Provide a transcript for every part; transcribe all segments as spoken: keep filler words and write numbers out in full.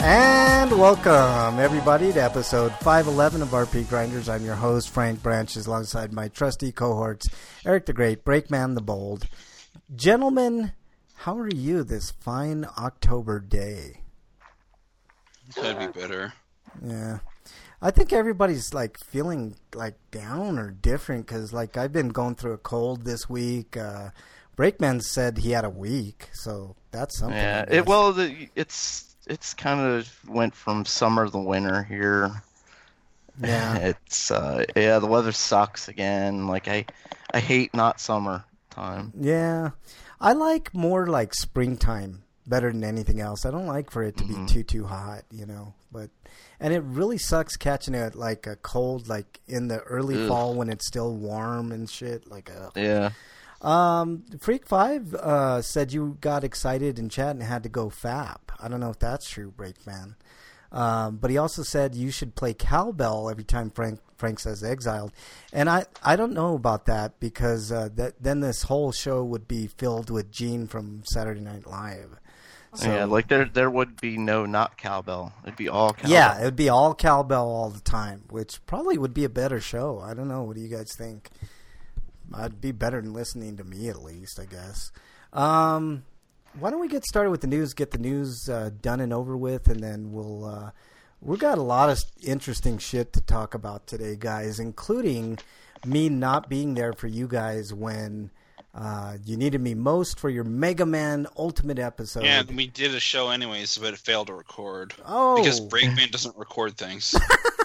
And welcome, everybody, to episode five eleven of R P Grinders. I'm your host, Frank Branches, alongside my trusty cohorts, Eric the Great, Breakman the Bold. Gentlemen, how are you this fine October day? Could be better. Yeah. I think everybody's, like, feeling, like, down or different, because, like, I've been going through a cold this week. Uh, Breakman said he had a week, so that's something. Yeah, it, well, the, it's... It's kind of went from summer to winter here. Yeah. It's uh yeah, the weather sucks again. Like I I hate not summer time. Yeah. I like more like springtime better than anything else. I don't like for it to be mm-hmm. too too hot, you know. But and it really sucks catching it like a cold like in the early Ugh. fall when it's still warm and shit like a Yeah. Um, Freak Five uh, said you got excited in chat and had to go fap. I don't know if that's true, Breakman. Um, but he also said you should play cowbell every time Frank Frank says exiled. And I, I don't know about that because uh, that then this whole show would be filled with Gene from Saturday Night Live. So, yeah, like there there would be no not cowbell. It'd be all cowbell. Yeah, it would be all cowbell all the time, which probably would be a better show. I don't know. What do you guys think? I'd be better than listening to me, at least, I guess. Um, why don't we get started with the news, get the news uh, done and over with, and then we'll... Uh, we've got a lot of interesting shit to talk about today, guys, including me not being there for you guys when uh, you needed me most for your Mega Man Ultimate episode. Yeah, we did a show anyways, but it failed to record. Oh. Because Breakman doesn't record things.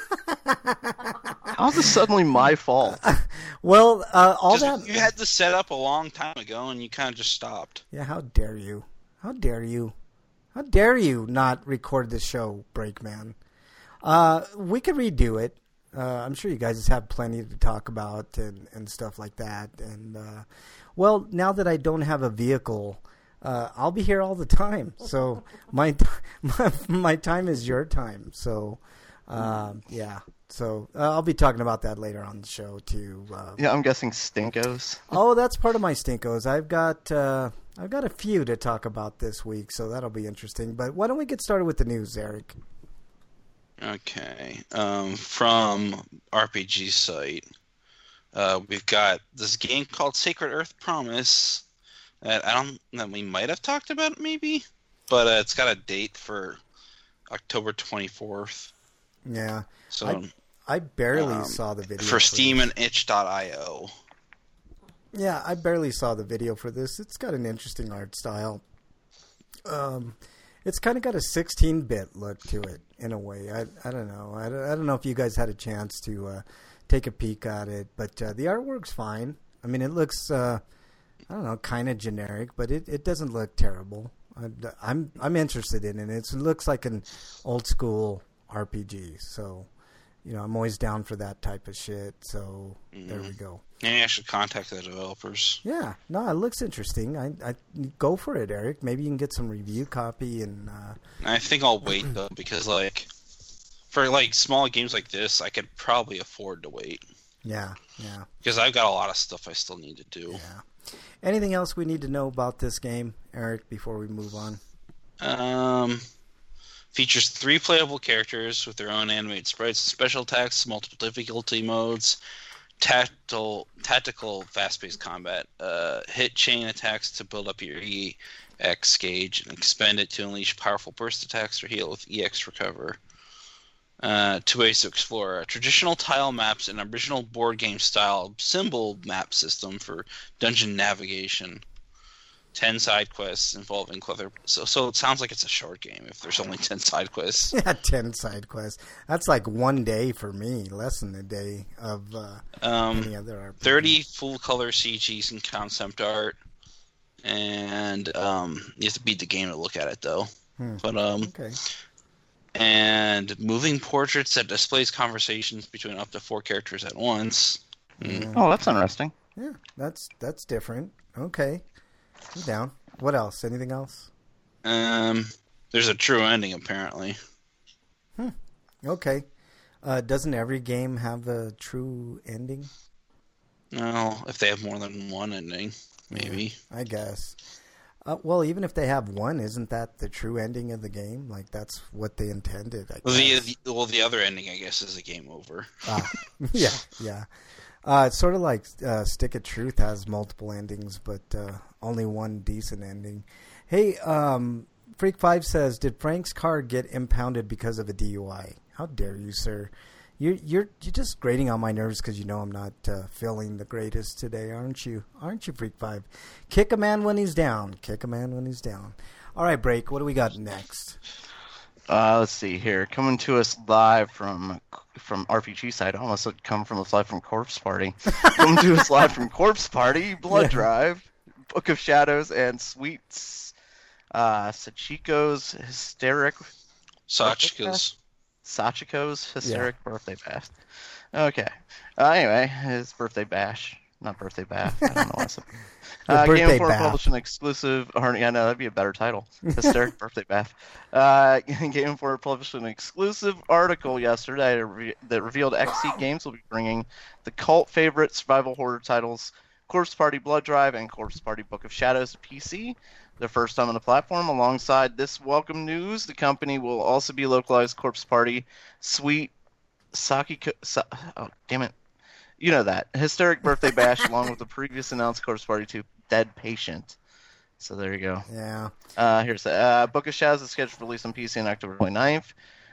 How's this suddenly my fault? Well, uh, all that... You had this set up a long time ago, and you kind of just stopped. Yeah, how dare you? How dare you? How dare you not record this show, Breakman? Uh, we could redo it. Uh, I'm sure you guys have plenty to talk about and, and stuff like that. And, uh, well, now that I don't have a vehicle, uh, I'll be here all the time. So my, my, my time is your time. So, um, yeah. So uh, I'll be talking about that later on the show too. Uh, yeah, I'm guessing Stinkos. Oh, that's part of my Stinkos. I've got uh, I've got a few to talk about this week, so that'll be interesting. But why don't we get started with the news, Eric? Okay. Um, from R P G site, uh, we've got this game called Sacred Earth Promise that I don't that we might have talked about maybe, but uh, it's got a date for October twenty-fourth. Yeah. So I, I barely um, saw the video for, for Steam and itch dot io. Yeah, I barely saw the video for this. It's got an interesting art style. Um, it's kind of got a sixteen-bit look to it in a way. I I don't know. I don't, I don't know if you guys had a chance to uh, take a peek at it, but uh, the artwork's fine. I mean, it looks uh, I don't know, kind of generic, but it, it doesn't look terrible. I, I'm I'm interested in it. It's, it looks like an old school R P G, so. You know, I'm always down for that type of shit, so mm. there we go. Maybe I should contact the developers. Yeah, no, it looks interesting. I, I go for it, Eric. Maybe you can get some review copy and. Uh... I think I'll wait though, because like, for like small games like this, I could probably afford to wait. Yeah, yeah. Because I've got a lot of stuff I still need to do. Yeah. Anything else we need to know about this game, Eric? Before we move on. Um. Features three playable characters with their own animated sprites, special attacks, multiple difficulty modes, tactical, tactical fast-paced combat, uh, hit chain attacks to build up your E X gauge, and expend it to unleash powerful burst attacks or heal with E X recover. Uh, two ways to explore: traditional tile maps and original board game style symbol map system for dungeon navigation. Ten side quests involving clever. So, so it sounds like it's a short game if there's only ten side quests. Yeah, ten side quests. That's like one day for me, less than a day of uh, um, any other R P G. Thirty full color C Gs and concept art, and um, you have to beat the game to look at it though. Hmm. But um, okay. And moving portraits that displays conversations between up to four characters at once. Mm. Oh, that's interesting. Yeah, that's that's different. Okay. I'm down. What else? Anything else? Um, there's a true ending apparently. Hmm. Okay. Uh, doesn't every game have a true ending? No, if they have more than one ending, maybe. Yeah, I guess. Uh, well, even if they have one, isn't that the true ending of the game? Like, that's what they intended, I Well, guess. the, the well, the other ending, I guess, is a game over. Ah, yeah, yeah. Uh, it's sort of like uh, Stick of Truth has multiple endings, but uh, only one decent ending. Hey, um, Freak Five says, did Frank's car get impounded because of a D U I? How dare you, sir? You're you're you're just grating on my nerves because you know I'm not uh, feeling the greatest today, aren't you? Aren't you, Freak Five? Kick a man when he's down. Kick a man when he's down. All right, Break. What do we got next? Uh, let's see here. Coming to us live from from R P G side. I almost said come from us live from Corpse Party. Coming to us live from Corpse Party, Blood Yeah. Drive, Book of Shadows, and Sweets. Uh, Sachiko's hysteric. Sachiko's. Sachiko's hysteric birthday bash. Okay. Uh, anyway, his birthday bash. Not birthday bash. I don't know what I said. Your Uh, birthday Game Informer bath. published an exclusive. Or, yeah, no, that'd be a better title. Hysteric birthday bath. Uh, Game Informer published an exclusive article yesterday that, re- that revealed X C Games will be bringing the cult favorite survival horror titles Corpse Party Blood Drive and Corpse Party Book of Shadows to P C. The first time on the platform. Alongside this welcome news, the company will also be localized Corpse Party Sweet Sakiko. Sa- oh, damn it. You know that. Hysteric Birthday Bash, along with the previous announced Corpse Party two Dead Patient. So there you go. Yeah. Uh, here's the uh, Book of Shadows is scheduled for release on P C on October twenty-ninth.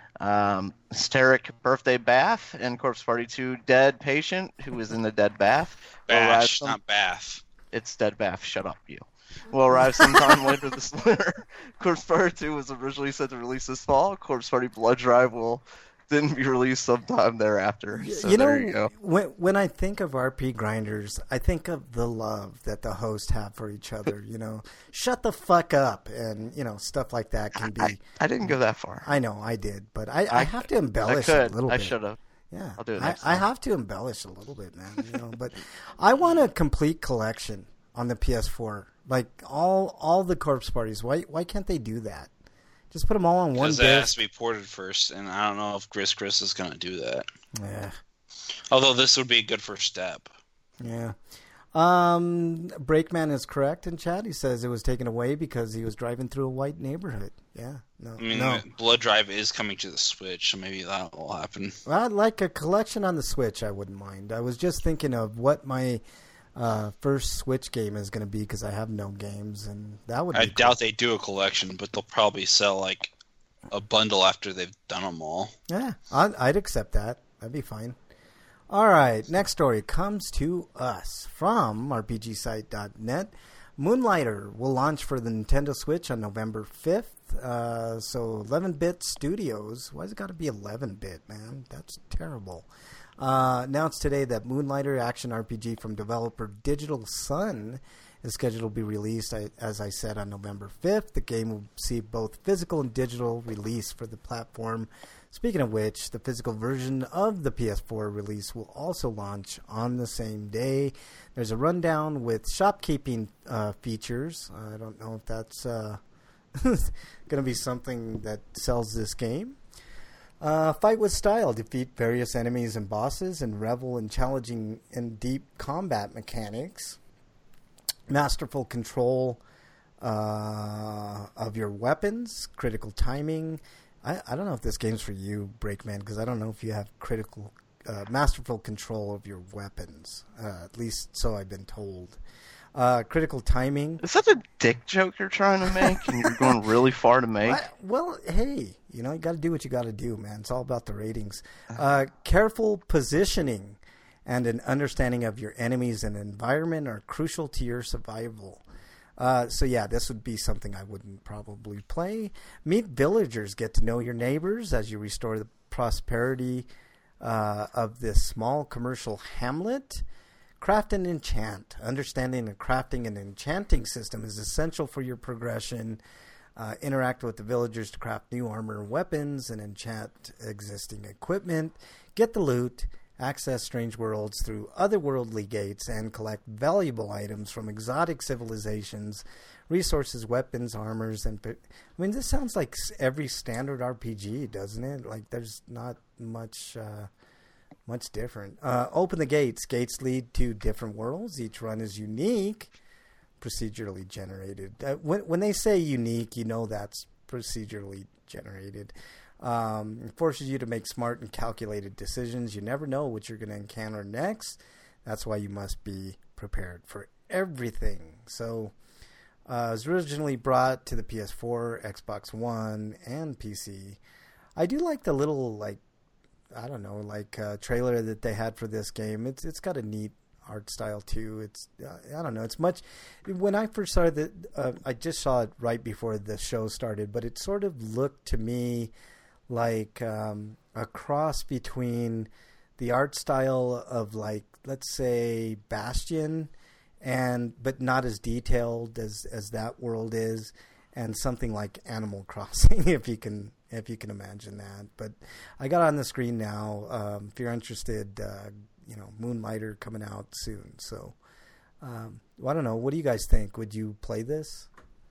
Um, Hysteric Birthday Bath and Corpse Party two Dead Patient, who is in the Dead Bath. will arrive Bash, some- not Bath. It's Dead Bath. Shut up, you. Will arrive sometime later this winter. Corpse Party two was originally set to release this fall. Corpse Party Blood Drive will then be released sometime thereafter. So you know, there you go. when when I think of R P grinders, I think of the love that the hosts have for each other. You know, shut the fuck up, and you know stuff like that can be. I, I didn't go that far. I know I did, but I, I, I have to I embellish could. a little I bit. should have. Yeah, I'll do it I, next I time. have to embellish a little bit, man. You know, but I want a complete collection on the P S four, like all all the corpse parties. Why why can't they do that? Just put them all on one Because that has disc. to be ported first, and I don't know if Gris Chris is going to do that. Yeah, Although this would be a good first step. yeah. Um, Breakman is correct in chat. He says it was taken away because he was driving through a white neighborhood. Yeah, no, I mean, no. Blood Drive is coming to the Switch, so maybe that will happen. I'd like a collection on the Switch. I wouldn't mind. I was just thinking of what my uh, first Switch game is going to be because I have no games, and that would. Be I cool. doubt they do a collection, but they'll probably sell like a bundle after they've done them all. Yeah, I'd, I'd accept that. That'd be fine. All right, next story comes to us from R P G site dot net. Moonlighter will launch for the Nintendo Switch on November fifth. Uh, so eleven-bit Studios. Why's it got to be eleven-bit, man? That's terrible. Uh, announced today that Moonlighter action R P G from developer Digital Sun is scheduled to be released, I- as I said, on November fifth. The game will see both physical and digital release for the platform. Speaking of which, the physical version of the P S four release will also launch on the same day. There's a rundown with shopkeeping uh, features. I don't know if that's uh, going to be something that sells this game. Uh, fight with style. Defeat various enemies and bosses and revel in challenging and deep combat mechanics. Masterful control uh, of your weapons. Critical timing. I, I don't know if this game's for you, Breakman, because I don't know if you have critical, uh, masterful control of your weapons. Uh, at least so I've been told. Uh, critical timing. Is that a dick joke you're trying to make, and you're going really far to make? I, well, hey, you know, you got to do what you got to do, man. It's all about the ratings. Uh, careful positioning and an understanding of your enemies and environment are crucial to your survival. Uh, so yeah, this would be something I wouldn't probably play. Meet villagers, get to know your neighbors as you restore the prosperity uh, of this small commercial hamlet. Craft and enchant. Understanding the crafting and enchanting system is essential for your progression. Uh, interact with the villagers to craft new armor and weapons and enchant existing equipment. Get the loot. Access strange worlds through otherworldly gates and collect valuable items from exotic civilizations, resources, weapons, armors, and... I mean, this sounds like every standard R P G, doesn't it? Like, there's not much... Uh, much different. Uh, open the gates. Gates lead to different worlds. Each run is unique. procedurally generated. Uh, when when they say unique, you know that's procedurally generated. Um, it forces you to make smart and calculated decisions. You never know what you're going to encounter next. That's why you must be prepared for everything. So uh, it was originally brought to the P S four, Xbox One, and P C. I do like the little, like, I don't know, like uh, trailer that they had for this game. It's It's got a neat art style too. It's uh, I don't know. It's much. When I first started, the, uh, I just saw it right before the show started, but it sort of looked to me like um, a cross between the art style of, like, let's say Bastion, and but not as detailed as as that world is, and something like Animal Crossing, if you can if you can imagine that. But I got on the screen now. Um, if you're interested, uh, you know, Moonlighter coming out soon. So um, well, I don't know. What do you guys think? Would you play this?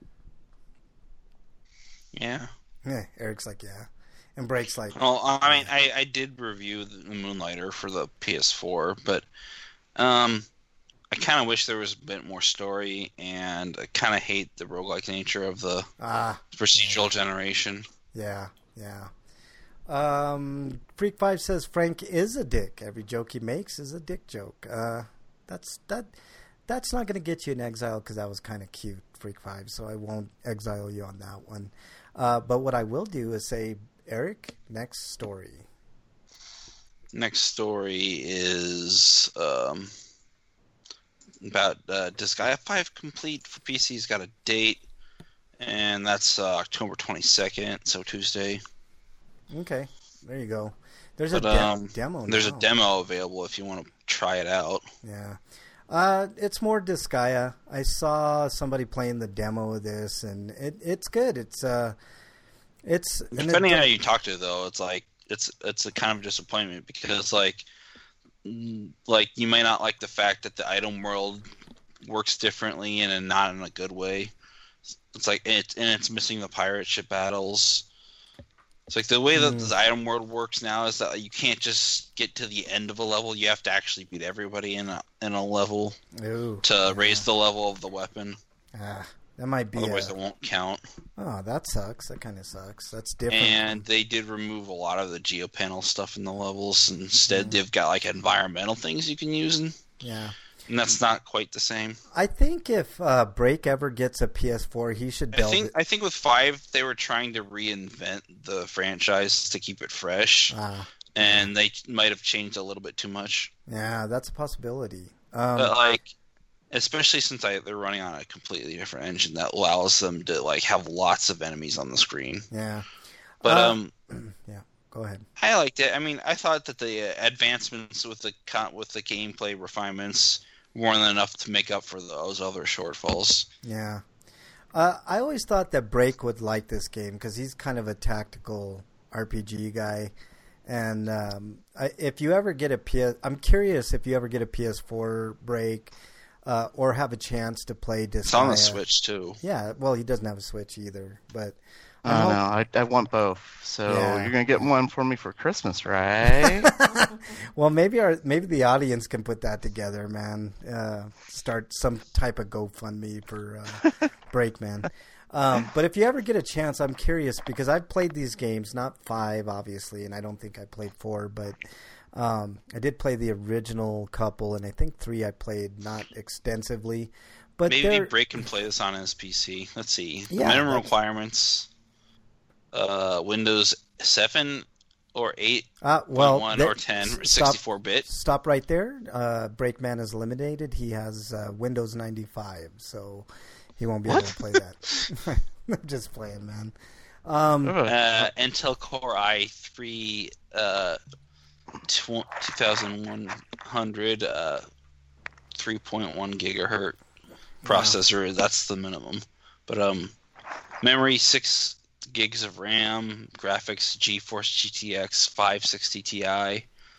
Yeah. Yeah. Eric's like, yeah. And Break's like, well, I mean, I, I did review the Moonlighter for the P S four, but um, I kind of wish there was a bit more story, and I kind of hate the roguelike nature of the ah, procedural yeah. generation. Yeah, yeah. Um, Freak Five says Frank is a dick. Every joke he makes is a dick joke. Uh, that's that. That's not going to get you in exile because that was kind of cute, Freak Five. So I won't exile you on that one. Uh, but what I will do is say, Eric, next story. Next story is um, about uh, Disgaea five complete for P C. It's got a date, and that's uh, October twenty-second, so Tuesday. Okay, there you go. There's but, a de- um, demo. There's now. a demo available if you want to try it out. Yeah. Uh, it's more Disgaea. I saw somebody playing the demo of this, and it, it's good. It's uh, it's depending on who you talk to, though, it's like it's it's a kind of disappointment because like like you may not like the fact that the item world works differently and, and not in a good way. It's like it and it's missing the pirate ship battles. It's like the way that Mm. the item world works now is that you can't just get to the end of a level. You have to actually beat everybody in a in a level Ooh, to yeah. raise the level of the weapon. Ah, that might be. Otherwise, a, it won't count. Oh, that sucks. That kind of sucks. That's different. And they did remove a lot of the geopanel stuff in the levels. Instead, Mm. they've got like environmental things you can use, and, Yeah. and that's not quite the same. I think if uh, Break ever gets a P S four, he should I delve think it. I think with five, they were trying to reinvent the franchise to keep it fresh, Ah, and they might have changed a little bit too much. yeah, that's a possibility. Um, But like, especially since I, they're running on a completely different engine that allows them to like have lots of enemies on the screen. yeah. But Uh, um, Yeah, go ahead. I liked it. I mean, I thought that the advancements with the con- with the gameplay refinements more than enough to make up for those other shortfalls. Yeah. Uh, I always thought that Break would like this game because he's kind of a tactical R P G guy. And um, I, if you ever get a P S, I'm curious if you ever get a P S four Break uh, or have a chance to play Disgaea. It's on the Switch too. Yeah, well, he doesn't have a Switch either, but I don't know. I, I want both. So Yeah. you're going to get one for me for Christmas, right? well, maybe our maybe the audience can put that together, man. Uh, start some type of GoFundMe for uh, Break, man. Um, but if you ever get a chance, I'm curious because I've played these games, not five, obviously, and I don't think I played four, but um, I did play the original couple, and I think three I played not extensively. But Maybe they're- Break can play this on his P C. Let's see. Yeah, Minimum that's- requirements: uh, Windows seven or eight, uh, well, one that- or ten, stop- sixty-four bit. Stop right there. Uh, Breakman is eliminated. He has uh, Windows ninety-five, so he won't be What? able to play that. I'm just playing, man. Um, Ugh. Uh, Intel Core i three, uh, two thousand one hundred, uh, three point one gigahertz processor. That's the minimum. But um, memory six gigs of RAM, graphics GeForce G T X five sixty Ti, uh,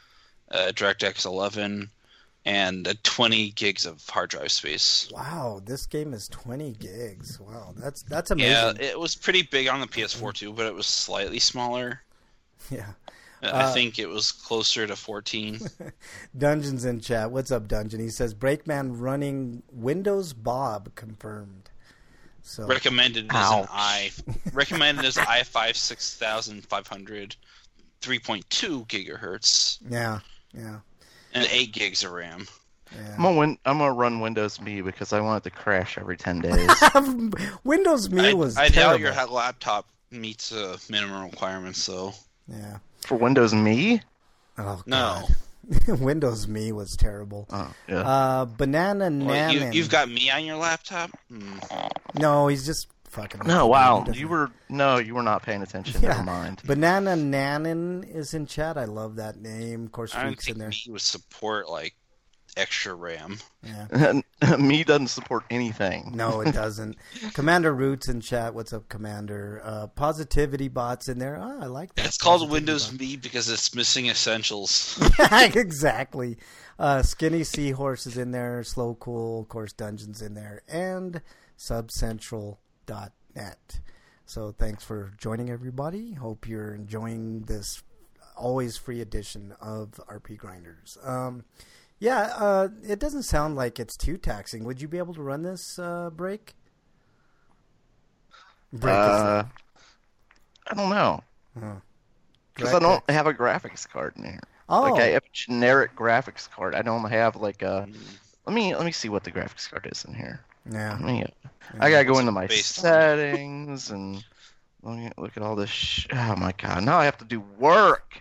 DirectX eleven, and uh, twenty gigs of hard drive space. wow, this game is twenty gigs. Wow, that's that's Yeah, amazing. it was pretty big on the P S four too, but it was slightly smaller. Yeah. I Uh, think it was closer to fourteen. Dungeon's in chat. What's up, Dungeon? He says Breakman running Windows Bob confirmed. So Recommended as Ouch. an i. Recommended as i five six thousand five hundred, three point two gigahertz, yeah, yeah, and eight gigs of RAM. yeah. I'm gonna win, I'm gonna run Windows Me because I want it to crash every ten days. Windows Me I, was I terrible. doubt your ha- laptop meets uh, minimum requirements, though. Yeah. For Windows Me? Oh No. God. Windows Me was terrible. Oh, yeah. Uh, Banana Well, you, Nanan. you've got me on your laptop? Hmm. No, he's just fucking. with no, you. wow. He doesn't- You were no, you were not paying attention. Yeah. Never mind. Banana Nanan is in chat. I love that name. Of course, I don't Freak's in think there. me would support, like, extra RAM. Yeah. Me doesn't support anything. No, it doesn't. Commander Roots in chat. What's up, Commander? Uh, Positivity Bots in there. Oh, I like that. It's called Positivity Windows Bot. Me because it's missing essentials. Exactly. Uh, Skinny Seahorse is in there. Slow Cool, of course, Dungeons in there, and subcentral dot net. So thanks for joining, everybody. Hope you're enjoying this always free edition of R P Grinders. Um, yeah, uh, it doesn't sound like it's too taxing. Would you be able to run this uh, break? Break Uh, I don't know. Huh. Because I don't have a graphics card in here. Oh, Like I have a generic graphics card. I don't have like a. Let me let me see what the graphics card is in here. yeah. Let me, I gotta go into my Based on- settings and let me look at all this. Sh- oh my god! Now I have to do work.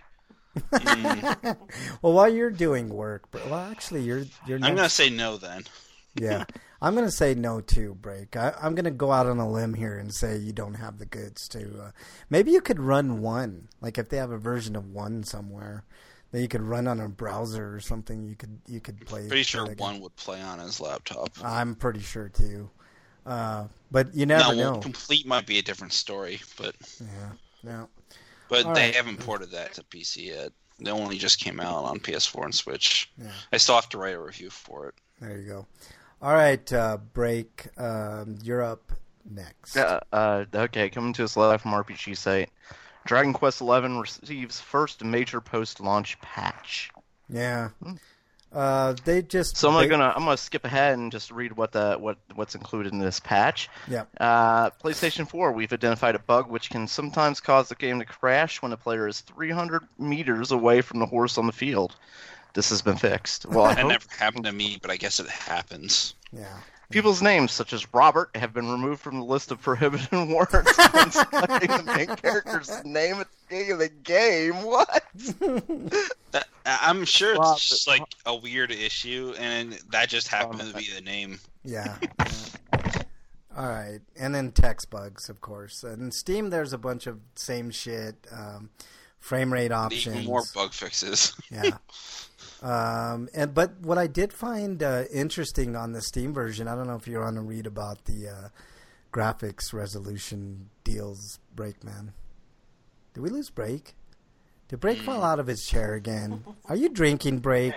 Mm. Well, while you're doing work, but well, actually, you're you're. I'm next- going to say no then. Yeah, I'm gonna say no too, Break. I, I'm gonna go out on a limb here and say you don't have the goods to. Uh, maybe you could run one, like if they have a version of one somewhere that you could run on a browser or something. You could you could play. Pretty sure play that game. one would play on his laptop. I'm pretty sure too, uh, but you never now, know. Complete might be a different story, but Yeah, no. but All they right. haven't ported that to P C yet. They only just came out on P S four and Switch. Yeah. I still have to write a review for it. There you go. All right, uh, Break. Um, you're up next. Uh, uh, okay, coming to us live from R P G site. Dragon Quest eleven receives first major post-launch patch. Yeah. Uh, they just. So I'm they- gonna I'm gonna skip ahead and just read what the what what's included in this patch. Yeah. Uh, PlayStation four, we've identified a bug which can sometimes cause the game to crash when a player is three hundred meters away from the horse on the field. This has been fixed. Well, I That hope never happened to me, but I guess it happens. Yeah. people's names, such as Robert, have been removed from the list of prohibited words when selecting the main character's name at the beginning of the game. What? That, I'm sure it's Well, just like a weird issue, and that just happened to be the name. Yeah. yeah. All right, and then text bugs, of course. And in Steam, there's a bunch of same shit, um, frame rate options. Even more bug fixes. Yeah. Um, and but what I did find uh, interesting on the Steam version, I don't know if you're on to read about the uh, graphics resolution deals. Breakman, did we lose Break? Did Break fall out of his chair again? Are you drinking, Break?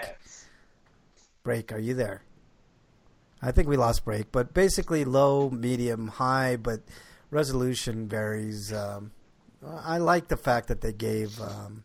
Break, are you there? I think we lost Break, but basically low, medium, high, but resolution varies. Um, I like the fact that they gave um,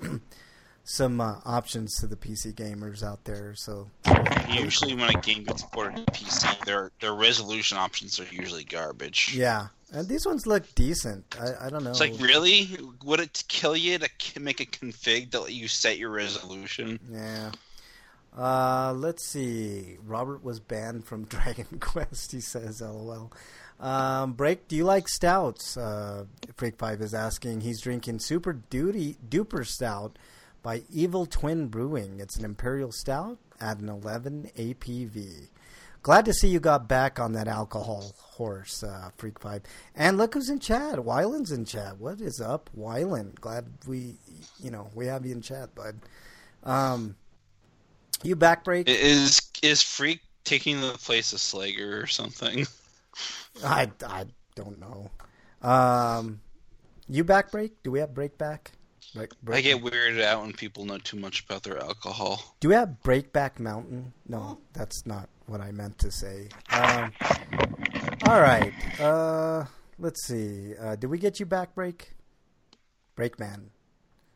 some uh, options to the P C gamers out there. So Usually, when a game gets ported to P C, their their resolution options are usually garbage. yeah, and these ones look decent. I, I don't know. It's like, really? Would it kill you to k- make a config that let you set your resolution? Yeah. Uh, let's see. Robert was banned from Dragon Quest, he says, LOL. Um, Break, do you like stouts? Uh, Freak five is asking. He's drinking Super Duty Duper Stout by Evil Twin Brewing. It's an Imperial Stout at an eleven A P V. Glad to see you got back on that alcohol horse, uh, Freak five. And look who's in chat. Wyland's in chat. What is up, Wyland? Glad we, you know, we have you in chat, bud. Um... You back Break? Is is Freak taking the place of Slager or something? I, I don't know. Um, you back Break? Do we have Break back? Break, break I get weirded out when people know too much about their alcohol. Do we have Breakback Mountain? No, that's not what I meant to say. Um, all right. Uh, let's see. Uh, did we get you back, Break? Breakman.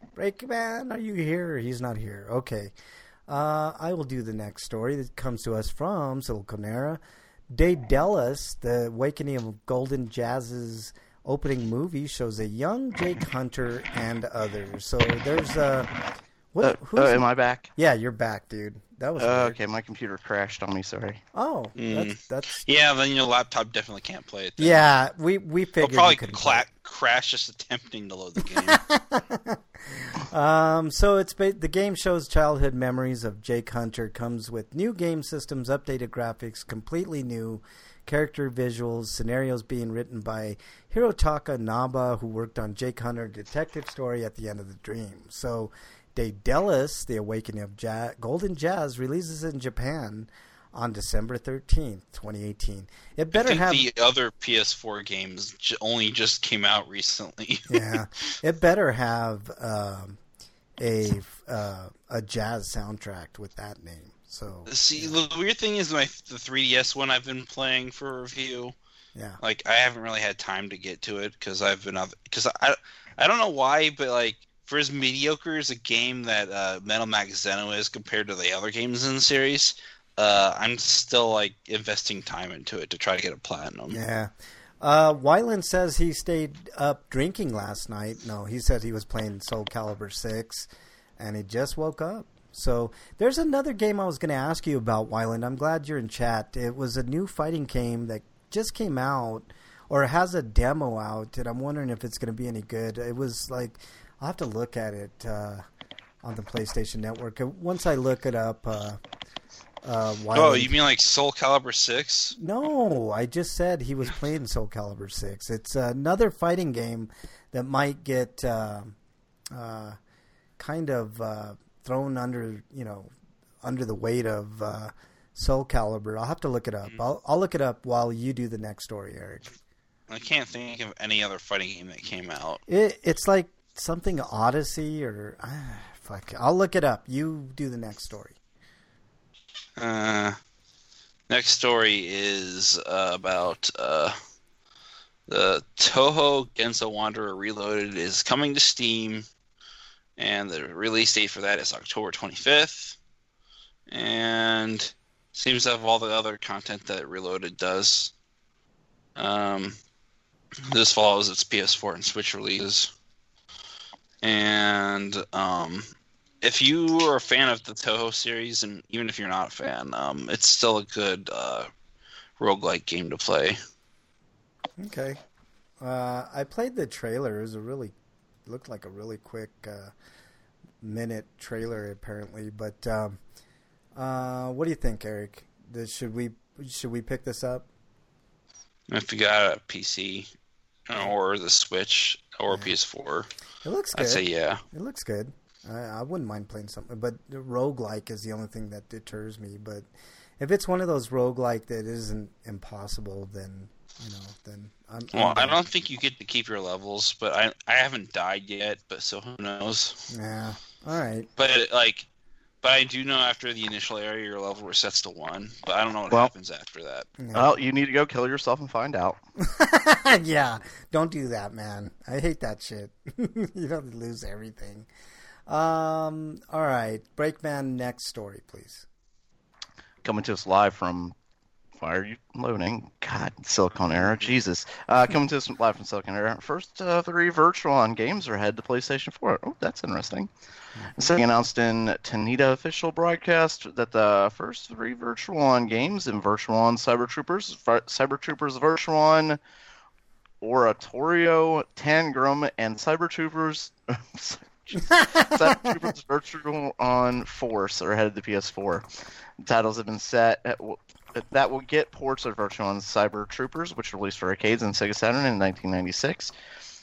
Breakman, are you here? He's not here. Okay. Uh, I will do the next story that comes to us from Siliconera. Daedalus, the Awakening of Golden Jazz's opening movie, shows a young Jake Hunter and others. So there's a... What, Uh, who's oh, am I back? Yeah, you're back, dude. That was Uh, weird. okay, my computer crashed on me. Sorry. Oh, Mm. that's that's Yeah, then your laptop definitely can't play it. Then. yeah. We we It'll figured probably you couldn't cla- crash just attempting to load the game. play. Um, so it's ba- the game shows childhood memories of Jake Hunter. Comes with new game systems, updated graphics, completely new character visuals, scenarios being written by Hirotaka Naba, who worked on Jake Hunter Detective Story at the End of the Dream. So. Daedalus, The Awakening of Ja- Golden Jazz, releases in Japan on December thirteenth, twenty eighteen. It I better think have the other P S four games j- only just came out recently. yeah, it better have um, a uh, a jazz soundtrack with that name. So See, the weird thing is my the three D S one I've been playing for review. yeah, Like I haven't really had time to get to it because I've been because I I don't know why, but like. For as mediocre as a game that uh, Metal Max Xeno is compared to the other games in the series, uh, I'm still like investing time into it to try to get a platinum. yeah. Uh, Wyland says he stayed up drinking last night. No, he said he was playing Soul Calibur six, and he just woke up. So there's another game I was going to ask you about, Wyland. I'm glad you're in chat. It was a new fighting game that just came out, or has a demo out, and I'm wondering if it's going to be any good. It was like... I'll have to look at it uh, on the PlayStation Network. Once I look it up... Uh, uh, Oh, you mean like Soul Calibur six? No, I just said he was playing Soul Calibur six. It's another fighting game that might get uh, uh, kind of uh, thrown under, you know, under the weight of uh, Soul Calibur. I'll have to look it up. Mm-hmm. I'll, I'll look it up while you do the next story, Eric. I can't think of any other fighting game that came out. It, it's like something Odyssey or... Ah, fuck. I'll look it up. You do the next story. Uh, next story is uh, about uh, the Toho Genso Wanderer Reloaded is coming to Steam, and the release date for that is October twenty-fifth. And seems to have all the other content that Reloaded does. Um, this follows its P S four and Switch releases. And um, if you are a fan of the Toho series, and even if you're not a fan, um, it's still a good uh, roguelike game to play. Okay. Uh, I played the trailer. It was a really... looked like a really quick uh, minute trailer, apparently. But um, uh, what do you think, Eric? This, should we should we pick this up? If you got a P C or the Switch or Yeah. P S four, It looks good. I'd say yeah. It looks good. I, I wouldn't mind playing something, but the roguelike is the only thing that deters me. But if it's one of those roguelike that isn't impossible, then you know, then I'm. I'm Well, I down. don't think you get to keep your levels, but I I haven't died yet, but so who knows? Yeah. All right. But like, but I do know after the initial area, your level resets to one. But I don't know what Well- happens after that. Yeah. Well, you need to go kill yourself and find out. Yeah, don't do that, man. I hate that shit. You don't lose everything. Um. All right, Breakman. Next story, please. Coming to us live from... Why are you loading? God, Silicon Era. Jesus. Uh, coming to us live from Silicon Era. First uh, three Virtual On games are headed to PlayStation four. Oh, that's interesting. So he announced in Tanita official broadcast that the first three Virtual On games in Virtual On Cyber Troopers, Cyber Troopers Virtual On, Oratorio, Tangram, and Cyber Troopers... Cyber Troopers Virtual On Force are headed to P S four. The titles have been set at, that will get ports of Virtual On Cyber Troopers, which released for arcades and Sega Saturn in nineteen ninety-six.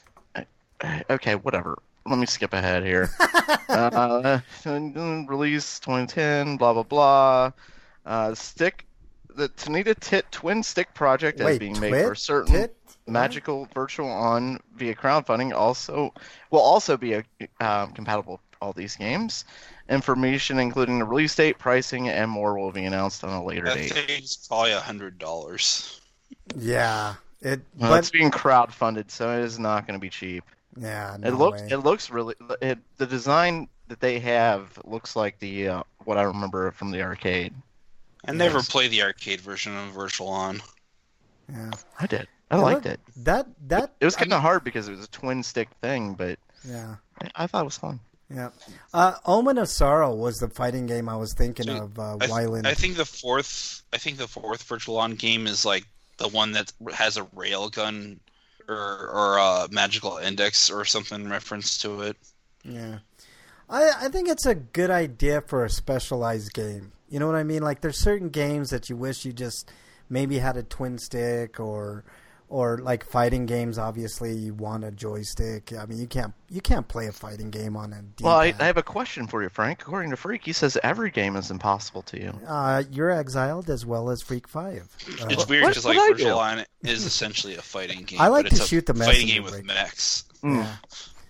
Okay, whatever. Let me skip ahead here. uh, release twenty ten, blah blah blah. Uh, stick the Tanita Tit Twin Stick project Wait, is being made twit? for certain. Tit? Magical Virtual On via crowdfunding also will also be a, um, compatible with all these games. Information including the release date, pricing, and more will be announced on a later That date. thing's probably a hundred dollars. Yeah. It. Well, but it's being crowdfunded, so it is not going to be cheap. Yeah, no It looks way. it looks really it, the design that they have looks like the uh, what I remember from the arcade. I never Yes. played the arcade version of Virtual On. Yeah, I did. I It liked looked- it. That that It was I kind of mean, hard because it was a twin stick thing, but yeah. I, I thought it was fun. Yeah. Uh, Omen of Sorrow was the fighting game I was thinking See, of. Uh, I, th- Wyland. I think the fourth, I think the fourth Virtual On game is like the one that has a railgun or or a magical index or something reference to it. Yeah. I I think it's a good idea for a specialized game. You know what I mean? Like there's certain games that you wish you just maybe had a twin stick or or like fighting games. Obviously, you want a joystick. I mean, you can't you can't play a fighting game on a D-pad. Well, I, I have a question for you, Frank. According to Freak, he says every game is impossible to you. Uh, you're exiled as well as Freak Five. Uh, It's weird what- because what like I Virtual do? On is essentially a fighting game. I like but it's to a shoot the fighting messenger game with break. mechs. Mm. yeah.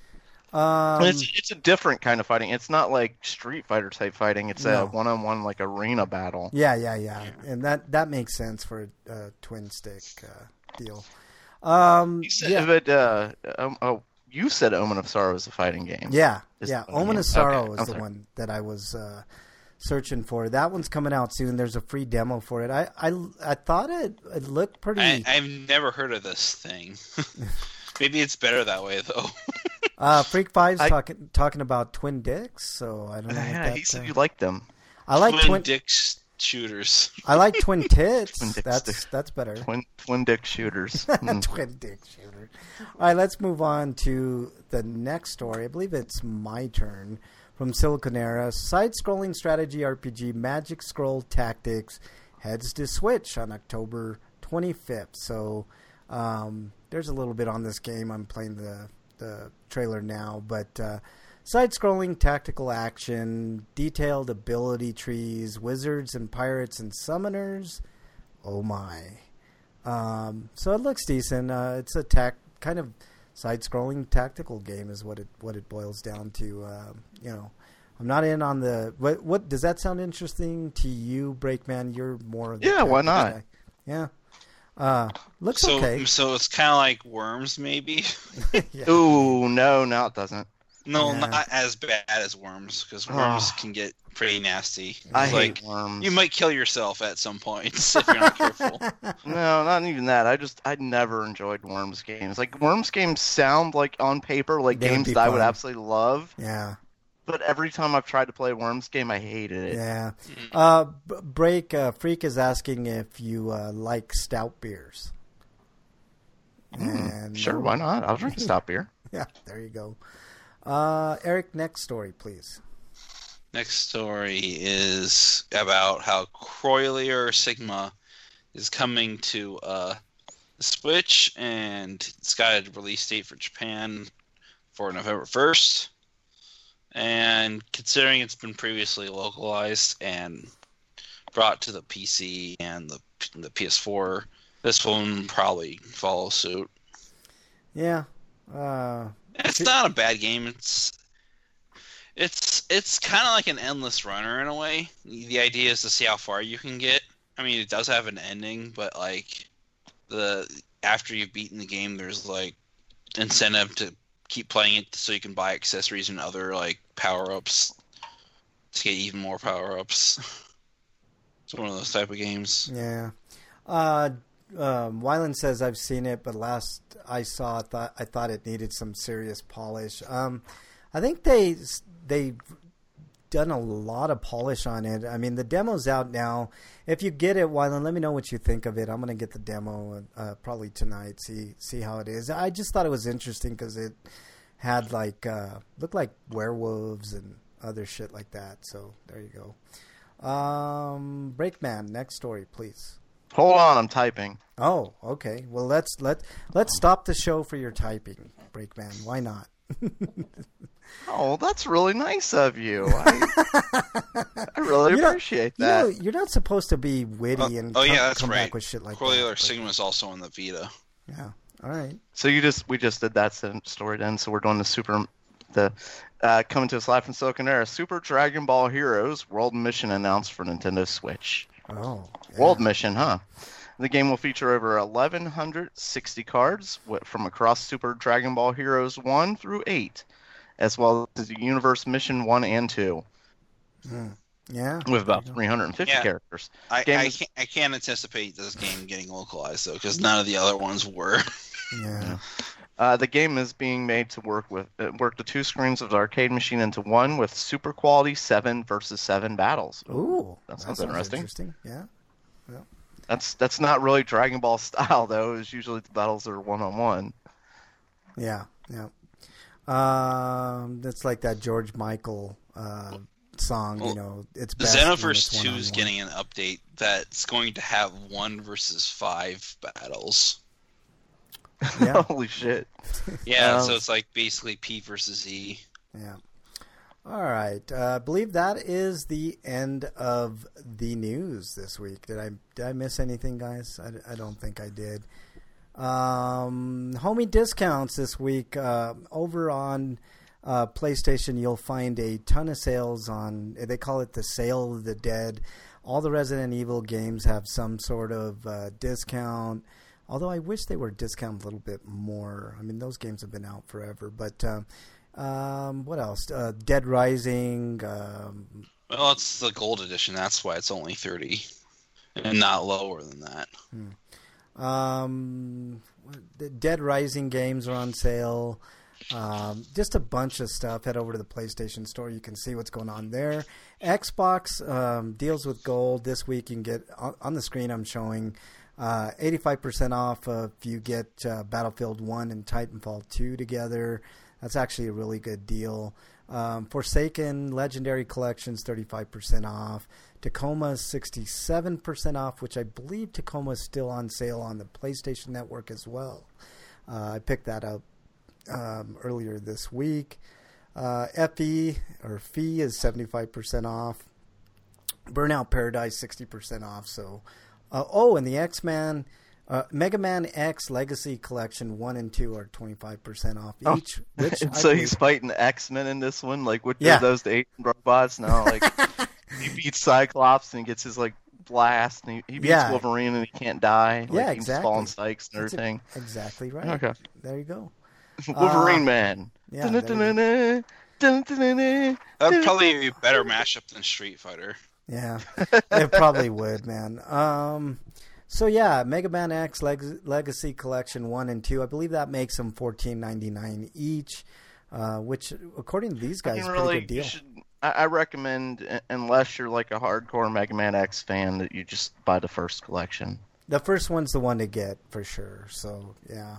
Um, it's it's a different kind of fighting. It's not like Street Fighter type fighting. It's No. a one-on-one like arena battle. Yeah, yeah, yeah, and that that makes sense for a uh, twin stick uh, deal. Um, You said, yeah, But uh, um, oh, you said Omen of Sorrow is a fighting game. yeah, Is yeah. the one Omen game. of Sorrow Okay, is I'm the sorry. one that I was uh, searching for. That one's coming out soon. There's a free demo for it. I I, I thought it it looked pretty. I, I've never heard of this thing. Maybe it's better that way though. uh, Freak Five's I- talking talking about twin dicks, so I don't know. If Yeah, that, he said uh, you liked them. I like twin, twin. dick sh- shooters. I like twin tits. Twin dick that's stick. that's better. Twin twin dick shooters. Mm. Twin dick shooter. All right, let's move on to the next story. I believe it's my turn from Siliconera. Side-scrolling strategy R P G Magic Scroll Tactics heads to Switch on October twenty-fifth. So um, there's a little bit on this game. I'm playing the the trailer now, but uh, side-scrolling tactical action, detailed ability trees, wizards and pirates and summoners. Oh my. Um, so it looks decent. Uh, it's a tac- kind of side-scrolling tactical game is what it what it boils down to. Uh, you know, I'm not in on the. What, what does that sound interesting to you, Breakman? You're more of the Yeah, why tactics not? guy. Yeah. Uh, looks So okay. so it's kind of like Worms, maybe. Yeah. Ooh, no, no, it doesn't. No, Yeah. not as bad as Worms, because Oh. Worms can get pretty nasty. I It's hate like worms. you might kill yourself at some point if you're not careful. No, not even that. I just I never enjoyed Worms games. Like Worms games sound like on paper like They would games be that I would fun. absolutely love, Yeah. but every time I've tried to play a Worms game, I hated it. Yeah. Uh, B- Break uh, Freak is asking if you uh, like stout beers. Mm, And sure, why not? I'll drink a stout beer. Yeah, there you go. Uh, Eric, next story, please. Next story is about how Croylier Sigma is coming to uh, the Switch, and it's got a release date for Japan for November first. And considering it's been previously localized and brought to the P C and the the P S four, this one probably follow suit. Yeah. Uh, It's not a bad game. It's it's it's kind of like an endless runner in a way. The idea is to see how far you can get. I mean, it does have an ending, but like the after you've beaten the game, there's like incentive to keep playing it so you can buy accessories and other like power ups to get even more power ups. It's one of those type of games. yeah. Uh, um, Wyland says I've seen it, but last I saw, it, thought I thought it needed some serious polish. Um, I think they they done a lot of polish on it. I mean, the demo's out now. If you get it, Wyland, let me know what you think of it. I'm gonna get the demo uh, probably tonight. See see how it is. I just thought it was interesting because it had like uh, looked like werewolves and other shit like that. So there you go. Um, Breakman, next story, please. Hold on, I'm typing. Oh, okay. Well, let's let let's stop the show for your typing, Breakman. Why not? Oh, that's really nice of you. I, I really You know- appreciate You that. know, you're not supposed to be witty Oh, and oh, come, yeah, that's come right. back with shit like Croylier that. Sigma is also on the Vita. but- Yeah. All right. So you just we just did that sen- story then. So we're doing the super the uh, coming to us live from Silicon Era. Super Dragon Ball Heroes World Mission announced for Nintendo Switch. Oh. yeah. World Mission, huh? The game will feature over eleven sixty cards from across Super Dragon Ball Heroes one through eight, as well as the Universe Mission one and two. Mm. Yeah. With about three hundred fifty yeah. characters. I, game I, is... can't, I can't anticipate this game getting localized, though, because none of the other ones were. Yeah. yeah. Uh, the game is being made to work with uh, work the two screens of the arcade machine into one with super quality seven versus seven battles. Ooh, that sounds, that sounds interesting. interesting. Yeah. yeah. That's that's not really Dragon Ball style though. It's usually the battles are one on one. Yeah, yeah. Um, it's like that George Michael uh, song. Well, you know, it's best Xenoverse when two is getting an update that's going to have one versus five battles. Yeah. Holy shit. Yeah, um, so it's like basically P versus E. Yeah. All right. Uh, I believe that is the end of the news this week. Did I did I miss anything, guys? I, I don't think I did. Um, homie discounts this week. Uh, over on uh, PlayStation, you'll find a ton of sales on, they call it the Sale of the Dead. All the Resident Evil games have some sort of uh, discount. Although I wish they were discounted a little bit more. I mean, those games have been out forever. But um, um, what else? Uh, Dead Rising. Um, well, it's the gold edition. That's why it's only thirty, and not lower than that. Hmm. Um, the Dead Rising games are on sale. Um, just a bunch of stuff. Head over to the PlayStation Store. You can see what's going on there. Xbox um, deals with gold this week. You can get on, on the screen. I'm showing. Uh, eighty-five percent off uh, if you get uh, Battlefield one and Titanfall two together. That's actually a really good deal. Um, Forsaken Legendary Collections, thirty-five percent off. Tacoma, sixty-seven percent off, which I believe Tacoma is still on sale on the PlayStation Network as well. Uh, I picked that up um, earlier this week. Uh, F E, or F E, is seventy-five percent off. Burnout Paradise, sixty percent off, so... Uh, oh, and the X-Men, uh, Mega Man X Legacy Collection one and two are twenty-five percent off each. Oh. Which and I so believe... he's fighting X-Men in this one? Like, what yeah. are those, the eight robots? No, like, he beats Cyclops and he gets his, like, blast, and he, he beats yeah. Wolverine and he can't die. Like, yeah, he exactly. Fallen Spikes and That's everything. A, exactly right. Okay. There you go. Wolverine uh, Man. Yeah, That'd probably be a better mashup than Street Fighter. Yeah, it probably would, man. Um, so yeah, Mega Man X Leg- Legacy Collection one and two. I believe that makes them fourteen ninety-nine each, uh, which, according to these guys, I mean, is a really, pretty good deal. You should, I, I recommend, unless you're like a hardcore Mega Man X fan, that you just buy the first collection. The first one's the one to get for sure. So yeah.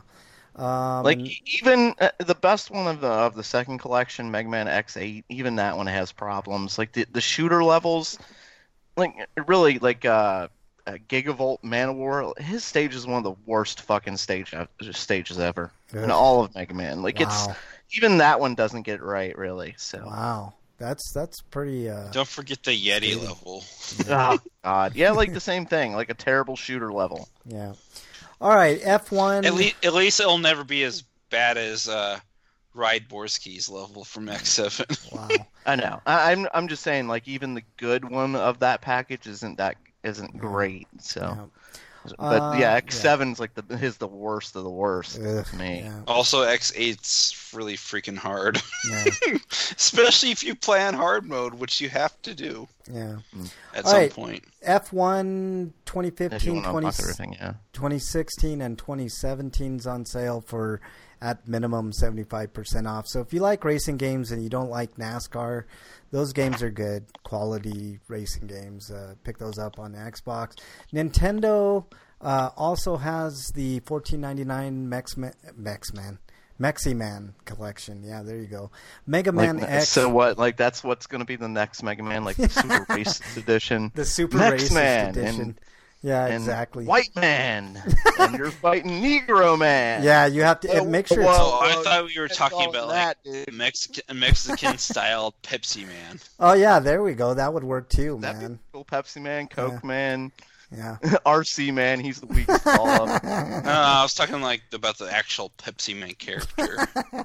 Um, like even uh, the best one of the of the second collection, Mega Man X eight, even that one has problems. Like the the shooter levels, like really like uh, uh Gigavolt Manowar, his stage is one of the worst fucking stage stages ever Ugh. in all of Mega Man. Like wow. it's even that one doesn't get it right really. So wow, that's that's pretty. Uh, Don't forget the Yeti pretty... level. Yeah. Oh God, yeah, like the same thing, like a terrible shooter level. Yeah. All right, F one. At least, at least it'll never be as bad as uh, Ride Borsky's level from X seven. Wow. I know. I, I'm I'm just saying, like even the good one of that package isn't that isn't yeah. great. So, yeah. but uh, yeah, X seven's yeah. like the is the worst of the worst Ugh, to me. Yeah. Also, X eight's really freaking hard. Yeah. Especially if you play on hard mode, which you have to do. Yeah. At All some right. point. F one twenty fifteen, twenty, yeah. twenty sixteen, and twenty seventeen's on sale for at minimum seventy-five percent off. So if you like racing games and you don't like NASCAR, those games are good quality racing games. Uh, pick those up on Xbox. Nintendo uh, also has the fourteen ninety-nine Mex-Man, Mex-Man. Mexi-Man collection. Yeah, there you go. Mega Man like, X. So what? Like that's what's going to be the next Mega Man, like the Super Racist Edition. The Super Mex Racist Man Edition. And, yeah, and exactly. White Man. And you're fighting Negro Man. Yeah, you have to oh, make sure. Whoa, it's... whoa, I thought we were talking about that, like dude. Mexican Mexican style Pepsi Man. Oh yeah, there we go. That would work too, That'd man. Be cool. Pepsi Man, Coke yeah. Man. Yeah. R C Man, he's the weakest of all of them. No, no, I was talking like about the actual Pepsi Man character.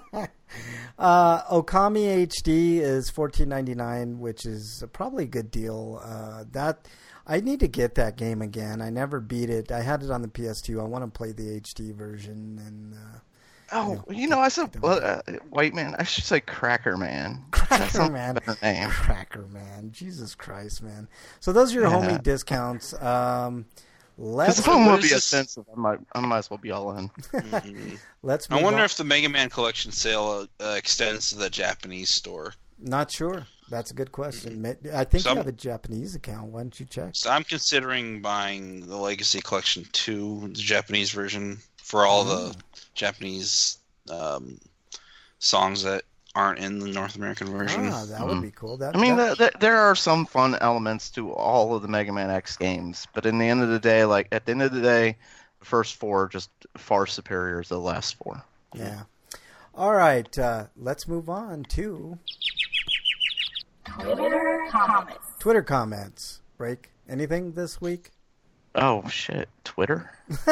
uh, Okami H D is fourteen ninety-nine, which is probably a good deal. Uh, that I need to get that game again. I never beat it. I had it on the P S two. I want to play the H D version. And uh, Oh, you know, you know, I said get- uh, White Man. I should say Cracker Man. That Cracker sounds Man. like a better name. Cracker Man. Jesus Christ, man. So those are your Yeah. homie discounts. Um, Because let's if I'm what gonna is be this? offensive, I might, I might as well be all in. Mhm. let's. I move wonder on. if the Mega Man Collection sale uh, extends to the Japanese store. Not sure. That's a good question. Ma- I think So you I'm- have a Japanese account. Why don't you check? So I'm considering buying the Legacy Collection two, the Japanese version, for all the Japanese um, songs that aren't in the North American version. Ah, that would be cool. That, I mean, that- th th there are some fun elements to all of the Mega Man X games, but in the end of the day, like at the end of the day, the first four are just far superior to the last four. yeah. All right. Uh, let's move on to Twitter comments. Twitter comments. Break. Anything this week? Oh shit, Twitter.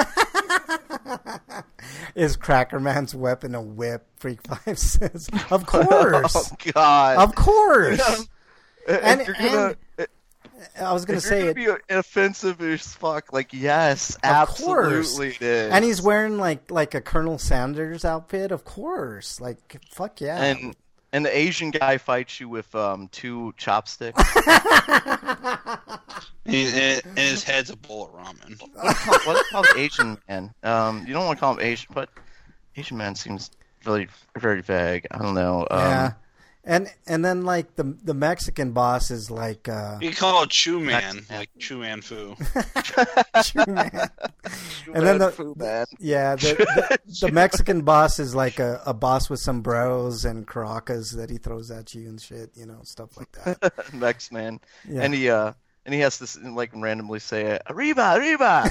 Is Cracker Man's weapon a whip? Freak Five says, "Of course, Oh god. of course." If and- you're gonna, I was going if to say you're it. gonna be offensive as fuck, like yes, Of course. absolutely it is. And he's wearing like like a Colonel Sanders outfit, of course. Like fuck yeah. and and the Asian guy fights you with um two chopsticks. And, and- and his head's a bowl of ramen. What's called Asian man? Um, you don't want to call him Asian, but Asian man seems really very vague. I don't know. Um, yeah. And and then like the the Mexican boss is like uh You can call it Chew Man, Mexican. like Chew Man Fu. Chew Man. And then the- Fu Man. Yeah, the, the, the Mexican boss is like a, a boss with sombreros and caracas that he throws at you and shit, you know, stuff like that. Mex man, Yeah. and he uh and he has to like randomly say "Arriba, arriba."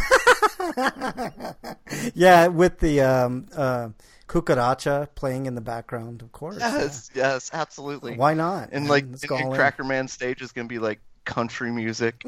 Yeah, with the um, uh, cucaracha playing in the background, of course. Yes, yes, yeah. absolutely. Why not? And man? like, Let's and, go and all in. Cracker Man stage is gonna be like country music.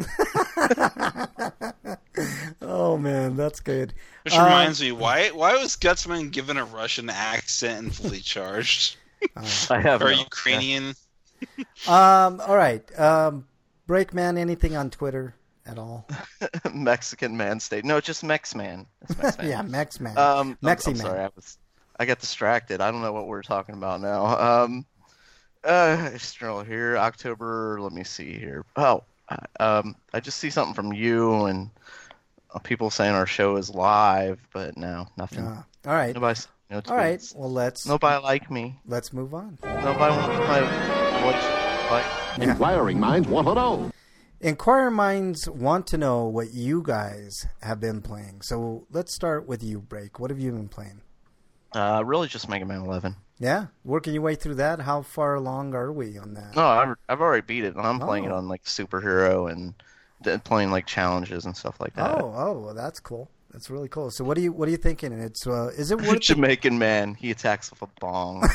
Oh man, that's good. Which Uh, reminds me, why why was Gutsman given a Russian accent and fully charged? I have Or no- Ukrainian? Um, all right, um, Breakman. Anything on Twitter at all? Mexican man stage. No, just Mex man. It's Mex man. Yeah, Mex Man. Um, I'm, Mexi I'm man. sorry, I was, I got distracted. I don't know what we're talking about now. Um, uh, still here, October. Let me see here. Oh, I- um, I just see something from you and uh, people saying our show is live, but no, nothing. Uh, all right, Nobody, no tweets. all right. Well, let's Nobody like me. let's move on. Nobody wants my voice. Like, Inquiring minds want to know. Inquire minds want to know what you guys have been playing. So let's start with you, Break. What have you been playing? uh, really just Mega Man eleven. Yeah, working your way through that. How far along are we on that? No, I've, I've already beat it, and I'm playing it Oh. on like superhero and d- playing like challenges and stuff like that. Oh, oh, well, that's cool. That's really cool. So, what are you what are you thinking? It's uh, is it worth it? Jamaican man, he attacks with a bong.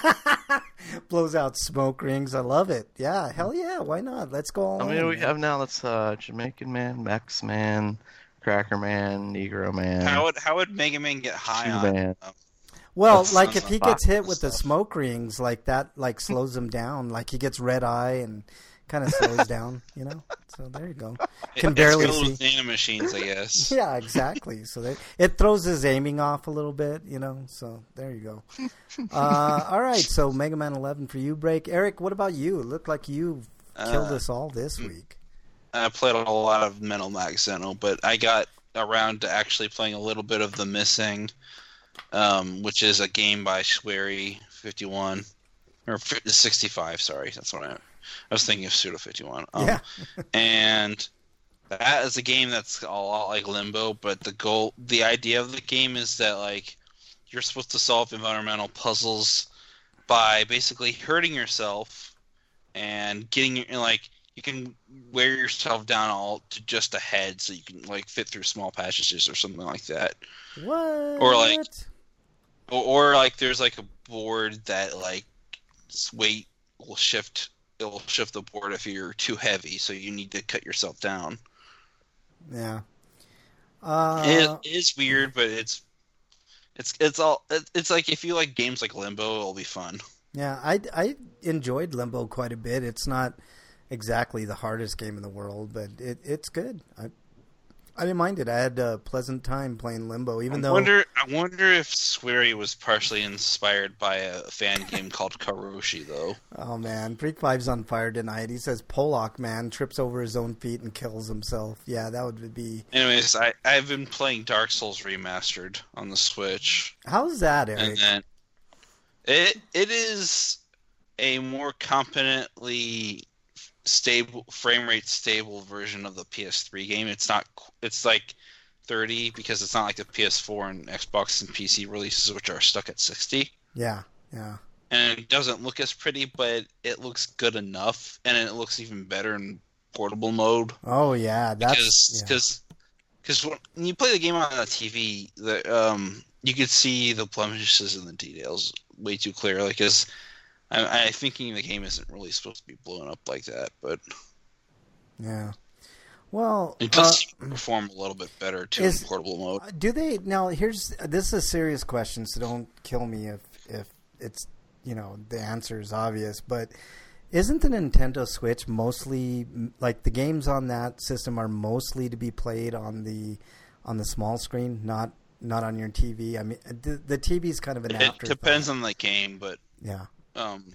Blows out smoke rings. I love it. Yeah, hell yeah. Why not? Let's go. All I mean, in, we man. have now. That's uh, Jamaican man, Mex man, Cracker man, Negro man. How would how would Mega Man get high Chew on? Man. uh, Well, That's- like that's if he not gets hit box with the stuff. smoke rings, like that, like slows him down. Like he gets red eye and kind of slows down. You know. So there you go. Can it's barely filled see. with nanomachines, I guess. Yeah, exactly. So they, it throws his aiming off a little bit, you know. So there you go. Uh, all right. So Mega Man eleven for you, Break. Eric, what about you? It looked like you killed Uh, us all this week. I played a lot of Metal Max Xeno, but I got around to actually playing a little bit of The Missing, um, which is a game by Swery fifty-one or sixty-five. Sorry, that's what I. I was thinking of Suda fifty-one. Um, Yeah. and that is a game that's a lot like Limbo, but the goal, the idea of the game is that like you're supposed to solve environmental puzzles by basically hurting yourself and getting your like you can wear yourself down all to just a head so you can like fit through small passages or something like that. What? Or, like, Or, or like there's like a board that like s- weight will shift. It will shift the board if you're too heavy, so you need to cut yourself down. Yeah. Uh, it is weird, but it's it's it's all it- it's like if you like games like Limbo, it'll be fun. Yeah, I, I enjoyed Limbo quite a bit. It's not exactly the hardest game in the world, but it, it's good. I I didn't mind it. I had a pleasant time playing Limbo, even I though wonder. I wonder if Swery was partially inspired by a fan game called Karoshi, though. Oh man, Freak Five's on fire tonight. He says Pollock man trips over his own feet and kills himself. Yeah, that would be. Anyways, I I've been playing Dark Souls Remastered on the Switch, How's that, Eric? and then it it is a more competently stable frame rate stable version of the P S three game. It's not. It's like thirty because it's not like the P S four and Xbox and P C releases, which are stuck at sixty. Yeah, yeah. And it doesn't look as pretty, but it looks good enough, and it looks even better in portable mode. Oh yeah, that's because because because when you play the game on the T V, the um you could see the blemishes and the details way too clearly. Because I'm, I'm thinking the game isn't really supposed to be blown up like that, but yeah. Well, it does uh, perform a little bit better too is, in portable mode. Do they now? Here's this is a serious question, so don't kill me if if it's you know the answer is obvious. But isn't the Nintendo Switch mostly like the games on that system are mostly to be played on the on the small screen, not not on your T V? I mean, the, the T V is kind of an It afterthought. depends on the game, but Yeah. um,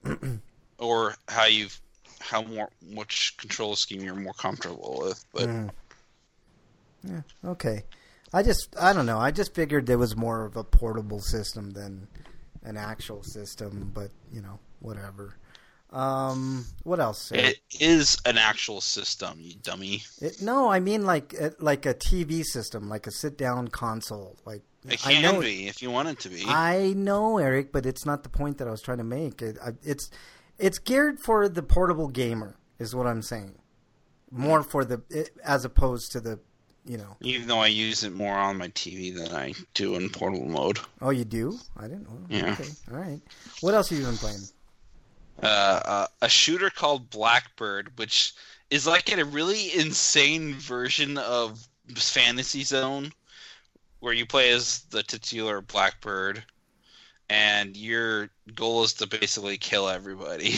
or how you've how more which control scheme you're more comfortable with, but. Mm. Yeah. Okay. I just I don't know. I just figured there was more of a portable system than an actual system, but you know, whatever. Um, what else? It is an actual system, you dummy. It, no, I mean like like a T V system, like a sit-down console. Like It I can know, be if you want it to be. I know, Eric, but it's not the point that I was trying to make. It, I, it's it's geared for the portable gamer, is what I'm saying. More for the it, as opposed to the, you know. Even though I use it more on my T V than I do in portable mode. Oh, you do? I didn't know. Yeah. Okay, all right. What else have you been playing? Uh, uh, a shooter called Blackbird, which is like a really insane version of Fantasy Zone, where you play as the titular Blackbird, and your goal is to basically kill everybody.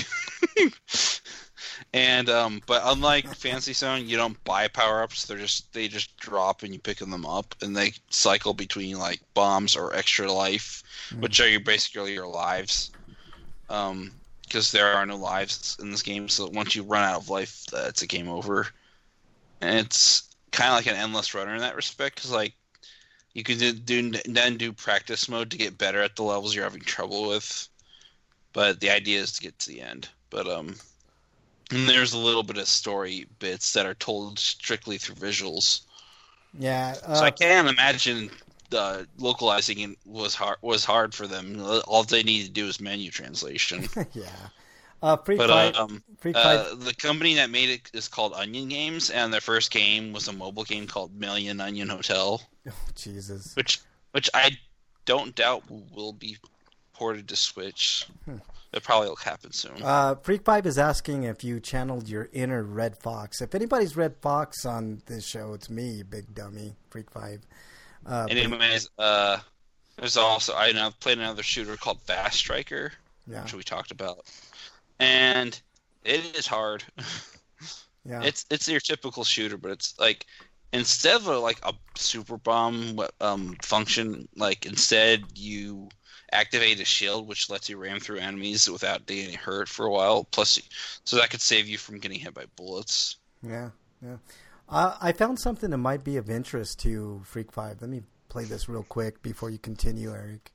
And um, but unlike Fantasy Zone, you don't buy power ups. They're just they just drop and you pick them up, and they cycle between like bombs or extra life, mm. which are your basically your lives. Um, because there are no lives in this game, so once you run out of life, that's a game over. And it's kind of like an endless runner in that respect, because like you can do, do then do practice mode to get better at the levels you're having trouble with, but the idea is to get to the end. But um. And there's a little bit of story bits that are told strictly through visuals. Yeah. Uh, so I can't imagine uh, localizing it was hard was hard for them. All they need to do is menu translation. Yeah. Uh, Freak but Fight, um, Freak uh, Fight. the company that made it is called Onion Games, and their first game was a mobile game called Million Onion Hotel. Oh, Jesus. Which which I don't doubt will be ported to Switch. Hmm. It probably will happen soon. Uh, Freak Five is asking if you channeled your inner Red Fox. If anybody's Red Fox on this show, it's me, big dummy, Freak Five. Uh, Anyways, uh, there's also I now played another shooter called Fast Striker, yeah. which we talked about, and it is hard. Yeah, it's it's your typical shooter, but it's like instead of a, like a super bomb um, function, like instead you activate a shield which lets you ram through enemies without getting hurt for a while. Plus, so that could save you from getting hit by bullets. Yeah, yeah. Uh, I found something that might be of interest to Freak Five. Let me play this real quick before you continue, Eric.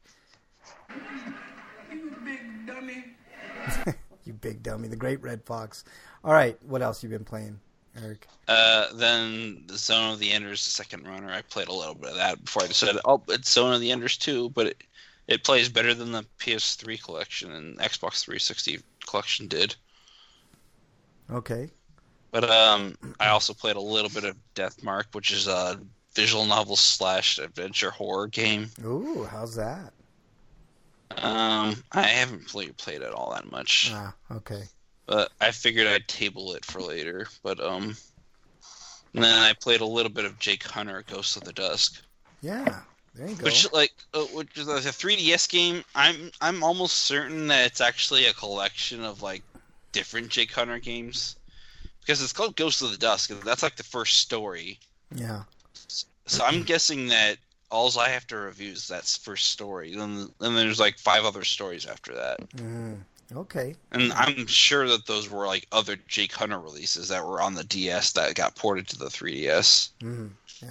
You big dummy. You big dummy. The Great Red Fox. All right, what else you been playing, Eric? Uh, then the Zone of the Enders, the second runner. I played a little bit of that before I decided, oh, it's Zone of the Enders too, but it It plays better than the P S three collection and Xbox three sixty collection did. Okay. But um, I also played a little bit of Deathmark, which is a visual novel slash adventure horror game. Ooh, how's that? Um, I haven't played played it all that much. Ah, okay. But I figured I'd table it for later. But um, and then I played a little bit of Jake Hunter, Ghost of the Dusk. Yeah. There you go. Which like, uh, which is like a three D S game. I'm I'm almost certain that it's actually a collection of like different Jake Hunter games, because it's called Ghost of the Dusk, and that's like the first story. Yeah. So I'm guessing that all I have to review is that first story, and then there's like five other stories after that. Mm, okay. And I'm sure that those were like other Jake Hunter releases that were on the D S that got ported to the three D S. Mm,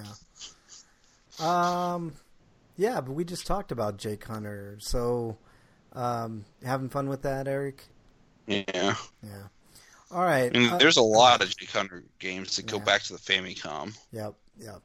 yeah. Um, yeah, but we just talked about Jake Hunter. So, um, having fun with that, Eric? Yeah. Yeah. All right. I mean, uh, there's a lot of Jake Hunter games that go yeah. back to the Famicom. Yep. Yep.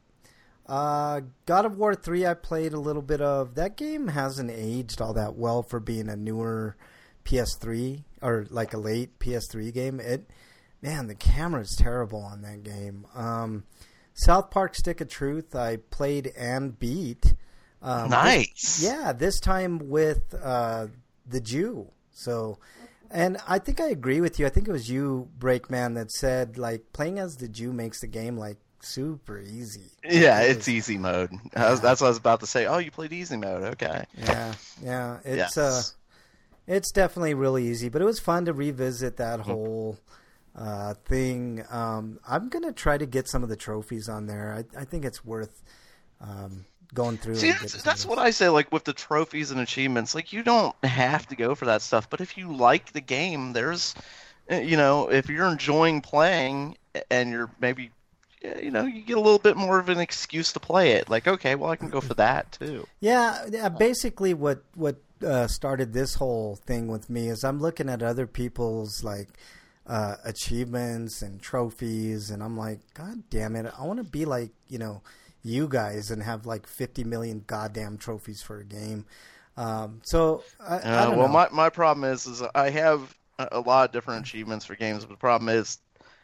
Uh, God of War three, I played a little bit of. That game hasn't aged all that well for being a newer P S three or like a late P S three game. It, man, the camera's terrible on that game. Um, South Park: Stick of Truth, I played and beat. Um, nice. This, yeah, this time with uh, the Jew. So, and I think I agree with you. I think it was you, Breakman, that said like playing as the Jew makes the game like super easy. Yeah, it it's was, easy mode. Yeah. I was, that's what I was about to say. Oh, you played easy mode. Okay. Yeah, yeah. It's yes. uh, it's definitely really easy, but it was fun to revisit that whole uh, thing. Um, I'm gonna try to get some of the trophies on there. I, I think it's worth um, going through. See, and that's, getting that's some what of I say. Like with the trophies and achievements, like you don't have to go for that stuff. But if you like the game, there's, you know, if you're enjoying playing and you're maybe, you know, you get a little bit more of an excuse to play it. Like, okay, well, I can go for that too. Yeah, yeah. Basically, what what uh, started this whole thing with me is I'm looking at other people's like uh, achievements and trophies, and I'm like, God damn it, I want to be like you know you guys and have like fifty million goddamn trophies for a game. Um, so I, I Uh, don't well, know. my my problem is, is I have a a lot of different achievements for games, but the problem is,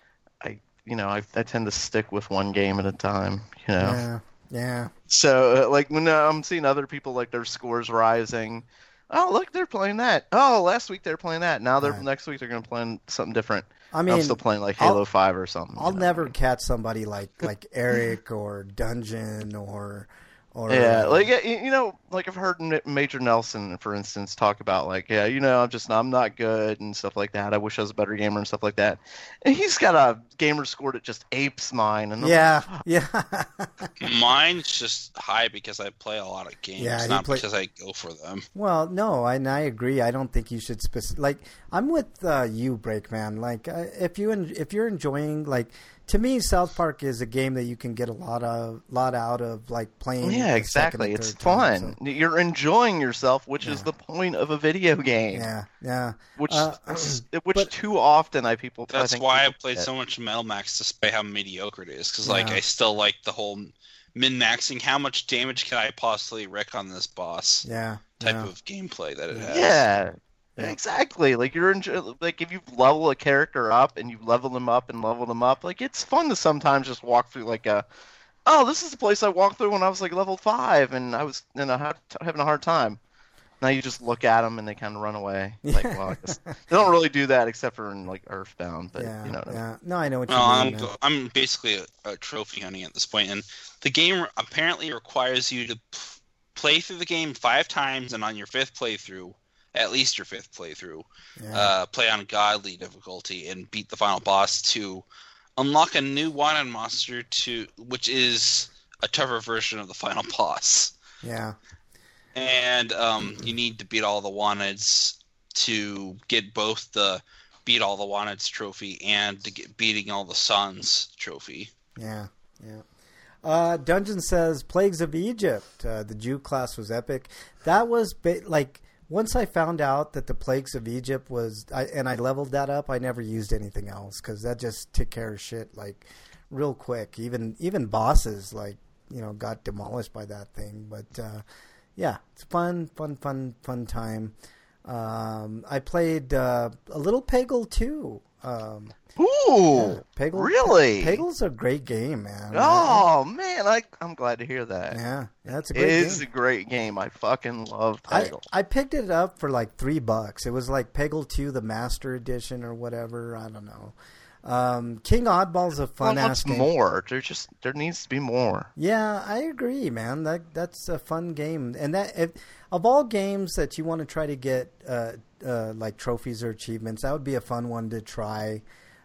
I you know I, I tend to stick with one game at a time. You know. Yeah, yeah. So, uh, like, when uh, I'm seeing other people, like, their scores rising, oh, look, they're playing that. Oh, last week they were playing that. Now they're Right. next week they're going to play something different. I mean, I'm still playing, like, I'll- Halo five or something. I'll you know? never catch somebody like like Eric or Dungeon or or Yeah, uh, like, y- you know, like, I've heard N- Major Nelson, for instance, talk about, like, yeah, you know, I'm just, I'm not good and stuff like that. I wish I was a better gamer and stuff like that. And he's got a gamer score that just apes mine. And I'm yeah, like, yeah. Mine's just high because I play a lot of games, Yeah, he not play- because I go for them. Well, no, I, and I agree. I don't think you should specific. Like, I'm with uh, you, Breakman. Like, uh, if you en- if you're enjoying, like, to me, South Park is a game that you can get a lot of lot out of, like playing. yeah, the second exactly. and It's third fun. time, so, You're enjoying yourself, which is Yeah. the point of a video game. yeah, yeah. Which, Uh, which but- too often I people. I That's think why I people played forget. so much Metal Max, despite how mediocre it is. Because like Yeah. I still like the whole min-maxing. How much damage can I possibly wreak on this boss? Yeah, Type yeah. of gameplay that it has. Yeah, Yeah. exactly. Like you're enjoy- like if you level a character up and you level them up and level them up, like it's fun to sometimes just walk through like a, oh, this is the place I walked through when I was like level five and I was you know ha- having a hard time. Now you just look at them and they kind of run away. Like, well, I guess they don't really do that except for in like Earthbound, but yeah, you know. What I mean. yeah. No, I know what you No, I'm mean. man. go- I'm basically a, a trophy hunting at this point, and the game apparently requires you to p- play through the game five times, and on your fifth playthrough, at least your fifth playthrough, Yeah. uh, play on godly difficulty and beat the final boss to unlock a new wanted monster to which is a tougher version of the final boss. yeah, And um, you need to beat all the wanteds to get both the beat all the wanteds trophy and to get beating all the sons trophy. yeah, yeah. Uh, Dungeon says Plagues of Egypt. Uh, the Jew class was epic. That was ba- like once I found out that the Plagues of Egypt was, I, and I leveled that up. I never used anything else because that just took care of shit like real quick. Even even bosses like you know got demolished by that thing. But uh, yeah, it's fun, fun, fun, fun time. Um, I played uh, a little Peggle too. Um, Ooh, yeah, Peggle, really? Peggle's a great game, man. Oh man, I I'm glad to hear that. Yeah, that's a It great is game. a great game. I fucking love I, Peggle. I picked it up for like three bucks. It was like Peggle two, the Master Edition or whatever. I don't know. Um, King Oddball's a Well, fun ass what's game. more? There just there needs to be more. Yeah, I agree, man. That that's a fun game, and that if, of all games that you want to try to get uh, uh, like trophies or achievements, that would be a fun one to try.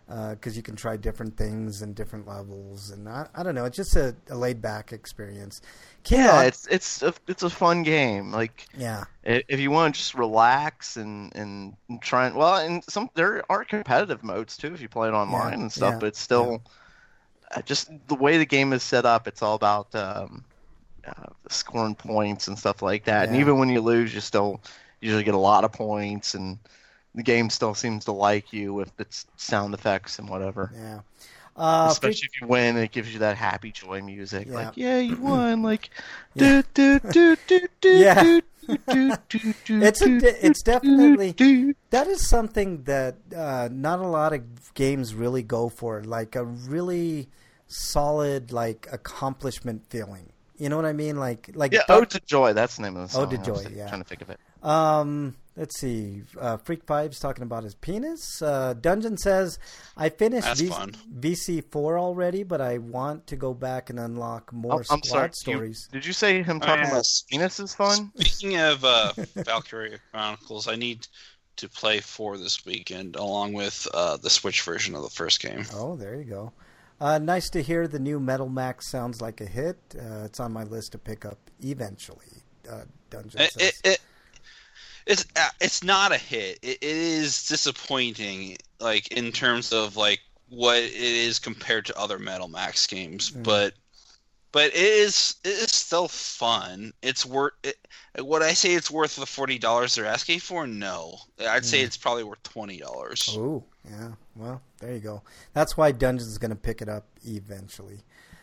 because uh, you can try different things and different levels, and I, I don't know, it's just a, a laid back experience. King yeah, On- it's it's a, it's a fun game. Like, yeah, if you want to just relax and and try and well, and some there are competitive modes too if you play it online Yeah, and stuff. yeah, But it's still uh, just the way the game is set up. It's all about um, uh, scoring points and stuff like that. And Yeah. even when you lose, you still usually get a lot of points, and the game still seems to like you with its sound effects and whatever. yeah. Uh, Especially if you win, it gives you that happy joy music. Yeah. Like, yeah, you won. Like, Yeah. do, do, do, do, do, Yeah. do, do, do, do, It's a do, di- it's do, definitely- do. That is something that uh, not a lot of games really go for, like a really solid, like accomplishment feeling. You know what I mean? Like, like Yeah, Ode to Joy. That's the name of the song. Ode to I was Joy, thinking- yeah. Trying to think of it. Um, let's see. Uh, Freak Vibes talking about his penis. Uh, Dungeon says, I finished That's v- fun. V C four already, but I want to go back and unlock more Oh, I'm squad sorry. You- stories. did you say him Oh, talking yeah. about penis is fun? Speaking of uh, Valkyria Chronicles, I need to play four this weekend, along with uh, the Switch version of the first game. Oh, there you go. Uh, nice to hear the new Metal Max sounds like a hit. Uh, it's on my list to pick up eventually. Uh, Dungeon It, says. it, it, it's uh, it's not a hit. It, it is disappointing, like in terms of like what it is compared to other Metal Max games, Mm. but but it is it is still fun. It's worth it. Would I say it's worth the forty dollars they're asking for? No, I'd say Mm. it's probably worth twenty dollars. Oh, yeah. Well, there you go. That's why Dungeon's going to pick it up eventually.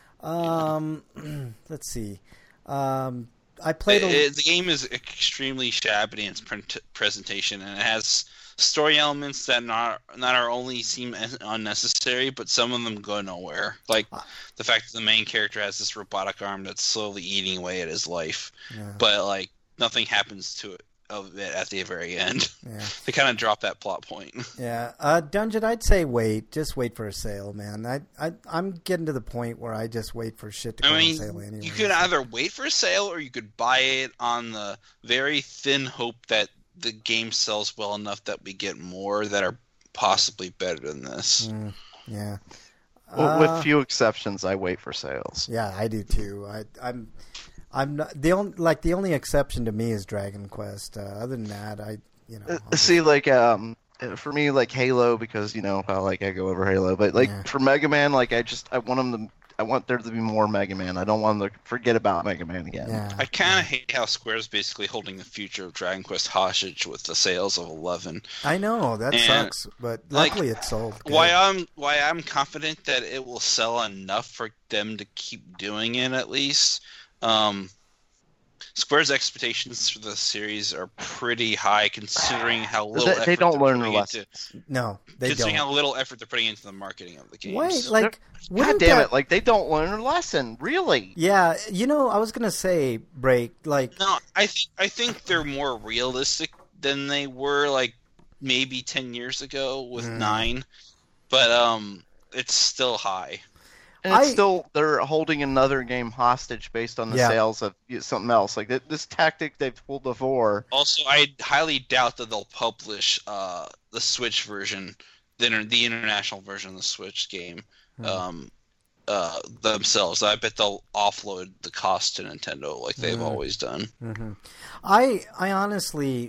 Um, let's see. Um, I played a... the game is extremely shabby in its print- presentation, and it has story elements that not not are only seem as- unnecessary, but some of them go nowhere. Like Ah. the fact that the main character has this robotic arm that's slowly eating away at his life, Yeah, but like nothing happens to it of it at the very end. yeah. They kind of drop that plot point. Yeah, uh, Dungeon, I'd say wait. Just wait for a sale, man. I, I, I'm getting to the point where I just wait for shit to go I on mean, sale anyway. you could either wait for a sale or you could buy it on the very thin hope that the game sells well enough that we get more that are possibly better than this. Mm, yeah. Well, Uh, with few exceptions, I wait for sales. Yeah, I do too. I, I'm, I'm not the only like the only exception to me is Dragon Quest. Uh, other than that, I, you know, Uh, I'll just- See, like, um, for me, like Halo, because you know how like I go over Halo, but like Yeah. for Mega Man, like I just I want them to, I want there to be more Mega Man. I don't want them to forget about Mega Man again. yeah, I kind of hate how Square's basically holding the future of Dragon Quest hostage with the sales of eleven. I know that And, sucks, but like, luckily it sold. good. Why I'm why I'm confident that it will sell enough for them to keep doing it at least. Um, Square's expectations for the series are pretty high, considering how little They, effort they don't they're learn their putting lessons. into, No, they considering don't. how little effort they're putting into the marketing of the games. Wait, like, God wouldn't damn that- it! Like they don't learn their lesson, really. Yeah, you know, I was gonna say, break. Like, No, I think I think they're more realistic than they were like maybe ten years ago with Mm. nine, but um, it's still high. And it's I- still they're holding another game hostage based on the Yeah. sales of something else. Like th- this tactic they've pulled before. Also, I highly doubt that they'll publish uh, the Switch version, the, inter- the international version of the Switch game, Hmm. um, uh, themselves. I bet they'll offload the cost to Nintendo like they've Hmm. always done. hmm I, I honestly,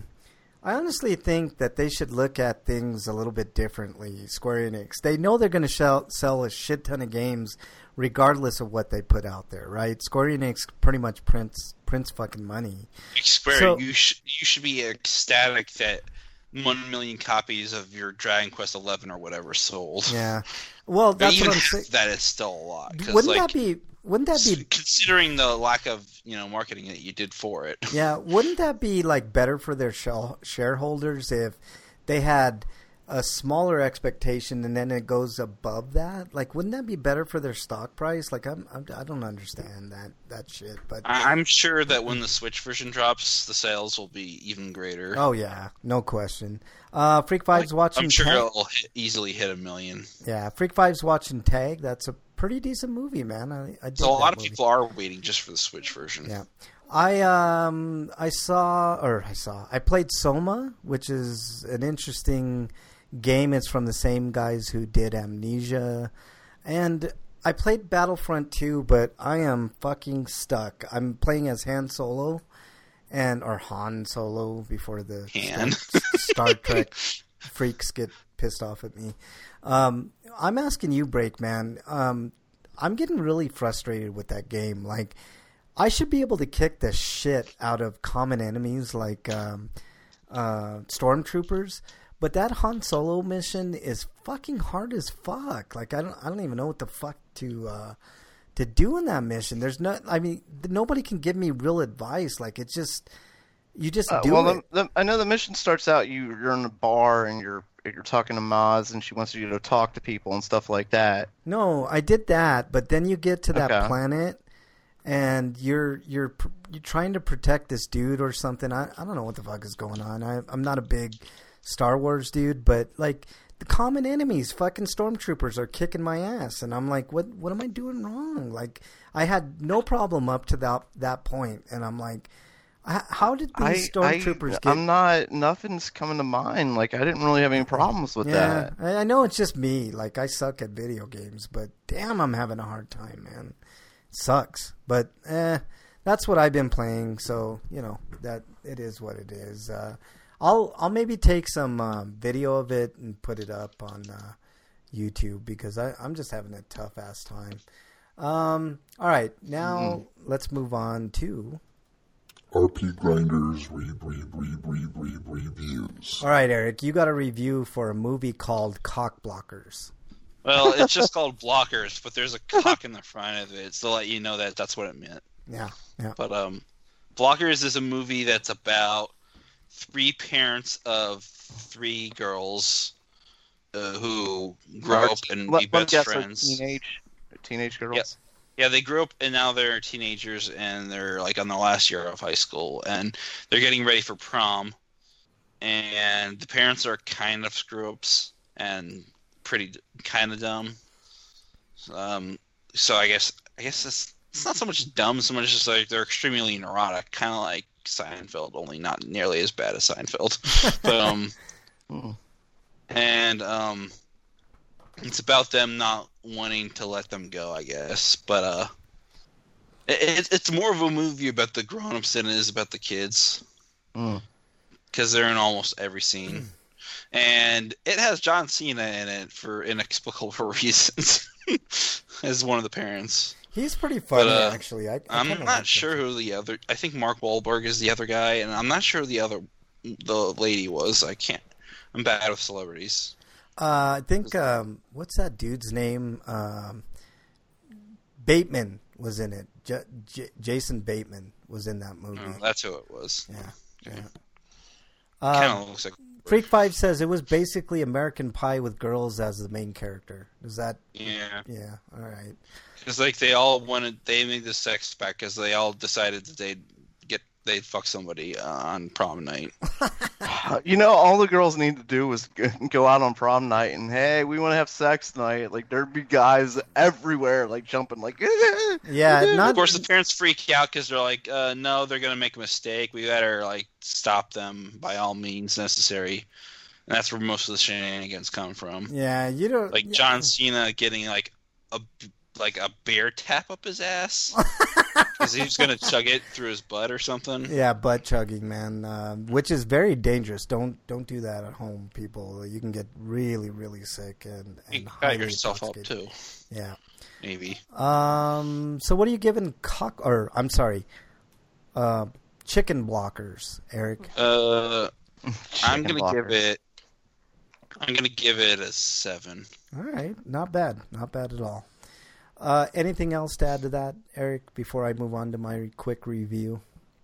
I honestly think that they should look at things a little bit differently. Square Enix, they know they're going to sell, sell a shit ton of games, regardless of what they put out there, right? Square Enix pretty much prints prints fucking money. Square, So- you sh- you should be ecstatic that one million copies of your Dragon Quest eleven or whatever sold. Yeah, well, But that's even what I'm half saying. that is still a lot. 'cause, Wouldn't like, that be? Wouldn't that be? considering the lack of you know marketing that you did for it? Yeah, wouldn't that be like better for their shell- shareholders if they had a smaller expectation and then it goes above that? Like, wouldn't that be better for their stock price? Like, I'm, I'm I don't understand that that shit. But I- I'm sure that when the Switch version drops, the sales will be even greater. oh yeah, no question. Uh, Freak Vibes watching. I'm sure Tag. it'll hit, easily hit a million. Yeah, Freak Vibes watching Tag. That's a pretty decent movie, man. I, I dig So a lot that of movie. people are waiting just for the Switch version. Yeah. I um I saw or I saw I played Soma, which is an interesting game is from the same guys who did Amnesia. And I played Battlefront two, but I am fucking stuck. I'm playing as Han Solo, and or Han Solo before the Han. Star, Star Trek freaks get pissed off at me. Um, I'm asking you, Breakman. Um, I'm getting really frustrated with that game. Like, I should be able to kick the shit out of common enemies like um, uh, stormtroopers. But that Han Solo mission is fucking hard as fuck. Like I don't, I don't even know what the fuck to uh, to do in that mission. There's no, I mean, nobody can give me real advice. Like it's just, you just Uh, do well, it. the, the, I know the mission starts out. You, you're in a bar and you're you're talking to Maz, and she wants you to talk to people and stuff like that. No, I did that, but then you get to that Okay. planet, and you're you're pr- you're trying to protect this dude or something. I I don't know what the fuck is going on. I I'm not a big Star Wars dude, but like the common enemies, fucking stormtroopers are kicking my ass, and I'm like, what what am I doing wrong? Like I had no problem up to that that point, and I'm like, h- how did I, these stormtroopers I, get? I'm not. Nothing's coming to mind. Like I didn't really have any problems with Yeah, that. I I know it's just me. Like I suck at video games, but damn, I'm having a hard time, man. It sucks, but eh, that's what I've been playing. So you know that it is what it is. Uh, I'll I'll maybe take some um, video of it and put it up on uh, YouTube because I, I'm just having a tough ass time. Um, all right, now Mm. let's move on to. R P Grinders re, re, re, re, re, reviews. All right, Eric, you got a review for a movie called Cock Blockers. Well, it's just called Blockers, but there's a cock in the front of it to let you know that that's what it meant. Yeah, yeah. But um, Blockers is a movie that's about three parents of three girls uh, who grow up and Let- be let me best guess, they're friends. Teenage, teenage girls. Yep. Yeah, they grew up and now they're teenagers and they're like on the last year of high school and they're getting ready for prom. And the parents are kind of screw ups and pretty kind of dumb. Um, so I guess I guess it's it's not so much dumb, so much just like they're extremely neurotic, kind of like Seinfeld, only not nearly as bad as Seinfeld. but um, Hmm. and um, it's about them not wanting to let them go, I guess. But uh, it, it's more of a movie about the grown-ups than it is about the kids, Mm. because they're in almost every scene. And it has John Cena in it for inexplicable reasons as one of the parents. He's pretty funny, But, uh, actually. I, I I'm kinda not like sure him. who the other. I think Mark Wahlberg is the other guy, and I'm not sure who the other the lady was. I can't. I'm bad with celebrities. Uh, I think um, what's that dude's name? Um, Bateman was in it. J- J- Jason Bateman was in that movie. Oh, that's who it was. Yeah, yeah. Kind Um, of looks like. Freak Five says it was basically American Pie with girls as the main character. Is that? Yeah, Yeah. All right. because like they all wanted. They made the sex pact because they all decided that they'd get they'd fuck somebody uh, on prom night. You know, all the girls need to do is g- go out on prom night and hey, we want to have sex tonight. Like there'd be guys everywhere, like jumping, like Yeah. Not. Of course, the parents freak out because they're like, uh, "No, they're gonna make a mistake. We better like stop them by all means necessary." And that's where most of the shenanigans come from. Yeah. You don't. Like yeah. John Cena getting like a like a bear tap up his ass because he was gonna chug it through his butt or something. Yeah, butt chugging, man, uh, which is very dangerous. Don't don't do that at home, people. You can get really, really sick and, and You got highly yourself up intoxicated. too, Yeah. maybe. Um. So, what are you giving cock? Or I'm sorry, uh, chicken blockers, Eric. Uh, I'm Chicken gonna give blockers. it. I'm gonna give it a seven. All right, not bad, not bad at all. Uh, anything else to add to that, Eric? Before I move on to my quick review.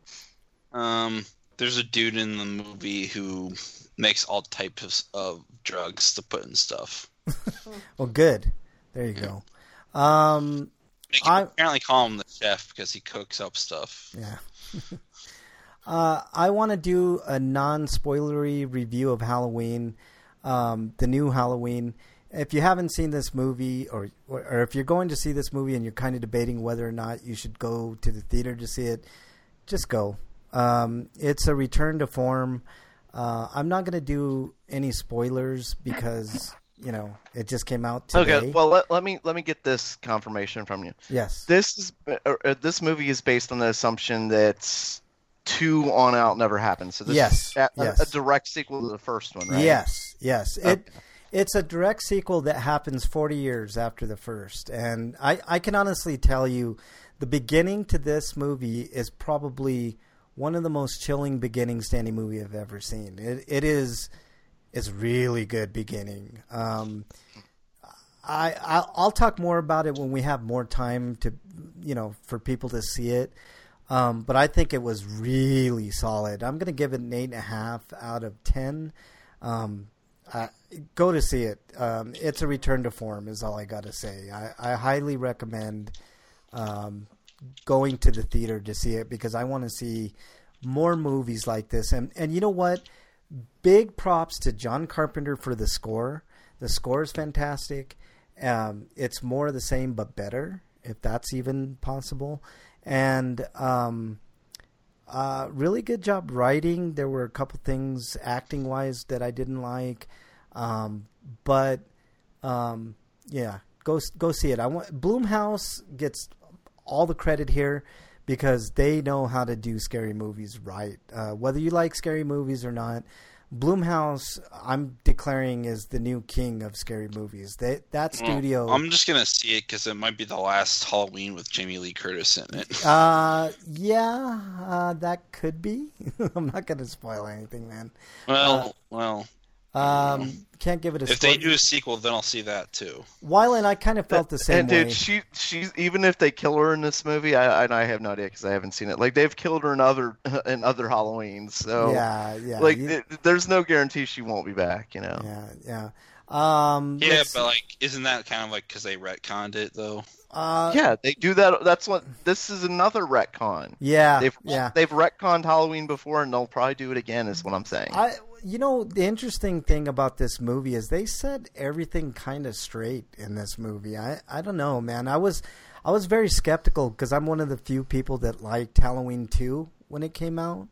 Um, there's a dude in the movie who makes all types of drugs to put in stuff. Well, good. There you go. Um. They can I- apparently call him the chef because he cooks up stuff. Yeah. uh, I want to do a non-spoilery review of Halloween, um, the new Halloween. If you haven't seen this movie, or or if you're going to see this movie and you're kind of debating whether or not you should go to the theater to see it, just go. Um, it's a return to form. Uh, I'm not going to do any spoilers because, you know, it just came out today. Okay, well let, let me let me get this confirmation from you. Yes. This is uh, uh, this movie is based on the assumption that two on out never happened. So this Yes, is a, yes. a direct sequel to the first one, right? Yes, yes. Okay. It it's a direct sequel that happens forty years after the first. And I, I can honestly tell you the beginning to this movie is probably one of the most chilling beginnings to any movie I've ever seen. It it is it's really good beginning. Um, I I'll, I'll talk more about it when we have more time to, you know, for people to see it. Um, but I think it was really solid. I'm going to give it an eight and a half out of ten. Um, uh, go to see it. Um, it's a return to form, is all I got to say. I, I highly recommend um, going to the theater to see it because I want to see more movies like this. And and you know what? Big props to John Carpenter for the score. The score is fantastic. Um, it's more of the same but better, if that's even possible. And um, uh, really good job writing. There were a couple things acting-wise that I didn't like. Um, but, um, yeah, go go see it. I want Blumhouse gets all the credit here because they know how to do scary movies right. Uh, whether you like scary movies or not, Blumhouse, I'm declaring, is the new king of scary movies. They, that studio... Well, I'm just going to see it because it might be the last Halloween with Jamie Lee Curtis in it. Uh, yeah, uh, that could be. I'm not going to spoil anything, man. Well, Uh, well... Um, can't give it a If spoil- they do a sequel, then I'll see that too. Wyland, I kind of felt the same and way. dude, she she's even if they kill her in this movie, I I, I have no idea because I haven't seen it. Like they've killed her in other in other Halloweens, so yeah, yeah. like you- it, there's no guarantee she won't be back. You know. yeah, yeah. Um, Yeah, let's- but like, isn't that kind of like because they retconned it though? uh, Yeah, they do that. That's what this is another retcon. yeah, They've yeah. they've retconned Halloween before, and they'll probably do it again. Is what I'm saying. I, you know, the interesting thing about this movie is they set everything kind of straight in this movie. I, I don't know, man. I was, I was very skeptical because I'm one of the few people that liked Halloween two when it came out.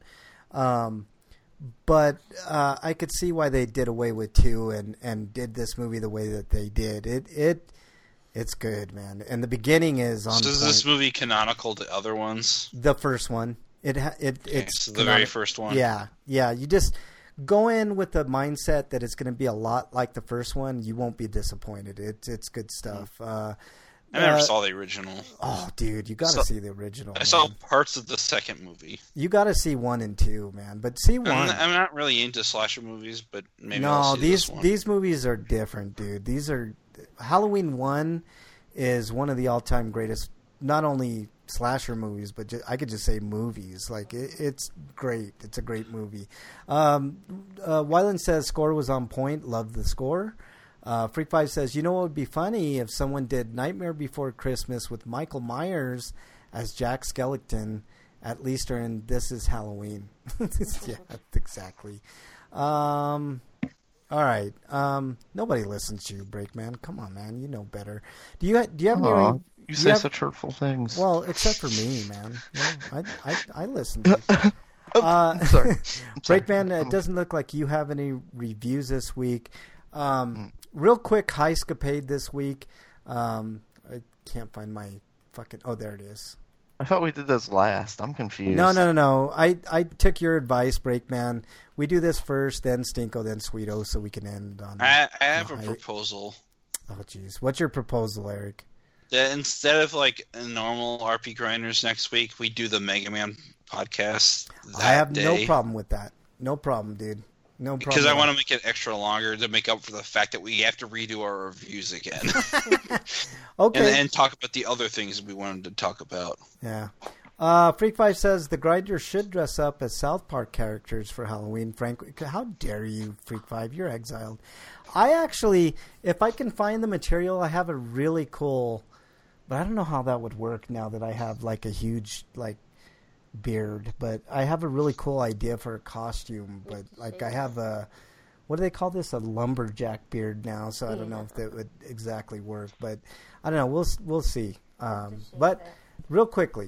Um, but uh, I could see why they did away with two and, and did this movie the way that they did. It it it's good, man. And the beginning is on So is point. this movie canonical to other ones? The first one. It ha- it Okay, it's so the very first one. Yeah, yeah. You just go in with the mindset that it's going to be a lot like the first one. You won't be disappointed. It's it's good stuff. Uh, I never uh, saw the original. Oh, dude, you got to So- see the original. I man. saw parts of the second movie. You got to see one and two, man. But see I'm one. not, I'm not really into slasher movies, but maybe I'll No, see these this one. these movies are different, dude. These are Halloween one is one of the all time greatest. Not only slasher movies, but just, I could just say movies. Like it, it's great. It's a great movie. Um, uh, Wyland says score was on point. Loved the score. Uh, Freak Five says, you know what would be funny if someone did Nightmare Before Christmas with Michael Myers as Jack Skellington, at least during This Is Halloween. Yeah, exactly. Um, all right. Um, nobody listens to you, Breakman. Come on, man. You know better. Do you ha- do you have Aw, any? you do say have- such hurtful things. Well, except for me, man. Well, I, I I listen. To you. Uh, sorry. I'm sorry. Breakman, it doesn't look like you have any reviews this week. Um, real quick, Heiscapade this week. Um, I can't find my fucking. Oh, there it is. I thought we did this last. I'm confused. No, no, no, no. I, I took your advice, Breakman. We do this first, then Stinko, then Sweeto, so we can end on. I, I have a I- proposal. Oh, jeez. What's your proposal, Eric? That instead of like a normal R P Grinders next week, we do the Mega Man podcast that I have day. no problem with that. No problem, dude. No problem. Because I at all. want to make it extra longer to make up for the fact that we have to redo our reviews again. Okay. and, and talk about the other things we wanted to talk about. Yeah. Uh, Freak Five says the Grinders should dress up as South Park characters for Halloween. Frank, how dare you, Freak Five? You're exiled. I actually, if I can find the material, I have a really cool, but I don't know how that would work now that I have like a huge like beard. But I have a really cool idea for a costume. But like I have a, what do they call this? A lumberjack beard now. So I don't know if that would exactly work. But I don't know. We'll we'll see. Um, but. Real quickly.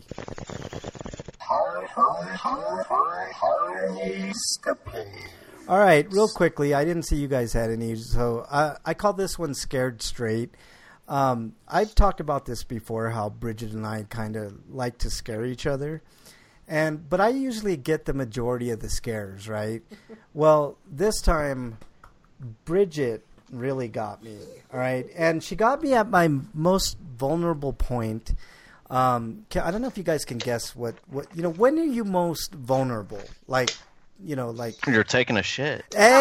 All right, real quickly, I didn't see you guys had any, so I, I call this one Scared Straight. Um, I've talked about this before, how Bridget and I kind of like to scare each other. And but I usually get the majority of the scares, right? Well, this time, Bridget really got me, all right? And she got me at my most vulnerable point. Um, I don't know if you guys can guess what, what you know, when are you most vulnerable? Like, you know, like... You're taking a shit.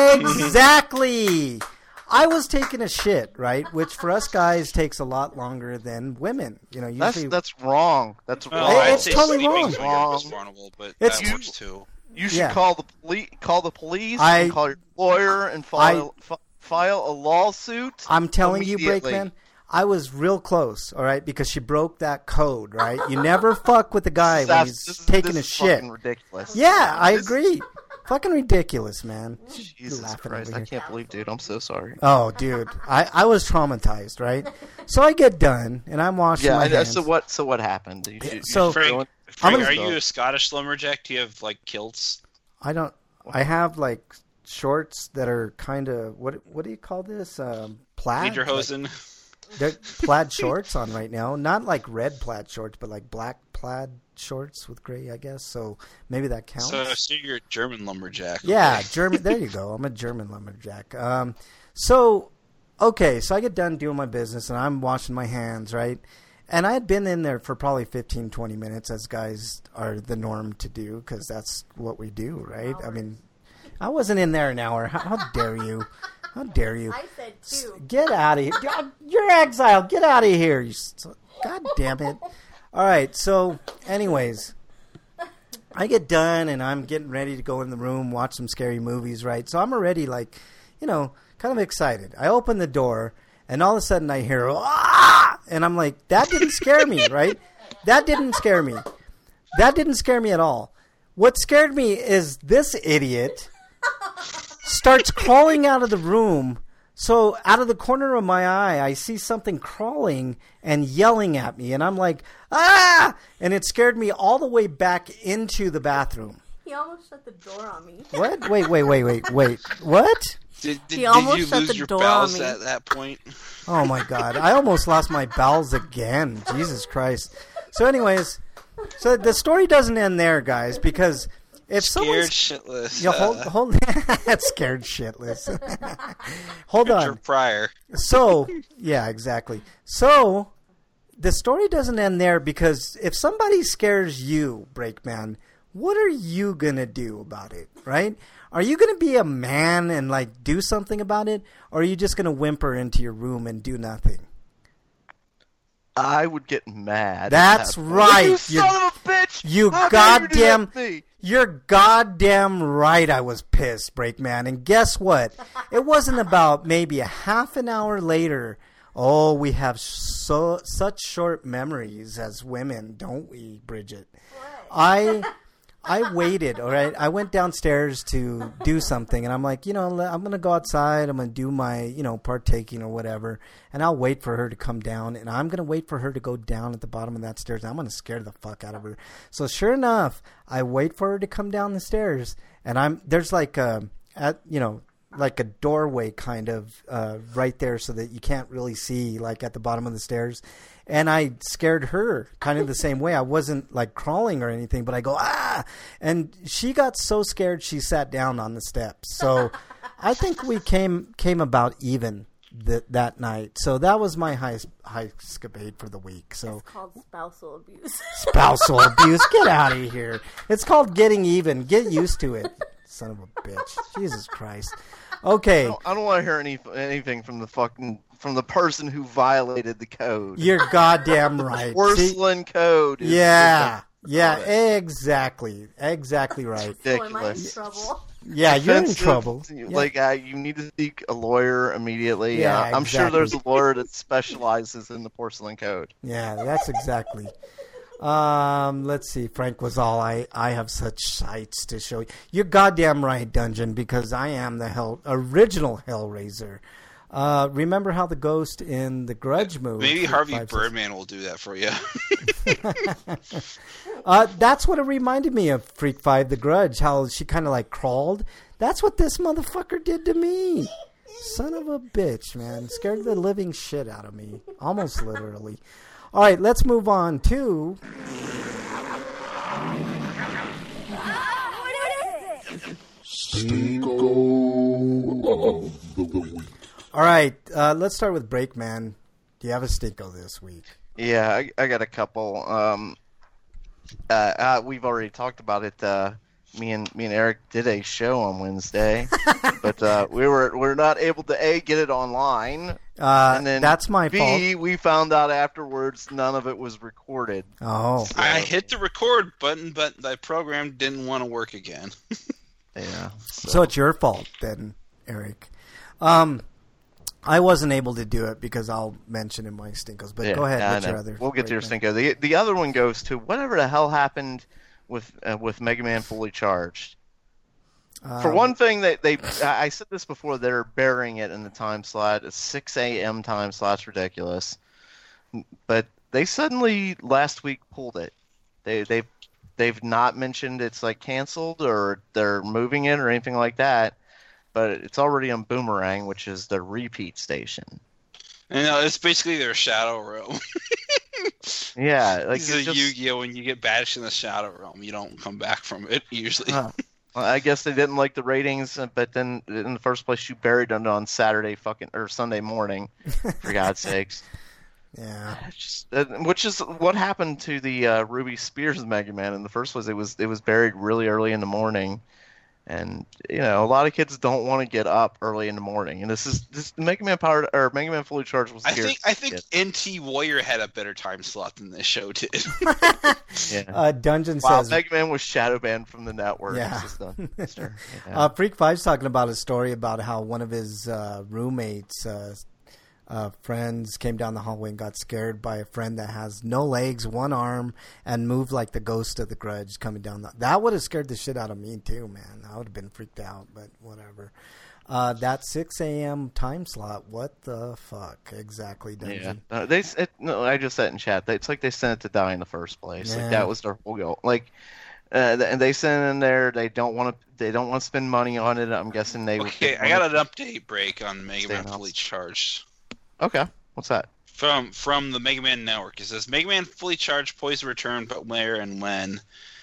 Exactly! I was taking a shit, right? Which for us guys takes a lot longer than women. You know, usually... That's that's wrong. That's Well, wrong. I'd It's say totally sleeping's wrong. when you're most vulnerable, but It's- that works too. You should Yeah. call the police. Call the police. I- and call your lawyer and file fi- file a lawsuit. I'm telling you, immediately. Breakman, I was real close, all right? Because she broke that code, right? You never fuck with the guy when That's- he's this is- taking this a is shit. fucking ridiculous. Yeah, I This- agree. Fucking ridiculous, man. You're Jesus laughing Christ! over I here. can't believe, dude. I'm so sorry. Oh, dude, I, I was traumatized, right? So I get done, and I'm washing Yeah. my I, hands. so what? So what happened? You, you, So- you Frank, going- Frank gonna- are you a Scottish lumberjack? Do you have like kilts? I don't. I have like shorts that are kind of what? What do you call this? Um, plaid. Like, Lederhosen? they're plaid shorts on right now. Not like red plaid shorts, but like black plaid shorts with gray, I guess. So maybe that counts. So, so you're a German lumberjack. Yeah, okay. German. There you go. I'm a German lumberjack. Um, so, okay, so I get done doing my business, and I'm washing my hands, right? And I had been in there for probably fifteen, twenty minutes, as guys are the norm to do, because that's what we do, right? I mean, I wasn't in there an hour. How, how dare you? How dare you? I said two. Get out of here. You're exiled. Get out of here. You st- God damn it. All right, so anyways, I get done, and I'm getting ready to go in the room, watch some scary movies, right? So I'm already, like, you know, kind of excited. I open the door, and all of a sudden I hear, ah! And I'm like, that didn't scare me, right? That didn't scare me. That didn't scare me at all. What scared me is this idiot starts crawling out of the room. So out of the corner of my eye, I see something crawling and yelling at me. And I'm like, ah! And it scared me all the way back into the bathroom. He almost shut the door on me. What? Wait, wait, wait, wait, wait. What? Did, did, He did almost you shut lose the your door bowels on me. at that point? Oh, my God. I almost lost my bowels again. Jesus Christ. So anyways, so the story doesn't end there, guys, because if Scared someone's... shitless. Yeah, hold, uh, hold, that's scared shitless. Hold Richard on. Pryor. So, yeah, exactly. So, the story doesn't end there, because if somebody scares you, Breakman, what are you going to do about it, right? Are you going to be a man and, like, do something about it? Or are you just going to whimper into your room and do nothing? I would get mad. That's at that point. right, You you- son of a bitch! You How dare you do that goddamn... to me? You're goddamn right I was pissed, Breakman. And guess what? It wasn't about maybe a half an hour later. Oh, we have so such short memories as women, don't we, Bridget? I I waited, all right? I went downstairs to do something, and I'm like, you know, I'm going to go outside. I'm going to do my, you know, partaking or whatever, and I'll wait for her to come down, and I'm going to wait for her to go down at the bottom of that stairs, and I'm going to scare the fuck out of her. So sure enough, I wait for her to come down the stairs, and I'm there's like a, at, you know, like a doorway kind of uh, right there so that you can't really see, like, at the bottom of the stairs. And I scared her kind of the same way. I wasn't, like, crawling or anything, but I go, ah! And she got so scared she sat down on the steps. So I think we came came about even th- that night. So that was my high, high escapade for the week. So It's called spousal abuse. spousal abuse. Get out of here. It's called getting even. Get used to it, son of a bitch. Jesus Christ. Okay. I don't, I don't want to hear any anything from the fucking from the person who violated the code. You're goddamn right. See? Porcelain code. Is Yeah. is Yeah, a- exactly. Exactly right. Boy, am I in ridiculous. trouble. Yeah, you're in Offensive. trouble. Yeah. Like uh, you need to seek a lawyer immediately. Yeah, uh, I'm sure exactly. there's a lawyer that specializes in the porcelain code. Yeah, that's exactly. Um, let's see. Frank was all I. I have such sights to show you. You're goddamn right, Dungeon, because I am the hell original Hellraiser. Uh, remember how the ghost in the Grudge movie? Maybe Harvey five, six- Birdman will do that for you. Uh, that's what it reminded me of Freak Five: The Grudge. How she kind of like crawled. That's what this motherfucker did to me. Son of a bitch, man. Scared the living shit out of me. Almost literally. All right, let's move on to... Stinko of the week. All right, uh, let's start with Breakman. Do you have a Stinko this week? Yeah, I, I got a couple. Um, uh, uh, we've already talked about it. Uh, me and me and Eric did a show on Wednesday, but uh, we were we were not able to a get it online. Uh, and then that's my B, fault. we found out afterwards none of it was recorded. Oh, So, I hit the record button, but the program didn't want to work again. yeah. so. So, it's your fault then, Eric. Um, I wasn't able to do it because I'll mention in my Stinkos. But yeah, go ahead. I What's know. your other? We'll get to your Breakman? Stinko. The the other one goes to whatever the hell happened with uh, with Mega Man Fully Charged. For Um, one thing, they, they I said this before, they're burying it in the time slot. A six a.m. time slot's ridiculous. But they suddenly, last week, pulled it. They, they've, they've not mentioned it's like canceled or they're moving it or anything like that. But it's already on Boomerang, which is the repeat station. And uh, it's basically their Shadow Realm. Yeah. like This it's is a just- Yu-Gi-Oh! When you get banished in the Shadow Realm, you don't come back from it, usually. Huh. Well, I guess they didn't like the ratings, but then in the first place, you buried it on Saturday fucking or Sunday morning, for God's sakes. Yeah. It's just, uh, which is what happened to the uh, Ruby Spears Mega Man in the first was it was it was buried really early in the morning, and you know a lot of kids don't want to get up early in the morning, and this is this Mega Man Powered or Mega Man Fully Charged was. I geared think for I think kids. N T Warrior had a better time slot than this show did. Yeah. Uh, Dungeon Wow, says. Mega Man was shadow banned from the network. Yeah. It's just done. Sure. Yeah. Uh, Freak Five's talking about a story about how one of his uh, roommates, uh, uh, friends, came down the hallway and got scared by a friend that has no legs, one arm, and moved like the ghost of the Grudge coming down. The- that would have scared the shit out of me too, man. I would have been freaked out, but whatever. Uh, that six a.m. time slot, what the fuck exactly, Yeah, Dungeon? uh, they. It, no, I just said in chat. It's like they sent it to die in the first place. Yeah. Like that was their whole goal. Like, uh, and they sent it in there. They don't want to. They don't want to spend money on it. I'm guessing they. Okay, would I got an update break on Mega Stay Man announced. Fully Charged. Okay, what's that? From from the Mega Man Network. It says Mega Man Fully Charged poised to return, but where and when?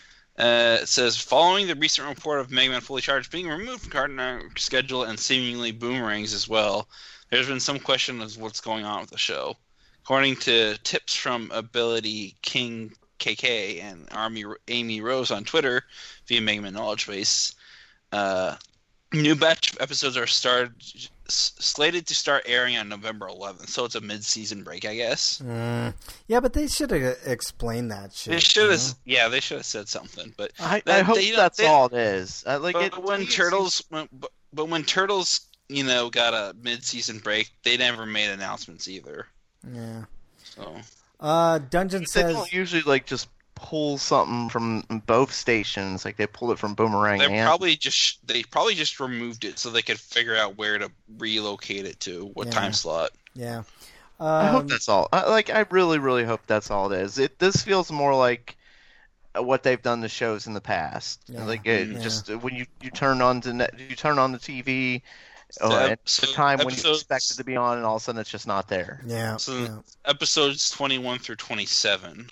Uh, it says following the recent report of Mega Man Fully Charged being removed from Cartoon Network schedule and seemingly Boomerangs as well, there's been some question of what's going on with the show. According to tips from Ability King K K and Army Amy Rose on Twitter via Mega Man Knowledge Base, uh, new batch of episodes are started s- slated to start airing on November eleventh, so it's a mid-season break, I guess. Mm, yeah, but they should have explained that shit. They should you have, know? yeah, they should have said something. But I, that- I hope they- you know, that's they- all it is. Uh, like but it, when it Turtles, when, but, but when Turtles, you know, got a mid-season break, they never made announcements either. Yeah. So Uh, Dungeon They says. don't usually like just pull something from both stations. Like they pulled it from Boomerang. they and probably just they probably just removed it so they could figure out where to relocate it to, what Yeah. time slot. Yeah. I hope Um, that's all. I, like I really, really hope that's all it is. It this feels more like uh, what they've done to shows in the past. Yeah. Like it, Yeah. just uh, when you, you turn on to net, you turn on the T V, So or at the episode- time when you episodes- expect it to be on, and all of a sudden it's just not there. yeah. So yeah. episodes twenty-one through twenty-seven.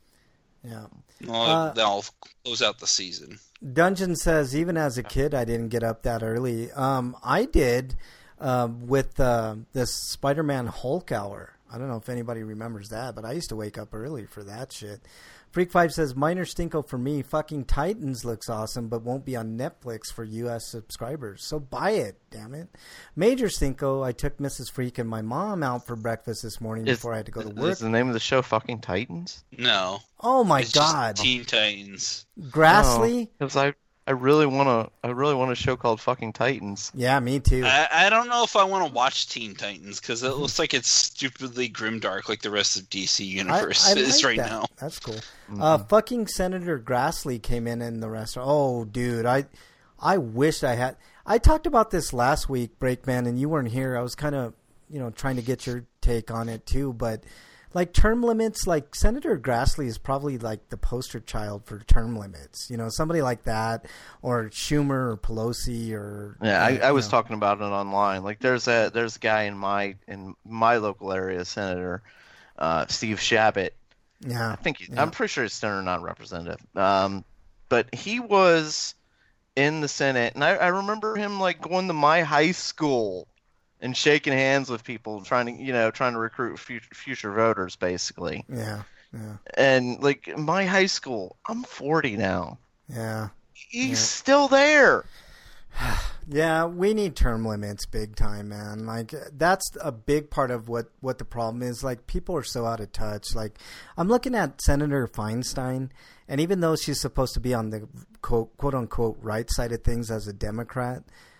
Yeah. They'll, Uh, they'll close out the season. Dungeon says, even as a kid, I didn't get up that early. Um, I did um, with uh, this Spider-Man Hulk hour. I don't know if anybody remembers that, but I used to wake up early for that shit. Freak Five says, minor stinko for me. Fucking Titans looks awesome, but won't be on Netflix for U S subscribers. So buy it, damn it. Major stinko, I took Missus Freak and my mom out for breakfast this morning Is- before I had to go to Is work. the name of the show fucking Titans? No. Oh my it's just god. Teen Titans. Grassley? Because I, I really want to. I really want a show called fucking Titans. Yeah, me too. I, I don't know if I want to watch Teen Titans because it looks like it's stupidly grimdark like the rest of D C Universe I, I is like right that. now. That's cool. Mm-hmm. Uh, fucking Senator Grassley came in in the restaurant. Oh, dude, I, I wished I had. I talked about this last week, Breakman, and you weren't here. I was kind of, you know, trying to get your take on it too. But like term limits. Like Senator Grassley is probably like the poster child for term limits. You know, somebody like that, or Schumer or Pelosi or Yeah, I, I was know. talking about it online. Like, there's a there's a guy in my in my local area, Senator uh, Steve Shabbat. Yeah, I think he, yeah. I'm pretty sure he's senator, not representative. Um, but he was in the Senate, and I, I remember him like going to my high school and shaking hands with people, trying to you know trying to recruit future, future voters, basically. Yeah, yeah, And like my high school, I'm forty now. yeah. He's Yeah. still there. Yeah, we need term limits big time, man. Like that's a big part of what, what the problem is. Like people are so out of touch. Like I'm looking at Senator Feinstein, and even though she's supposed to be on the quote, quote unquote right side of things as a Democrat,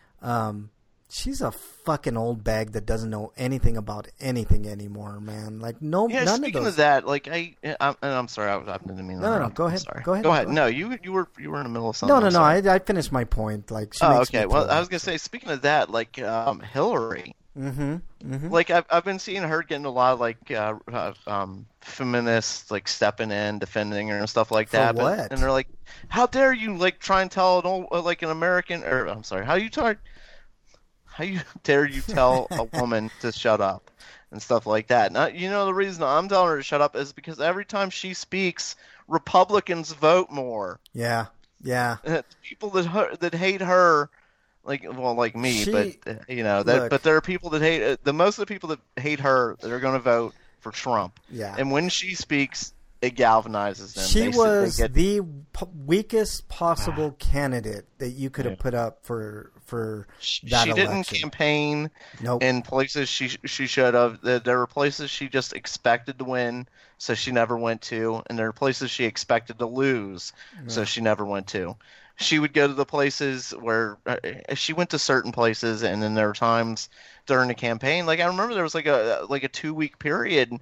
um, she's a fucking old bag that doesn't know anything about anything anymore, man. Like no, Yeah, none speaking of of, those. that, like I, I'm, I'm sorry, I, I didn't mean. to No, no, no, interrupt. go I'm ahead. sorry. Go ahead. Go ahead. Go No, you you were you were in the middle of something. no, no, I'm no. sorry. I, I finished my point. Like she Oh, makes me okay. Well, feel I was gonna say, speaking of that, like um, Hillary, Mm-hmm. Mm-hmm. like I've I've been seeing her getting a lot of like uh, uh, um, feminists like stepping in, defending her and stuff like For that. what? But, and they're like, "How dare you like try and tell an old, uh, like an American or I'm sorry, how you talk, how you dare you tell a woman to shut up and stuff like that?" Now, you know the reason I'm telling her to shut up is because every time she speaks, Republicans vote more. Yeah. Yeah. People that her, that hate her. Like well, like me, She- but uh, you know that. look. But there are people that hate uh, the most of the people that hate her that are going to vote for Trump. Yeah. And when she speaks, it galvanizes them. She They s- was they get, the p- weakest possible candidate that you could have Yeah. put up for for she that she didn't election. campaign Nope. in places she she should have. There there were places she just expected to win, so she never went to, and there are places she expected to lose, so she never went to. She would go to the places where uh, she went to certain places, and then there were times during the campaign. Like I remember there was like a like a two week period,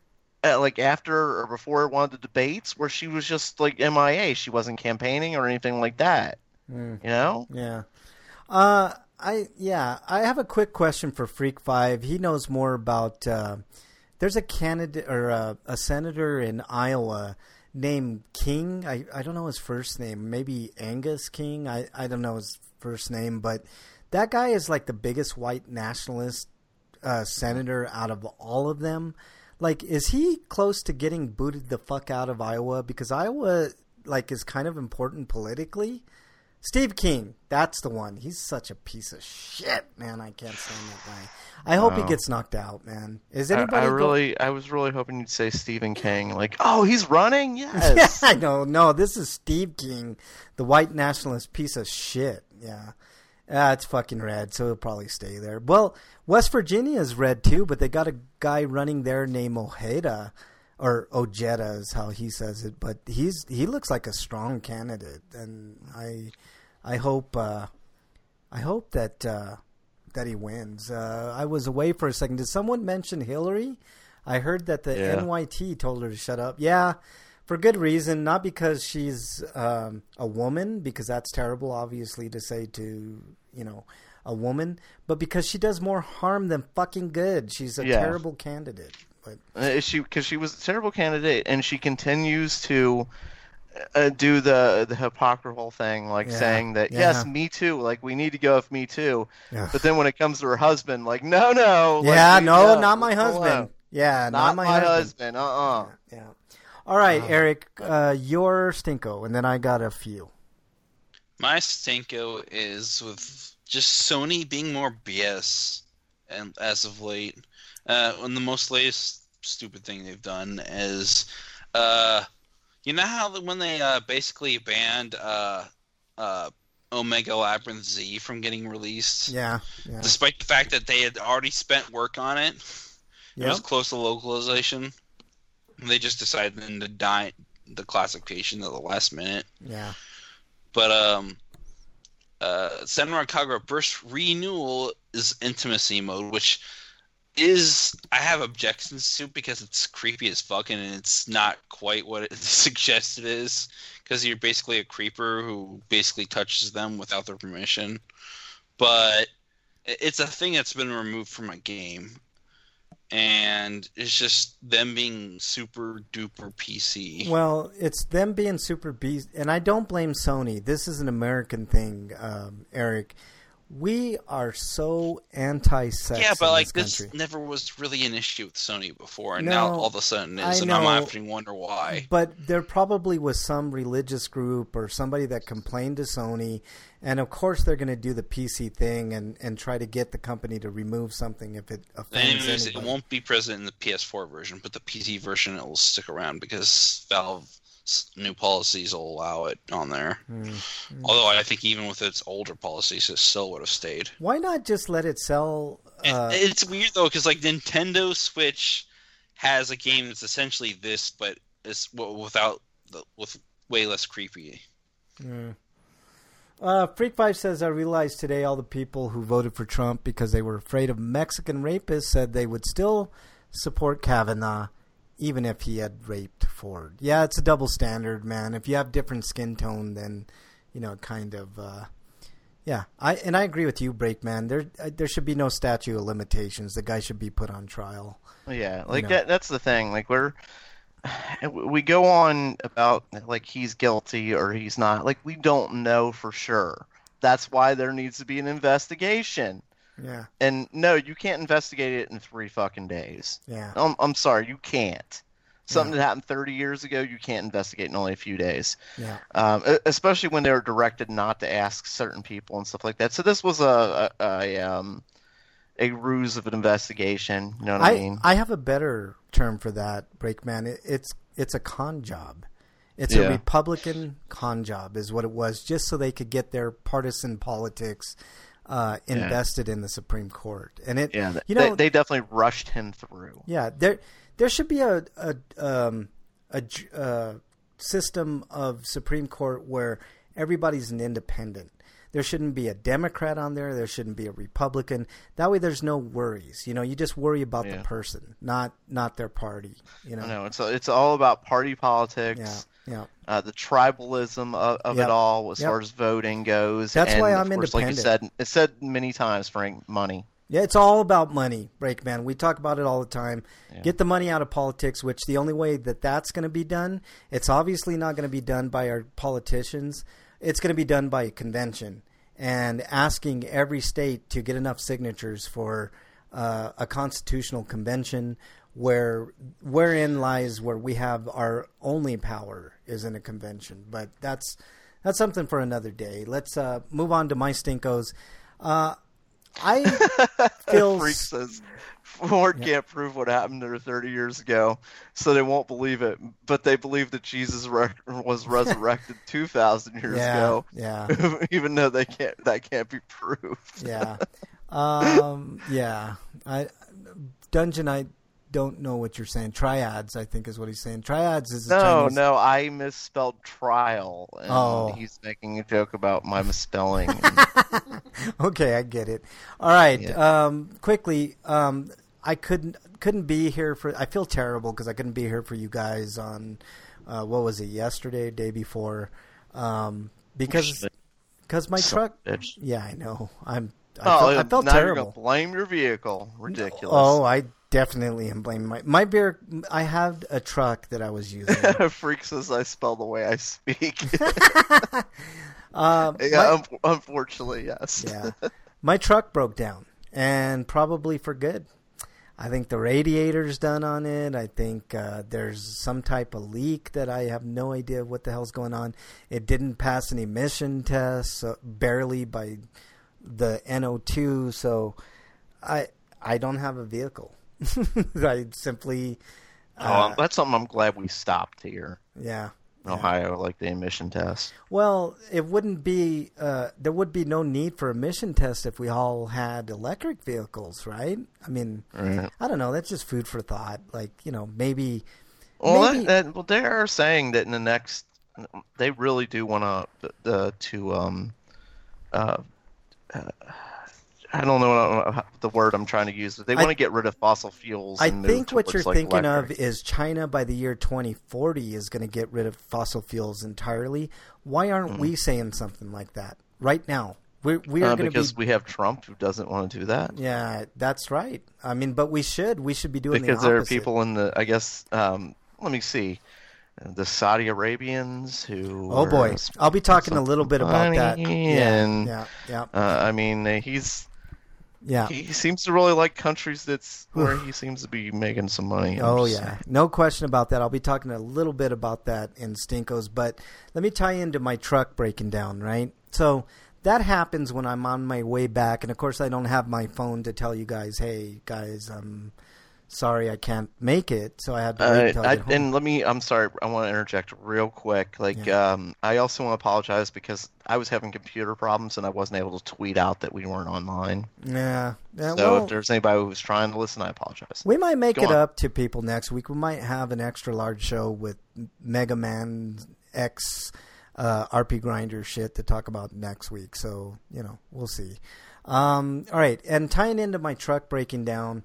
uh, like after or before one of the debates, where she was just like M I A. She wasn't campaigning or anything like that. Mm. You know? Yeah. Uh, I yeah. I have a quick question for Freak Five. He knows more about. Uh, there's a candidate or a, a senator in Iowa named King. I, I don't know his first name. Maybe Angus King. I, I don't know his first name, but that guy is like the biggest white nationalist uh, senator out of all of them. Like, is he close to getting booted the fuck out of Iowa? Because Iowa, like, is kind of important politically. Steve King, that's the one. He's such a piece of shit, man. I can't stand that guy. I hope he Wow. gets knocked out, man. Is I, anybody I go- really, I was really hoping you'd say Stephen King. Like, oh, he's running. Yeah, Yes. I know. No, this is Steve King, the white nationalist piece of shit. Yeah. Uh, it's fucking red, so he'll probably stay there. Well, West Virginia is red too, but they got a guy running there named Ojeda, or Ojeda is how he says it. But he's he looks like a strong candidate, and I I hope uh, I hope that uh, that he wins. Uh, I was away for a second. Did someone mention Hillary? I heard that the Yeah. N Y T told her to shut up. Yeah. For good reason, not because she's um, a woman, because that's terrible, obviously, to say to, you know, a woman, but because she does more harm than fucking good. She's a Yeah. terrible candidate. But Uh, she because she was a terrible candidate, and she continues to uh, do the the hypocritical thing, like Yeah, saying that yeah. yes, me too, like we need to go with me too. Yeah. But then when it comes to her husband, like no, no, like, yeah, leave no, it up, not my leave it alone. husband. Yeah, not, not, my, my husband. husband. Uh uh Yeah. All right, Eric, uh, your stinko, and then I got a few. My stinko is with just Sony being more B S, and as of late, uh, and the most latest stupid thing they've done is, uh, you know how the, when they uh, basically banned uh, uh, Omega Labyrinth Z from getting released, Yeah, yeah. despite the fact that they had already spent work on it, it Yep. was close to localization. They just decided then to die the classification at the last minute. Yeah. But um, uh, Senran Kagura Burst Renewal is intimacy mode, which is I have objections to because it's creepy as fuck and it's not quite what it suggests it is. Because you're basically a creeper who basically touches them without their permission. But it's a thing that's been removed from a game. and it's just them being super duper P C. Well, it's them being super beast, and I don't blame Sony. This is an American thing, um, Eric. We are so anti-sex. Yeah, but in like this, this country. never was really an issue with Sony before, and No, now all of a sudden it is, I and I'm know. often wonder why. But there probably was some religious group or somebody that complained to Sony, and of course they're going to do the P C thing and, and try to get the company to remove something if it offends Anyways, it anybody. won't be present in the P S four version, but the P C version it will stick around because Valve's new policies will allow it on there. Mm. Although I think even with its older policies, it still would have stayed. Why not just let it sell? Uh, And it's weird though, because like Nintendo Switch has a game that's essentially this, but it's w- without the, with way less creepy. mm. Uh, Freak Five says, I realized today all the people who voted for Trump because they were afraid of Mexican rapists said they would still support Kavanaugh even if he had raped Ford. Yeah, it's a double standard, man. If you have different skin tone, then, you know, kind of, uh, yeah. I And I agree with you, Breakman. There there should be no statute of limitations. The guy should be put on trial. Yeah, like You know. that, that's the thing. Like we're we go on about like he's guilty or he's not. Like we don't know for sure. That's why there needs to be an investigation. Yeah, And no, you can't investigate it in three fucking days. yeah. I'm I'm sorry, you can't. Something Yeah. that happened thirty years ago, you can't investigate in only a few days. Yeah. Um, e- especially when they were directed not to ask certain people and stuff like that. So this was a a, a, um, a ruse of an investigation. You know what I, I, mean? I have a better term for that, Breakman. It, it's it's a con job. It's Yeah. a Republican con job is what it was, just so they could get their partisan politics uh, invested in the Supreme Court. And it, Yeah, you they, know, they definitely rushed him through. yeah, there there should be a a um, a, j- uh system of Supreme Court where everybody's an independent. There shouldn't be a Democrat on there. There shouldn't be a Republican. That way, there's no worries. You know, you just worry about Yeah. the person, not not their party. You know. No, it's it's all about party politics. Yeah, yeah. Uh, the tribalism of, of Yep. it all as Yep. far as voting goes. That's and why of I'm course, like you independent. said, it's said many times, Frank, money. Yeah, it's all about money, Breakman. We talk about it all the time. Yeah. Get the money out of politics, which the only way that that's going to be done, it's obviously not going to be done by our politicians. It's going to be done by a convention and asking every state to get enough signatures for uh, a constitutional convention where wherein lies where we have our only power is in a convention. But that's that's something for another day. Let's uh, move on to my stinkos. Uh, I feel Freak says Ford Yeah. can't prove what happened there thirty years ago, so they won't believe it. But they believe that Jesus re- was resurrected two thousand years yeah, ago, yeah, even though they can't. That can't be proved. yeah, um, yeah. I Dungeon. I don't know what you're saying. Triads, I think, is what he's saying. Triads is a No, Chinese... no, I misspelled trial, and Oh. he's making a joke about my misspelling. Okay, I get it. All right. Yeah. Um, quickly, um, I couldn't couldn't be here for. I feel terrible because I couldn't be here for you guys on uh, what was it yesterday, day before, um, because because my Son truck. of a bitch. Yeah, I know. I'm. I Oh, felt, I felt now terrible. you're gonna blame your vehicle. Ridiculous. Oh, I definitely am blaming my my beer. I had a truck that I was using. Freak says I spell the way I speak. uh, yeah, my- un- unfortunately, yes. yeah, my truck broke down, and probably for good. I think the radiator's done on it. I think uh, there's some type of leak that I have no idea what the hell's going on. It didn't pass an emission test, uh, barely by the N O two, so I I don't have a vehicle. I simply, uh, Oh, that's something I'm glad we stopped here yeah. in Ohio, like the emission test. Well, it wouldn't be. Uh, there would be no need for emission tests if we all had electric vehicles, right? I mean, Right. I don't know. That's just food for thought. Like, you know, maybe. Well, maybe that, that, well, they are saying that in the next, they really do want to uh, to um, uh, uh, I don't know the word I'm trying to use, but they want to get rid of fossil fuels. I and move think what you're towards, like, thinking electric. of is China by the year twenty forty is going to get rid of fossil fuels entirely. Why aren't Mm-hmm. we saying something like that right now? We we are uh, going to because be. we have Trump who doesn't want to do that. Yeah, that's right. I mean, but we should. We should be doing Because the there are opposite. people in the, I guess, um, let me see, the Saudi Arabians who. Oh boy, are I'll be talking a little bit about that. money Yeah, and, yeah, yeah, Uh, I mean, uh, he's yeah. he seems to really like countries that's where he seems to be making some money. I'm Oh just yeah, saying. no question about that. I'll be talking a little bit about that in Stinkos, but let me tie into my truck breaking down, right? So that happens when I'm on my way back, and of course I don't have my phone to tell you guys, hey guys, I'm sorry I can't make it, so I had to wait Uh, until I I, get home. and let me, I'm sorry, I want to interject real quick. Like, Yeah. um, I also want to apologize because I was having computer problems and I wasn't able to tweet out that we weren't online. yeah, yeah. So well, if there's anybody who's trying to listen, I apologize. we might make Go it on. up to people next week. We might have an extra large show with Mega Man X uh, R P Grinder shit to talk about next week. So, you know, we'll see. Um, all right. And tying into my truck breaking down,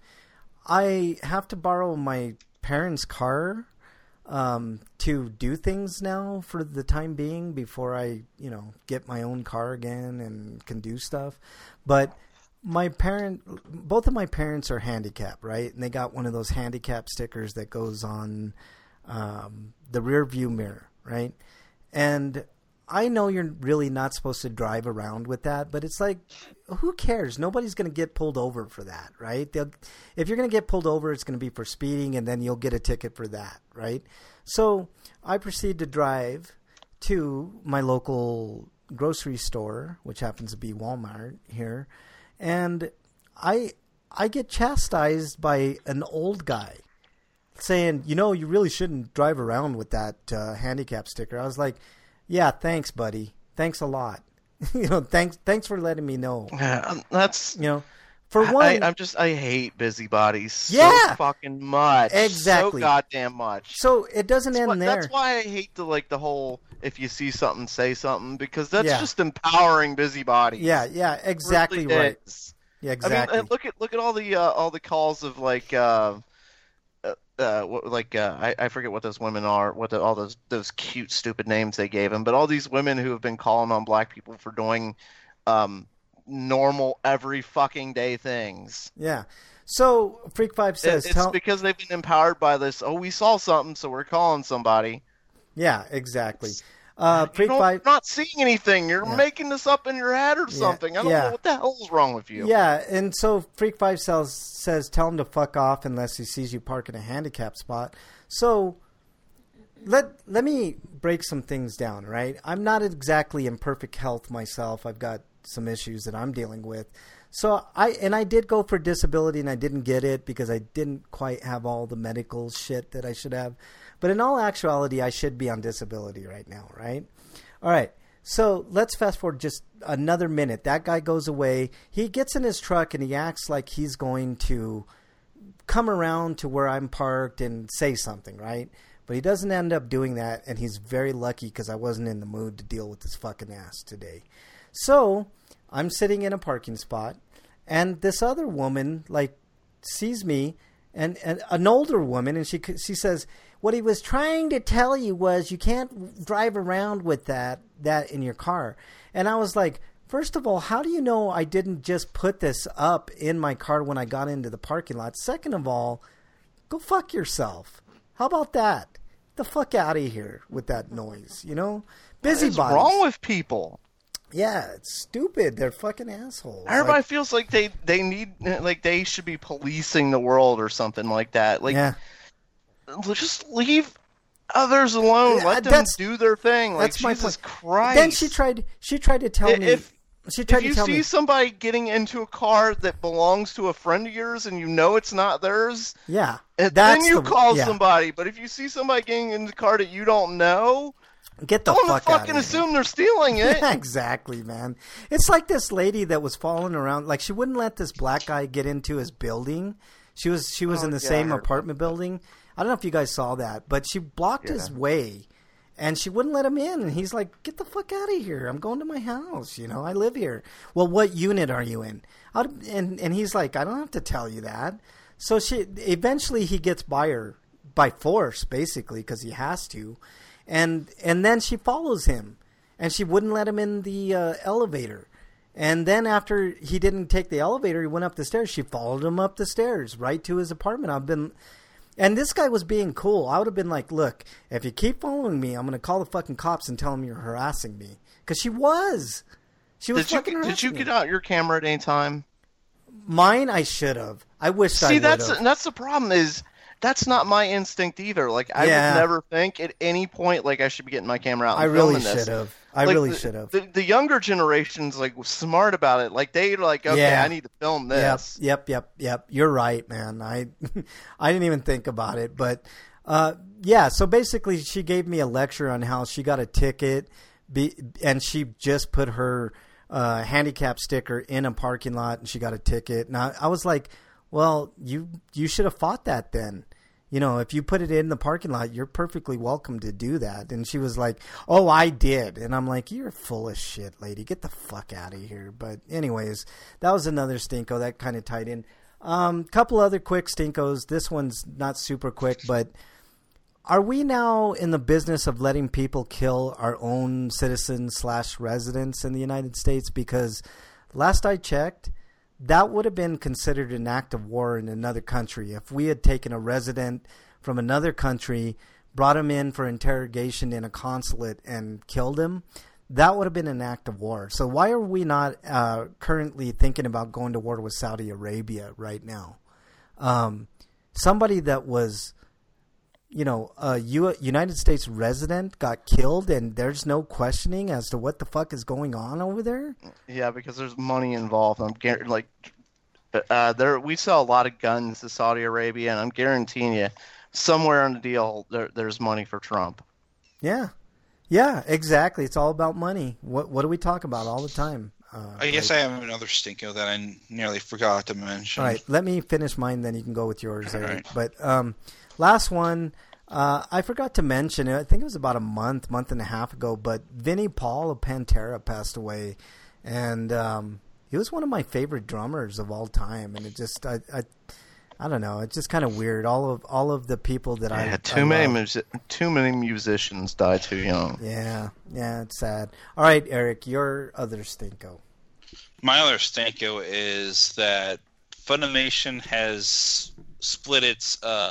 I have to borrow my parents' car um, to do things now for the time being before I, you know, get my own car again and can do stuff. But my parent, both of my parents are handicapped, right? And they got one of those handicap stickers that goes on um, the rear view mirror, right? And I know you're really not supposed to drive around with that, but it's like, who cares? Nobody's going to get pulled over for that, right? They'll, if you're going to get pulled over, it's going to be for speeding, and then you'll get a ticket for that, right? So I proceed to drive to my local grocery store, which happens to be Walmart here, and I I get chastised by an old guy saying, you know, you really shouldn't drive around with that uh, handicap sticker. I was like, yeah, thanks, buddy. Thanks a lot. you know, thanks thanks for letting me know. Yeah, that's You know, for one, I, I'm just I hate busybodies so Yeah! fucking much. Exactly. So goddamn much. so it doesn't That's end why, there. that's why I hate the like the whole if you see something say something because that's Yeah. just empowering busybodies. Yeah, yeah, It exactly really right. is. Yeah, I exactly. mean, uh, look at look at all the uh, all the calls of like uh, uh, uh what, like uh, I I forget what those women are, what the, all those those cute stupid names they gave them, but all these women who have been calling on black people for doing um normal every fucking day things. yeah. So Freak Five It- says, it's tell, because they've been empowered by this. Oh, we saw something, so we're calling somebody. yeah, exactly. Uh, You Freak don't, Five, you're not seeing anything. You're Yeah. making this up in your head or something. I don't yeah. know what the hell's wrong with you. yeah, and so Freak Five says, says, tell him to fuck off unless he sees you park in a handicap spot. So let let me break some things down, right? I'm not exactly in perfect health myself. I've got some issues that I'm dealing with. So I and I did go for disability and I didn't get it because I didn't quite have all the medical shit that I should have. But in all actuality, I should be on disability right now, right? All right. So let's fast forward just another minute. That guy goes away. He gets in his truck and he acts like he's going to come around to where I'm parked and say something, right? But he doesn't end up doing that, and he's very lucky because I wasn't in the mood to deal with this fucking ass today. So I'm sitting in a parking spot, and this other woman like sees me, and, and an older woman, and she she says, "What he was trying to tell you was you can't drive around with that that in your car." And I was like, first of all, how do you know I didn't just put this up in my car when I got into the parking lot? Second of all, go fuck yourself. How about that? Get the fuck out of here with that noise, you know? Busybodies. What's wrong with people? Yeah, it's stupid. They're fucking assholes. Everybody Like, feels like they, they need like they should be policing the world or something like that. Like, yeah, just leave others alone. Yeah, Let them that's- do their thing. Like that's my Jesus point. Christ. Then she tried. She tried to tell I- me. if- she tried If you to tell see me. somebody getting into a car that belongs to a friend of yours and you know it's not theirs, Yeah, and that's then you the- call yeah. somebody. But if you see somebody getting in the car that you don't know, Get the don't fuck out fucking of here. assume they're stealing it. Yeah, exactly, man. It's like this lady that was following around. Like she wouldn't let this black guy get into his building. She was she was Oh, in the yeah, I same heard apartment building. I don't know if you guys saw that, but she blocked his Yeah. way, and she wouldn't let him in. And he's like, "Get the fuck out of here! I'm going to my house. You know, I live here." Well, what unit are you in? I'd, and and he's like, "I don't have to tell you that." So she eventually he gets by her by force, basically, because he has to. And and then she follows him, and she wouldn't let him in the uh, elevator. And then after he didn't take the elevator, he went up the stairs. She followed him up the stairs right to his apartment. I've been, and this guy was being cool. I would have been like, look, if you keep following me, I'm going to call the fucking cops and tell them you're harassing me. Because she was. She was Did you fucking did harassing you me. get out your camera at any time? Mine, I should have. I wish I See, would that's have. that's the problem is that's not my instinct either. Like I Yeah. would never think at any point like I should be getting my camera out. And I really filming this. should have. I Like, really the- should have. The, the younger generation's like smart about it. Like they're like, okay, Yeah. I need to film Yep, this. yep, yep, yep. You're right, man. I I didn't even think about it, but uh, yeah. So basically, she gave me a lecture on how she got a ticket, be, and she just put her uh, handicap sticker in a parking lot, and she got a ticket. And I, I was like, well, you you should have fought that then. You know, if you put it in the parking lot, you're perfectly welcome to do that. And she was like, oh, I did. And I'm like, you're full of shit, lady. Get the fuck out of here. But anyways, that was another stinko that kind of tied in. Um, couple other quick stinkos. This one's not super quick, but are we now in the business of letting people kill our own citizens slash residents in the United States? Because last I checked, that would have been considered an act of war in another country. If we had taken a resident from another country, brought him in for interrogation in a consulate and killed him, that would have been an act of war. So why are we not uh, currently thinking about going to war with Saudi Arabia right now? Um, somebody that was, you know, a U- United States resident got killed, and there's no questioning as to what the fuck is going on over there? Yeah, because there's money involved. I'm guar- like, uh, there we sell a lot of guns to Saudi Arabia, and I'm guaranteeing you, somewhere in the deal, there, there's money for Trump. Yeah. Yeah, exactly. It's all about money. What what do we talk about all the time? Uh, I guess Blake? I have another stinko that I nearly forgot to mention. All right, let me finish mine, then you can go with yours, All Eric. right. But um, last one, uh, I forgot to mention it. I think it was about a month, month and a half ago, but Vinnie Paul of Pantera passed away. And um, he was one of my favorite drummers of all time. And it just, I, I, I don't know, it's just kind of weird. All of all of the people that I Yeah, I too many love- musi- too many musicians die too young. Yeah, yeah, it's sad. All right, Eric, your other stinko. My other stinko is that Funimation has split its uh,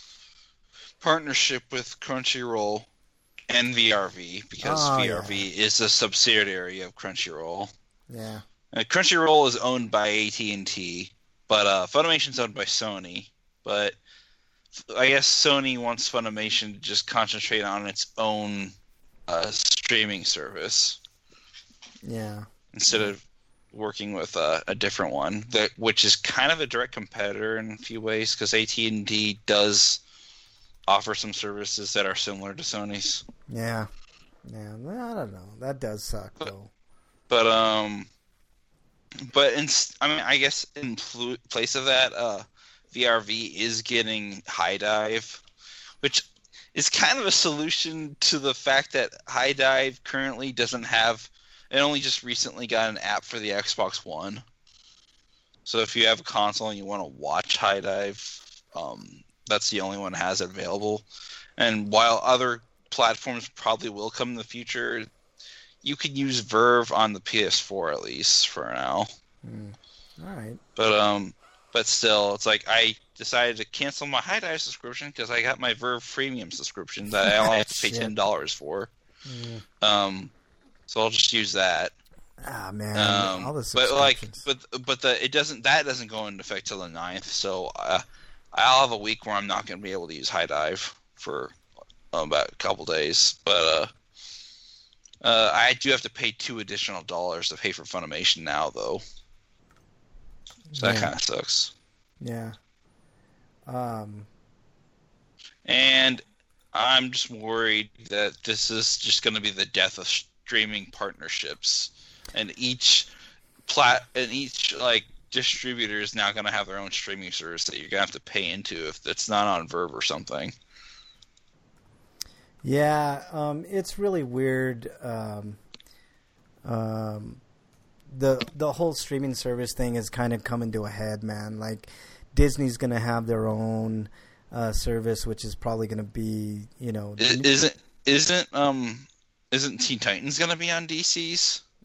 partnership with Crunchyroll and V R V because Oh, V R V is a subsidiary of Crunchyroll. Yeah. Uh, Crunchyroll is owned by A T and T, but uh, Funimation's owned by Sony. But I guess Sony wants Funimation to just concentrate on its own uh, streaming service Yeah. instead of working with uh, a different one, that which is kind of a direct competitor in a few ways because A T and T does offer some services that are similar to Sony's. Yeah. Yeah. I don't know. That does suck, though. But um, but in I mean, I guess in pl- place of that, uh, V R V is getting High Dive, which is kind of a solution to the fact that High Dive currently doesn't have. It only just recently got an app for the Xbox One. So if you have a console and you want to watch High Dive, um, that's the only one that has it available. And while other platforms probably will come in the future, you can use Verve on the P S four at least for now. Mm. All right. But um, but still, it's like I decided to cancel my High Dive subscription because I got my Verve Premium subscription that I only have to pay Shit. ten dollars for. Mm. Um, so I'll just use that. Ah, man. Um, all the but like, subscriptions. but but the it doesn't that doesn't go into effect till the ninth. So uh, I'll have a week where I'm not going to be able to use High Dive for um, about a couple days. But uh, uh, I do have to pay two additional dollars to pay for Funimation now, though. So that Yeah. kind of sucks. Yeah. Um. And I'm just worried that this is just going to be the death of streaming partnerships, and each plat and each like distributor is now going to have their own streaming service that you're going to have to pay into if it's not on Verve or something. Yeah. Um. It's really weird. Um. Um. The the whole streaming service thing is kind of coming to a head, man. Like Disney's going to have their own uh, service, which is probably going to be, you know, I- Isn't isn't um isn't Teen Titans going to be on D C's?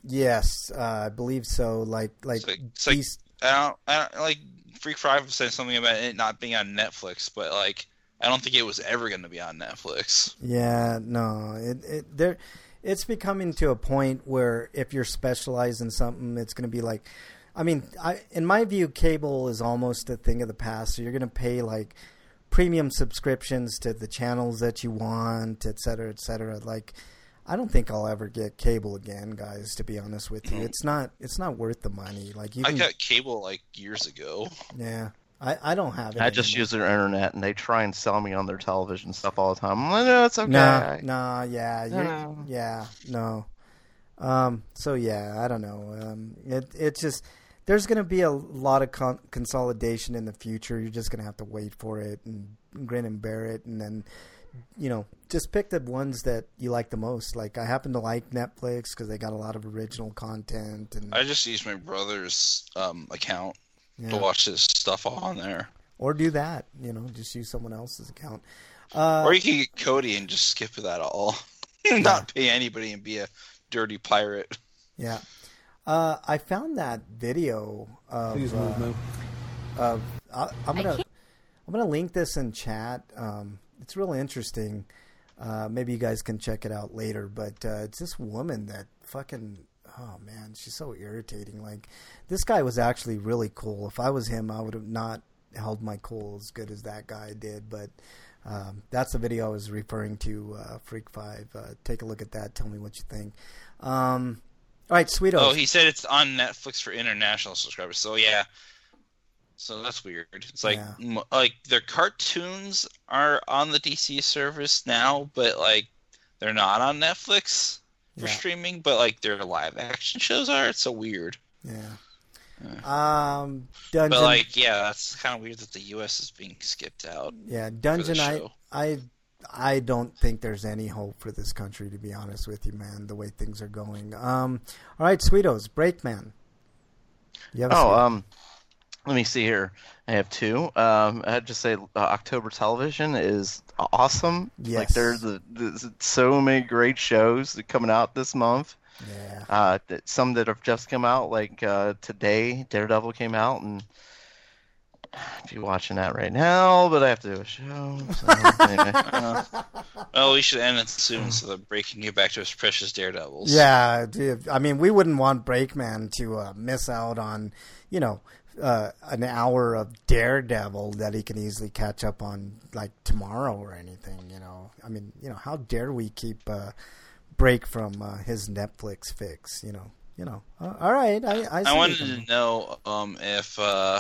Yes, uh, I believe so. Like, like, It's like, it's like these, I don't, I don't like Freak Five said something about it not being on Netflix, but like I don't think it was ever going to be on Netflix. yeah, no, it, it, there, it's becoming to a point where if you're specialized in something, it's going to be like, I mean, I, in my view, cable is almost a thing of the past. So you're going to pay like premium subscriptions to the channels that you want, et cetera, et cetera. Like, I don't think I'll ever get cable again, guys. To be honest with you, it's not, it's not worth the money. Like, you I can, got cable like years ago. yeah, I, I don't have it. I just anymore. use their internet, and they try and sell me on their television stuff all the time. I'm like, no, it's okay. No, no, yeah, you're, No. yeah, no. Um, so yeah, I don't know. Um, it it's just there's going to be a lot of con- consolidation in the future. You're just going to have to wait for it and grin and bear it, and then you know just pick the ones that you like the most. Like I happen to like Netflix because they got a lot of original content, and I just use my brother's um, account yeah. to watch his stuff on there. or do that. You know, just use someone else's account. Uh, Or you can get Cody and just skip that all, not pay anybody and be a dirty pirate. Yeah. Uh, I found that video of. Please move, uh, move. Of I, I'm I gonna can't- I'm gonna link this in chat. Um, it's real interesting. Uh, maybe you guys can check it out later. But uh, it's this woman that fucking. Oh man, she's so irritating. Like this guy was actually really cool. If I was him, I would have not held my cool as good as that guy did. But um, that's the video I was referring to. Uh, Freak Five. Uh, take a look at that. Tell me what you think. Um, all right, Sweetos. Oh, he said it's on Netflix for international subscribers. So yeah, so that's weird. It's like Yeah. m- like their cartoons are on the D C service now, but like they're not on Netflix for Yeah. streaming. But like their live action shows are. It's so weird. Yeah. Um, Dungeon. But like yeah, that's kind of weird that the U S is being skipped out. Yeah, Dungeon. I, show. I, I don't think there's any hope for this country, to be honest with you, man. The way things are going. Um, all right, Sweetos, Breakman. You have a Oh, Sweeto? um, let me see here. I have two. Um, I'd just say uh, October Television is awesome. Yes. Like there's, the, there's so many great shows that coming out this month. yeah. Uh, that, some that have just come out, like uh, today, Daredevil came out, and if you're watching that right now, but I have to do a show. So, anyway. Uh, well, we should end it soon so they're breaking you back to his precious Daredevils. Yeah, dude, I mean, we wouldn't want Breakman to uh, miss out on, you know, uh, an hour of Daredevil that he can easily catch up on, like, tomorrow or anything, you know. I mean, you know, how dare we keep uh, Break from uh, his Netflix fix, you know. You know, uh, all right. I, I, see I what wanted you to mean. know um, if uh,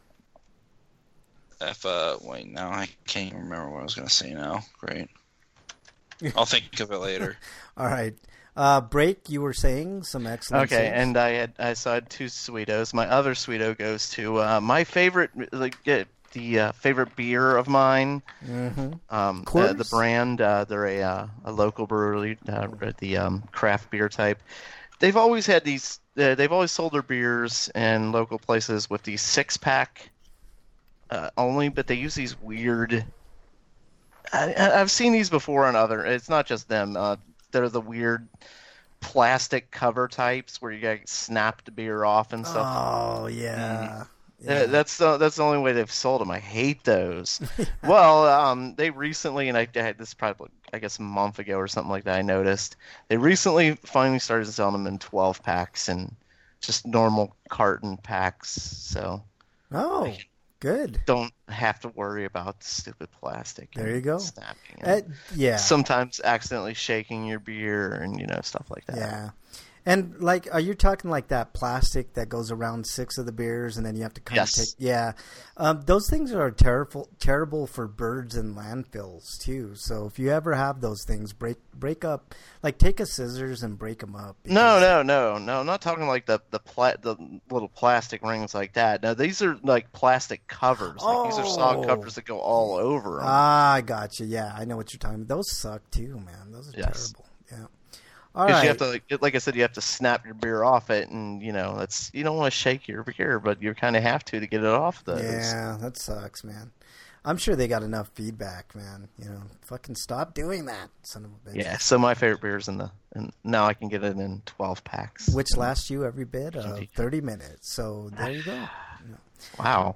if uh, wait, now I can't even remember what I was going to say now. Great, I'll think of it later. All right. Uh, Break, you were saying some excellent Okay, things. and I had I saw two Sweetos. My other Sweeto goes to uh, my favorite, like uh, the uh, favorite beer of mine. Mhm. Um, uh, Coors? the brand, uh, they're a uh, a local brewery, uh, the um, craft beer type. They've always had these. Uh, they've always sold their beers in local places with these six pack uh, only, but they use these weird. I, I- I've seen these before on other. It's not just them. Uh, they're the weird plastic cover types where you got snap the beer off and stuff. Oh, yeah. Uh, Yeah. That's the that's the only way they've sold them. I hate those. Well, um, they recently, and I, I had this probably I guess a month ago or something like that. I noticed they recently finally started selling them in twelve packs and just normal carton packs. So Oh, good. don't have to worry about stupid plastic. There and you go. Snapping. Uh, And yeah. sometimes accidentally shaking your beer and you know stuff like that. Yeah. And like, are you talking like that plastic that goes around six of the beers, and then you have to kind Yes. of take? Yeah, um, those things are terrible, terrible for birds in landfills too. So if you ever have those things, break break up, like take a scissors and break them up. No, because- no, no, no. I'm not talking like the the pla- the little plastic rings like that. No, these are like plastic covers. Like these are solid Oh. covers that go all over 'em. Ah, I got you. Yeah, I know what you're talking about. Those suck too, man. Those are Yes. terrible. Yeah. All Because right. you have to, like, like I said, you have to snap your beer off it, and you know that's you don't want to shake your beer, but you kind of have to to get it off those. Yeah, that sucks, man. I'm sure they got enough feedback, man. You know, fucking stop doing that, son of a bitch. Yeah. So my favorite beer is in the, and now I can get it in twelve packs, Which lasts you every bit of thirty minutes. So there you go. Wow.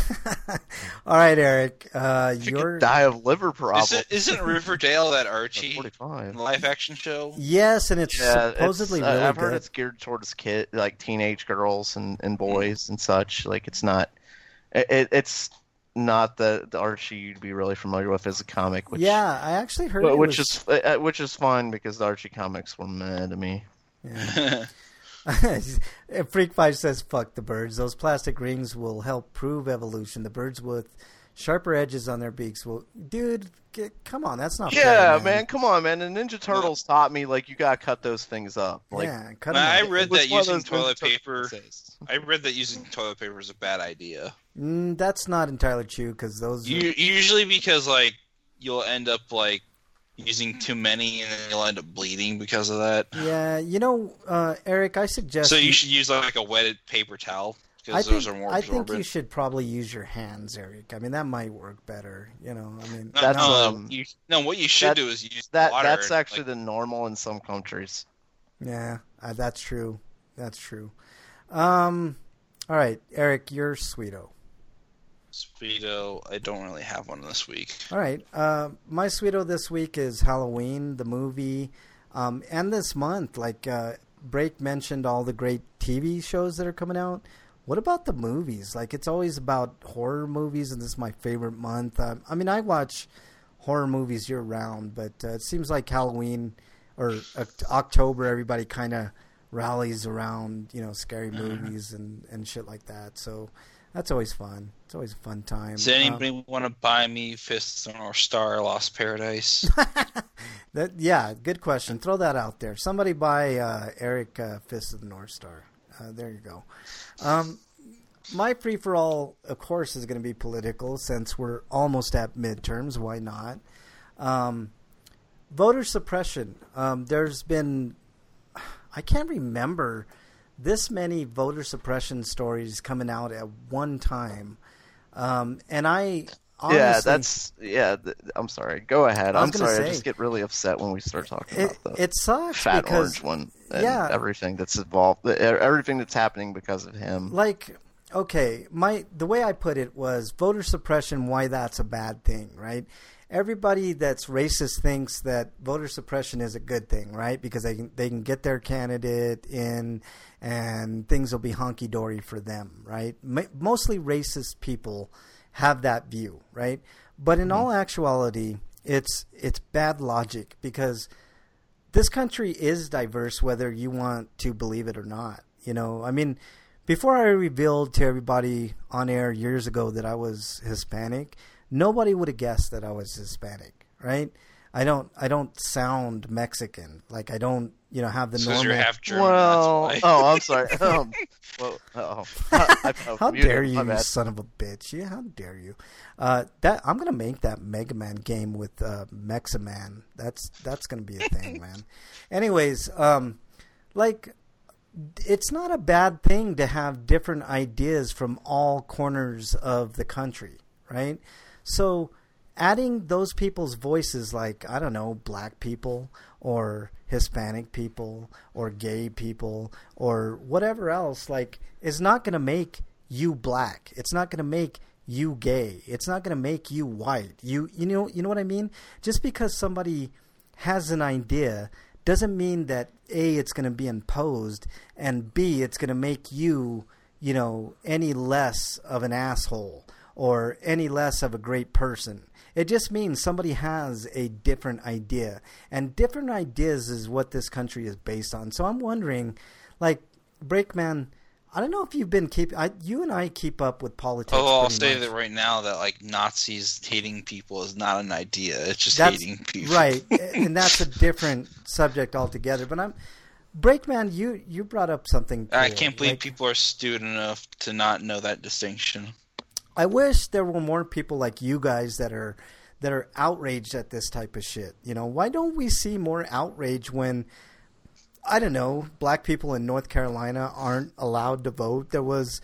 All right, Eric. Uh, You your could die of liver problems. Isn't, isn't Riverdale that Archie forty-five. live action show? yes, and it's Yeah, supposedly it's, really I've good. heard it's geared towards kid, like teenage girls and, and boys and such. Like it's not, it, it's not the, the Archie you'd be really familiar with as a comic. Which, yeah, I actually heard but- it which was, is uh, which is fine because the Archie comics were meh to me. Yeah. Freak Five says, "Fuck the birds. Those plastic rings will help prove evolution. The birds with sharper edges on their beaks will, dude. Get, come on, that's not Yeah, fair, man. man. come on, man. The Ninja Turtles taught me like you gotta cut those things up. Like, yeah, cut 'em I out. read it was that one of using those toilet Ninja Turtle paper. essays. I read that using toilet paper is a bad idea. Mm, that's not entirely true because those. Are, You, usually because like you'll end up like using too many and then you'll end up bleeding because of that. yeah, you know, uh, Eric, I suggest. So you should use like a wetted paper towel I because think, those are more I absorbent. think you should probably use your hands, Eric. I mean, that might work better. You know, I mean, No, That's, no, um, you, no, what you should that- do is use That water. that's and, actually like, the normal in some countries. yeah, uh, that's true. That's true. Um, all right, Eric, you're Sweeto. Speedo. I don't really have one this week. All right. Uh, my Sweeto this week is Halloween, the movie, um, and this month. Like uh, Break mentioned, all the great T V shows that are coming out. What about the movies? Like it's always about horror movies, and this is my favorite month. Um, I mean, I watch horror movies year round, but uh, it seems like Halloween or Oct- October, everybody kind of rallies around, you know, scary movies and, and shit like that. So that's always fun. It's always a fun time. Does anybody want to buy me Fists of the North Star Lost Paradise? That yeah, good question. Throw that out there. Somebody buy uh, Eric uh, Fist of the North Star. Uh, there you go. Um, my free for all, of course, is going to be political since we're almost at midterms. Why not? Um, voter suppression. Um, there's been, I can't remember this many voter suppression stories coming out at one time, um, and I. Honestly, yeah, that's yeah. Th- I'm sorry. Go ahead. I was I'm gonna sorry. I say- just get really upset when we start talking It, about the it sucks fat because orange one and yeah. everything that's involved, the- everything that's happening because of him. like okay, my the way I put it was voter suppression, why that's a bad thing, right? Everybody that's racist thinks that voter suppression is a good thing, right? Because they can they can get their candidate in and things will be honky dory for them, right? M- mostly racist people have that view, right? But in all actuality, it's it's bad logic because this country is diverse whether you want to believe it or not. You know, I mean, before I revealed to everybody on air years ago that I was Hispanic, nobody would have guessed that I was Hispanic, right? I don't I don't sound Mexican. Like I don't, you know, have the Because normal you're half German. well, that's why. oh, I'm sorry. Um, well, oh, I, I, I How muted, dare my you, you bad. son of a bitch! Yeah, how dare you? Uh, that I'm gonna make that Mega Man game with uh, Meximan. That's that's gonna be a thing, man. Anyways, um, like it's not a bad thing to have different ideas from all corners of the country, right? So adding those people's voices, like, I don't know, black people or Hispanic people or gay people or whatever else, like, is not going to make you black. It's not going to make you gay. It's not going to make you white. You you know you know what I mean? Just because somebody has an idea doesn't mean that A, it's going to be imposed, and B, it's going to make you, you know, any less of an asshole or any less of a great person. It just means somebody has a different idea. And different ideas is what this country is based on. So I'm wondering, like, Breakman, I don't know if you've been keep. I, you and I keep up with politics. Oh, I'll pretty say much. that right now that like Nazis hating people is not an idea. It's just That's hating people. right, and that's a different subject altogether. But I'm Breakman. You you brought up something. I cool. can't believe Like, people are stupid enough to not know that distinction. I wish there were more people like you guys that are that are outraged at this type of shit. You know, why don't we see more outrage when, I don't know, black people in North Carolina aren't allowed to vote? There was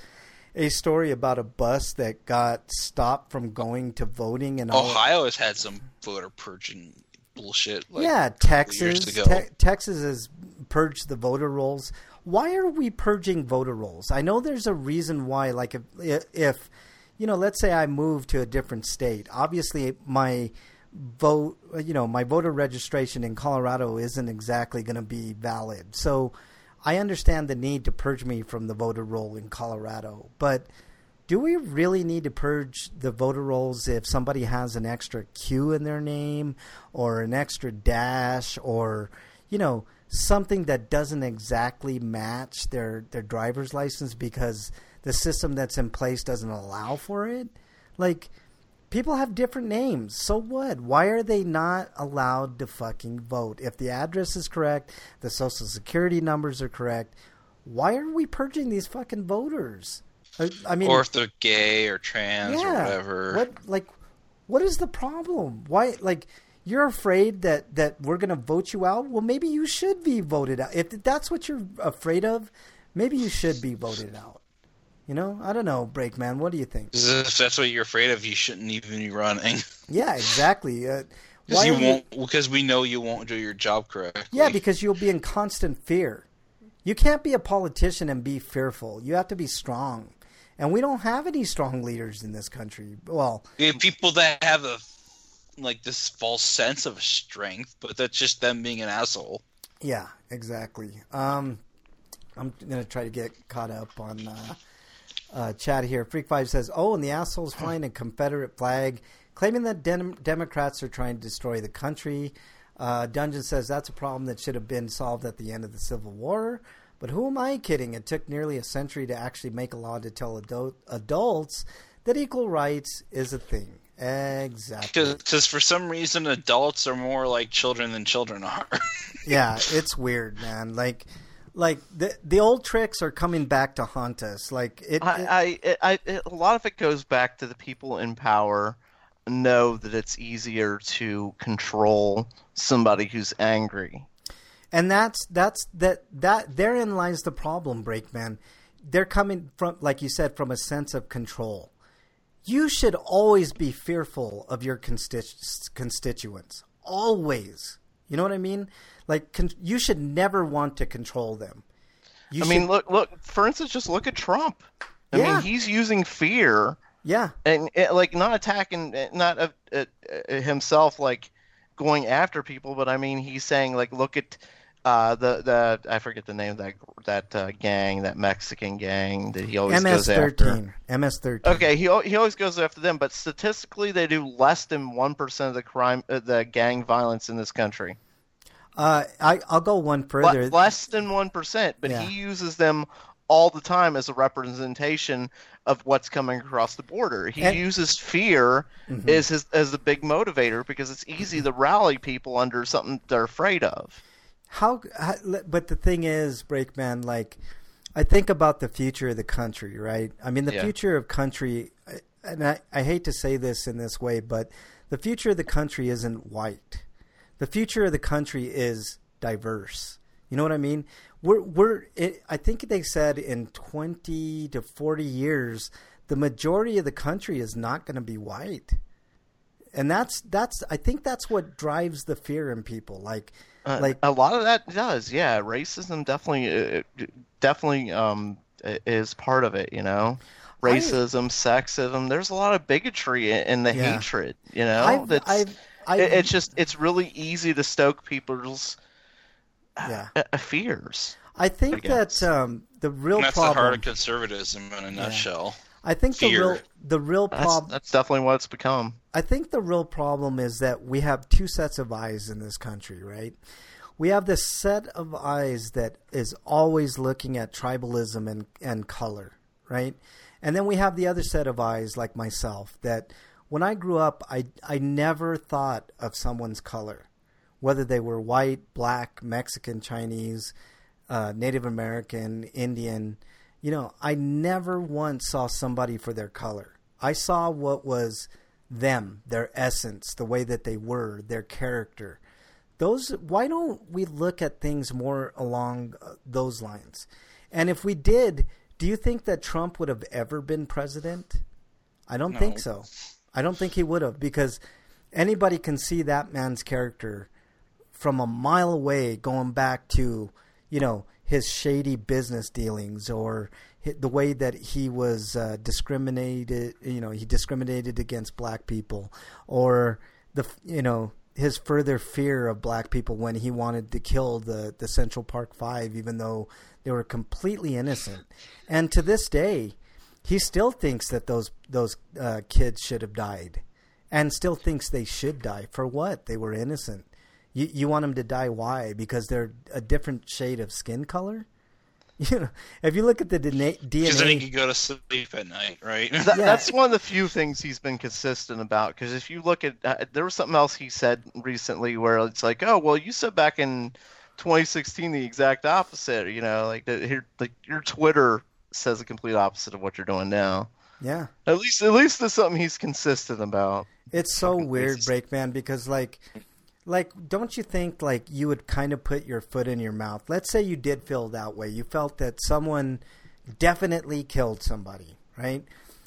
a story about a bus that got stopped from going to voting, and all Ohio has had some voter purging bullshit. Like yeah, a couple Texas. years ago. Te- Texas has purged the voter rolls. Why are we purging voter rolls? I know there's a reason why. Like if, if you know, let's say I move to a different state. Obviously, my vote, you know, my voter registration in Colorado isn't exactly going to be valid. So I understand the need to purge me from the voter roll in Colorado. But do we really need to purge the voter rolls if somebody has an extra Q in their name or an extra dash or, you know, something that doesn't exactly match their, their driver's license because the system that's in place doesn't allow for it? Like, people have different names. So what? Why are they not allowed to fucking vote? If the address is correct, the social security numbers are correct, why are we purging these fucking voters? I, I mean, or if they're gay or trans yeah, or whatever. What, like, what is the problem? Why, like, you're afraid that, that we're going to vote you out? Well, maybe you should be voted out. If that's what you're afraid of, maybe you should be voted out. You know, I don't know, Breakman. What do you think? If that's what you're afraid of, you shouldn't even be running. Yeah, exactly. Uh, Because you are won't. Because we know you won't do your job correctly. Yeah, because you'll be in constant fear. You can't be a politician and be fearful. You have to be strong, and we don't have any strong leaders in this country. Well, we have people that have a like this false sense of strength, but that's just them being an asshole. Yeah, exactly. Um, I'm gonna try to get caught up on. Uh, Uh, chat here. Freak Five says, "Oh, and the assholes flying a Confederate flag, claiming that dem- Democrats are trying to destroy the country." Uh, Dungeon says that's a problem that should have been solved at the end of the Civil War. But who am I kidding? It took nearly a century to actually make a law to tell adu- adults that equal rights is a thing. Exactly. Because for some reason, adults are more like children than children are. Yeah, it's weird, man. Like. Like the the old tricks are coming back to haunt us. Like it, it I, I, I, it, a lot of it goes back to the people in power know that it's easier to control somebody who's angry, and that's that's that that therein lies the problem, Breakman. They're coming from, like you said, from a sense of control. You should always be fearful of your constitu- constituents, always. You know what I mean? Like, con- you should never want to control them. You I should... mean, look, look. For instance, just look at Trump. I Yeah. mean, he's using fear, Yeah, and it, like not attacking, not uh, uh, uh, himself, like going after people, but I mean, he's saying like, look at uh, the the I forget the name of that that uh, gang, that Mexican gang that he always M S goes after. thirteen. M S thirteen. Okay, he al- he always goes after them, but statistically, they do less than one percent of the crime, uh, the gang violence in this country. Uh, I I'll go one further. Le- less than one percent, but Yeah. he uses them all the time as a representation of what's coming across the border. He And- uses fear Mhm. as his as the big motivator because it's easy to rally people under something they're afraid of. How, how? But the thing is, Breakman, like, I think about the future of the country, right? I mean, the Yeah. future of country, and I, I hate to say this in this way, but the future of the country isn't white. The future of the country is diverse. You know what I mean? We're we're. It, I think they said in twenty to forty years, the majority of the country is not going to be white, and that's that's. I think that's what drives the fear in people. Like, Uh, like a lot of that does, yeah. Racism definitely, uh, definitely um, is part of it. You know, racism, sexism. There's a lot of bigotry in the Yeah. hatred. You know, I've, that's I've, I've, it- it's just it's really easy to stoke people's yeah. uh, fears. I think I guess. that um, the real And that's problem. the heart of conservatism in a nutshell. I think the fear. real the real That's, problem. that's definitely what it's become. I think the real problem is that we have two sets of eyes in this country, right? We have this set of eyes that is always looking at tribalism and, and color, right? And then we have the other set of eyes, like myself, that when I grew up, I, I never thought of someone's color, whether they were white, black, Mexican, Chinese, uh, Native American, Indian. You know, I never once saw somebody for their color. I saw what was them, their essence, the way that they were, their character. Those. Why don't we look at things more along uh, those lines? And if we did do you think that Trump would have ever been president? I don't No. think so. I don't think he would have, because anybody can see that man's character from a mile away, going back to, you know, his shady business dealings, or the way that he was uh, discriminated, you know, he discriminated against black people, or the, you know, his further fear of black people when he wanted to kill the, the Central Park Five, even though they were completely innocent. And to this day, he still thinks that those those uh, kids should have died, and still thinks they should die. For what? They were innocent. You you want them to die? Why? Because they're a different shade of skin color? You know, if you look at the D N A, Because then he can go to sleep at night, right? That, Yeah. That's one of the few things he's been consistent about. Because if you look at, uh, there was something else he said recently where it's like, oh, well, you said back in twenty sixteen the exact opposite. You know, like the, here, like your Twitter says the complete opposite of what you're doing now. yeah. At least, at least there's something he's consistent about. It's so Fucking weird, racist. Breakman, because like, like, don't you think like you would kind of put your foot in your mouth? Let's say you did feel that way. You felt that someone definitely killed somebody, right?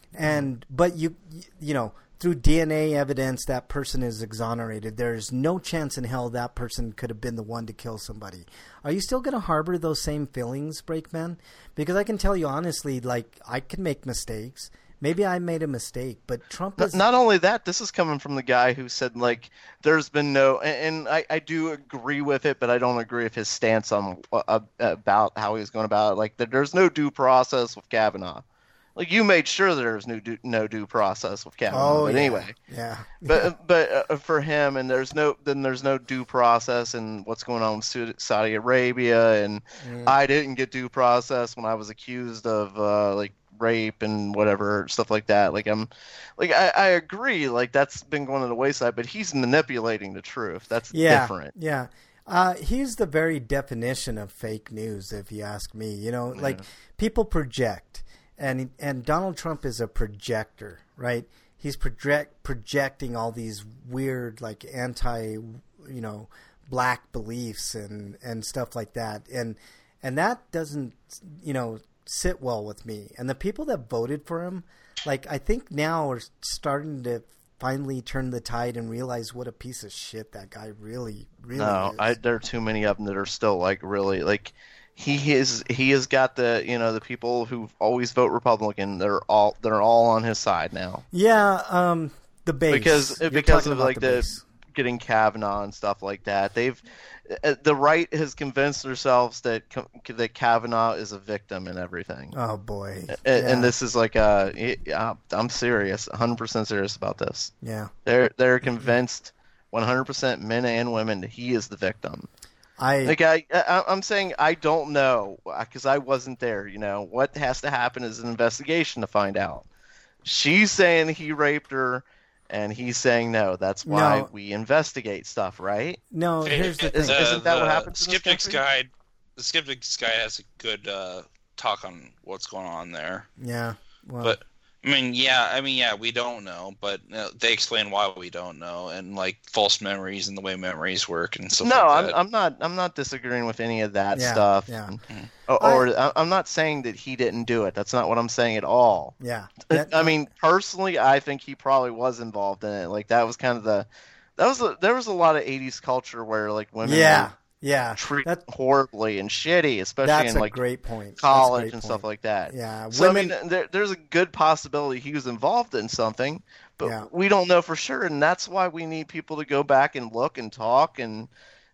And but you, you know, through D N A evidence, that person is exonerated. There's no chance in hell that person could have been the one to kill somebody. Are you still going to harbor those same feelings, Breakman? Because I can tell you honestly, like, I can make mistakes. Maybe I made a mistake, but Trump N- is Not only that, this is coming from the guy who said, like, there's been no, and, and I, I do agree with it, but I don't agree with his stance on uh, about how he was going about it. Like, that there's no due process with Kavanaugh. Like, you made sure there's no due, no due process with Kavanaugh. Oh, but yeah. anyway, yeah. but but uh, for him, and there's no then there's no due process in what's going on with Saudi- Saudi Arabia, and Mm. I didn't get due process when I was accused of uh, like rape and whatever stuff like that. Like I'm, like I, I agree. Like that's been going to the wayside, but he's manipulating the truth. That's yeah, different. Yeah. Uh, he's the very definition of fake news, if you ask me. You know, like people project, and and Donald Trump is a projector, right? He's project projecting all these weird, like anti, you know, black beliefs and and stuff like that, and and that doesn't, you know, sit well with me. And the people that voted for him, like I think now are starting to finally turn the tide and realize what a piece of shit that guy really, really No, is. I, there are too many of them that are still like really like he is. He has got the you know the people who always vote Republican. They're all they're all on his side now yeah, um, the base. because You're because talking of about like the, base. getting Kavanaugh and stuff like that. They've uh, the right has convinced themselves that Ka- that Kavanaugh is a victim and everything. Oh boy, And, yeah. and this is like a, yeah, I'm serious, one hundred percent serious about this. yeah. They're they're convinced, one hundred percent men and women, that he is the victim. I Like I, I I'm saying I don't know because I wasn't there. You know what has to happen is an investigation to find out. She's saying he raped her, and he's saying no. That's why No. we investigate stuff, right? no. Here's the Is- thing. isn't that what happens in this Skeptics country? Guide. The Skeptics Guide has a good uh, talk on what's going on there. yeah. Well, But I mean, yeah, I mean, yeah, we don't know, but uh, they explain why we don't know, and like false memories and the way memories work and stuff. No, like I'm that. I'm not I'm not disagreeing with any of that Yeah, stuff. yeah. Or, or I, I'm not saying that he didn't do it. That's not what I'm saying at all. yeah. I- That- I mean, personally, I think he probably was involved in it. Like that was kind of the, that was a, there was a lot of eighties culture where like women yeah, were yeah. treated That, horribly and shitty, especially that's in a like great point. That's a college great and point. stuff like that. Yeah, So women. I mean, there, there's a good possibility he was involved in something, but Yeah. we don't know for sure, and that's why we need people to go back and look and talk and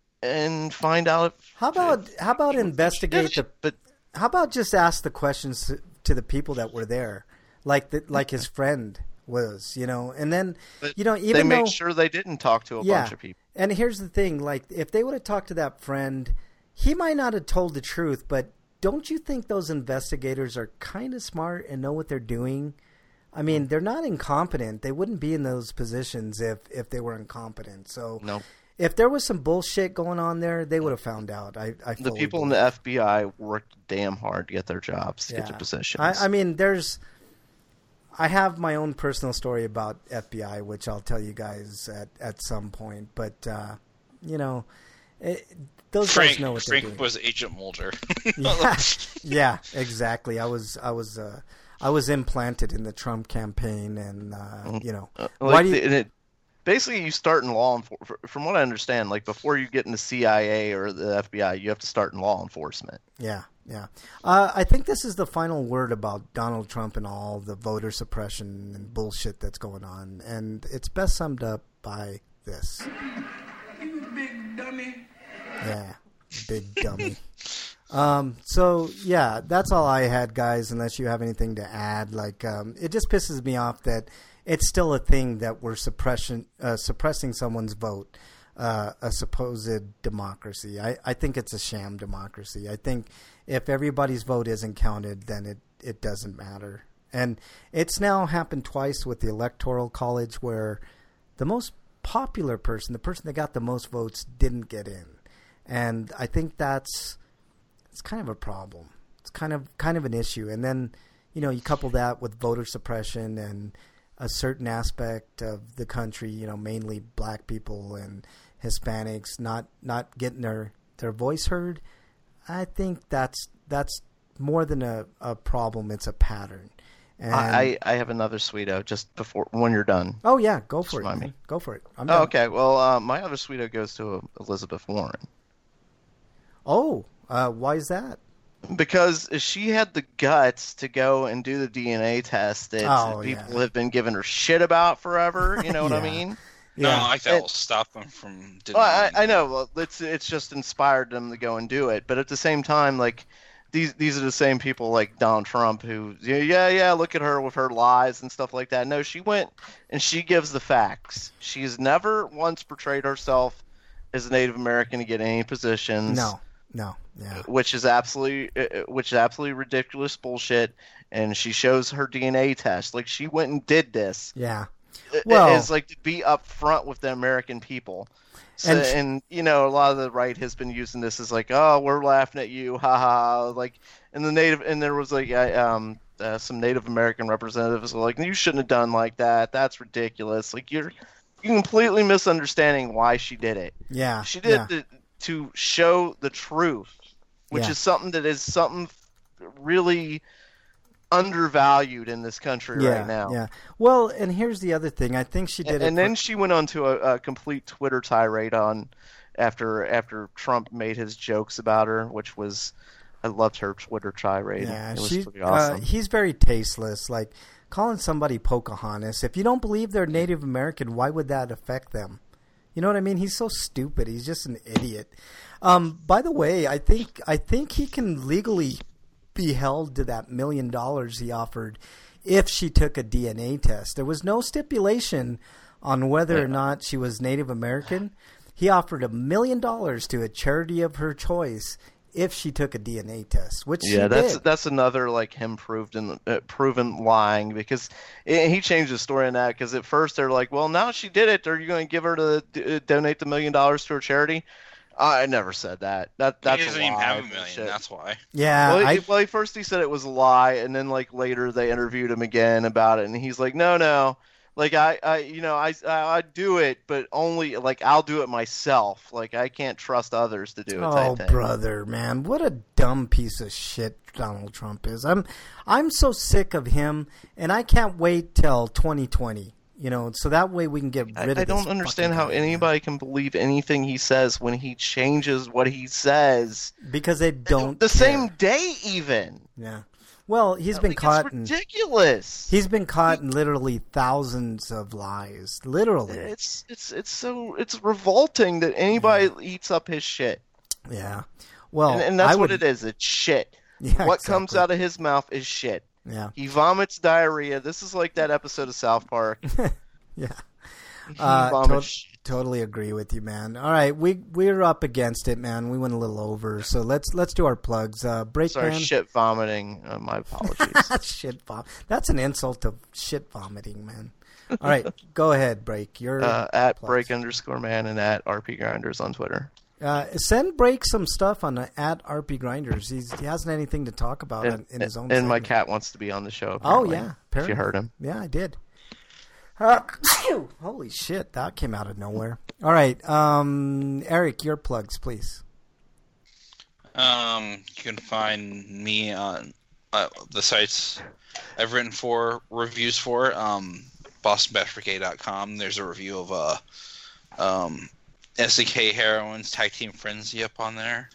and find out. If, How about how about investigate the? But How about just ask the questions to, to the people that were there, like the, like his friend was, you know, and then But you know they even though make sure they didn't talk to a yeah, bunch of people. and here's the thing, like if they would have talked to that friend, he might not have told the truth, but don't you think those investigators are kind of smart and know what they're doing? I mean, they're not incompetent. They wouldn't be in those positions if if they were incompetent. So No. if there was some bullshit going on there, they would have found out. I, I The fully people in believe. the F B I worked damn hard to get their jobs, to get their positions. I, I mean, there's. I have my own personal story about F B I, which I'll tell you guys at, at some point. But uh, you know, It, those Frank, guys know what Frank they're doing. was Agent Mulder. yeah, yeah, exactly. I was, I was, uh, I was implanted in the Trump campaign, and uh, you know, Uh, why like do you? the, it, basically, you start in law enforcement. From what I understand, like before you get in the C I A or the F B I, you have to start in law enforcement. Yeah, yeah. Uh, I think this is the final word about Donald Trump and all the voter suppression and bullshit that's going on, and it's best summed up by this. You big dummy. Yeah, big dummy. Um, so yeah, that's all I had, guys. Unless you have anything to add, like um, it just pisses me off that it's still a thing that we're suppression uh, suppressing someone's vote, uh, a supposed democracy. I, I think it's a sham democracy. I think if everybody's vote isn't counted, then it, it doesn't matter. And it's now happened twice with the Electoral College, where the most popular person, the person that got the most votes, didn't get in. And I think that's it's kind of a problem. It's kind of kind of an issue. And then, you know, you couple that with voter suppression and a certain aspect of the country, you know, mainly black people and Hispanics not, not getting their, their voice heard. I think that's that's more than a, a problem. It's a pattern. And I, I have another Sweeto just before when you're done. oh yeah, go for it. remind Man. me. Go for it. I'm Oh, done. okay. Well, uh, my other Sweeto goes to Elizabeth Warren. Oh, uh, why is that? Because she had the guts to go and do the D N A test that Oh, people yeah. have been giving her shit about forever. You know what I Yeah. mean? No, Yeah. I think that It- will stop them from doing Well, I, it. I know. Well, it's it's just inspired them to go and do it. But at the same time, like these these are the same people like Donald Trump who yeah yeah yeah look at her with her lies and stuff like that. No, she went and she gives the facts. She's never once portrayed herself as a Native American to get any positions. No, no, yeah. Which is absolutely, uh, which is absolutely ridiculous bullshit. And she shows her D N A test, like she went and did this. Yeah. It- Well- it's like to be upfront with the American people. So, And and, sh- you know, a lot of the right has been using this as like, oh, we're laughing at you, haha. Like, and the native, and there was like, I, um, uh, some Native American representatives were like, you shouldn't have done like that. That's ridiculous. Like you're, you're completely misunderstanding why she did it. Yeah. She did yeah. it to, to show the truth, which Yeah. is something that is something really undervalued in this country yeah, right now. Yeah. Well, and here's the other thing. I think she did And, it. and for- then she went on to a, a complete Twitter tirade on after after Trump made his jokes about her, which was I loved her Twitter tirade. yeah, it was she, pretty awesome. uh, he's very tasteless. Like calling somebody Pocahontas. If you don't believe they're Native American, why would that affect them? You know what I mean? He's so stupid. He's just an idiot. Um, by the way, I think I think he can legally be held to that million dollars he offered if she took a D N A test. There was no stipulation on whether or not she was Native American. He offered a million dollars to a charity of her choice if she took a D N A test, which yeah, she that's did. that's another like him proved in, uh, proven lying because it, he changed the story on that because at first they're like, well, now she did it. Are you going to give her to uh, donate the million dollars to her charity? I never said that. That that's he doesn't a even lie. have a million. Bullshit. That's why. Yeah, Well, I, he, well, he- first he said it was a lie, and then like later they interviewed him again about it, and he's like, no, no, like I, I, you know, I, I, I do it, but only like I'll do it myself. Like I can't trust others to do it. oh, type thing. brother, man, what a dumb piece of shit Donald Trump is. I'm, I'm so sick of him, and I can't wait till twenty twenty. You know, so that way we can get rid I, of. I this don't understand fucking how guy, man. anybody can believe anything he says when he changes what he says because they don't the care. same day even. Yeah. Well, he's been Like, caught it's in. ridiculous. He's been caught in literally thousands of lies. Literally. It's it's it's so it's revolting that anybody eats up his shit. Yeah. Well, And, and that's I what would, it is. It's shit. Yeah, what comes exactly. out of his mouth is shit. Yeah. He vomits diarrhea. This is like that episode of South Park. Yeah. He Uh, vomits to- shit. totally agree with you, man. All right, we we're up against it, man. We went a little over, so let's let's do our plugs. Uh, break Sorry, man. shit vomiting. Uh, my apologies. shit vom. That's an insult to shit vomiting, man. All right, go ahead, break. You're uh, at plugs. break underscore man and at R P Grinders on Twitter. Uh, send break some stuff on uh, at R P Grinders. He's he hasn't anything to talk about in, And, in his own. and my segment. cat wants to be on the show. Oh Apparently, yeah, if apparently. you heard him. Yeah, I did. Holy shit, that came out of nowhere. All right, um, Eric, your plugs, please. Um, you can find me on uh, the sites I've written for reviews for. Um, Boston Bash Brigade dot com. There's a review of uh, um, S D K Heroines Tag Team Frenzy up on there.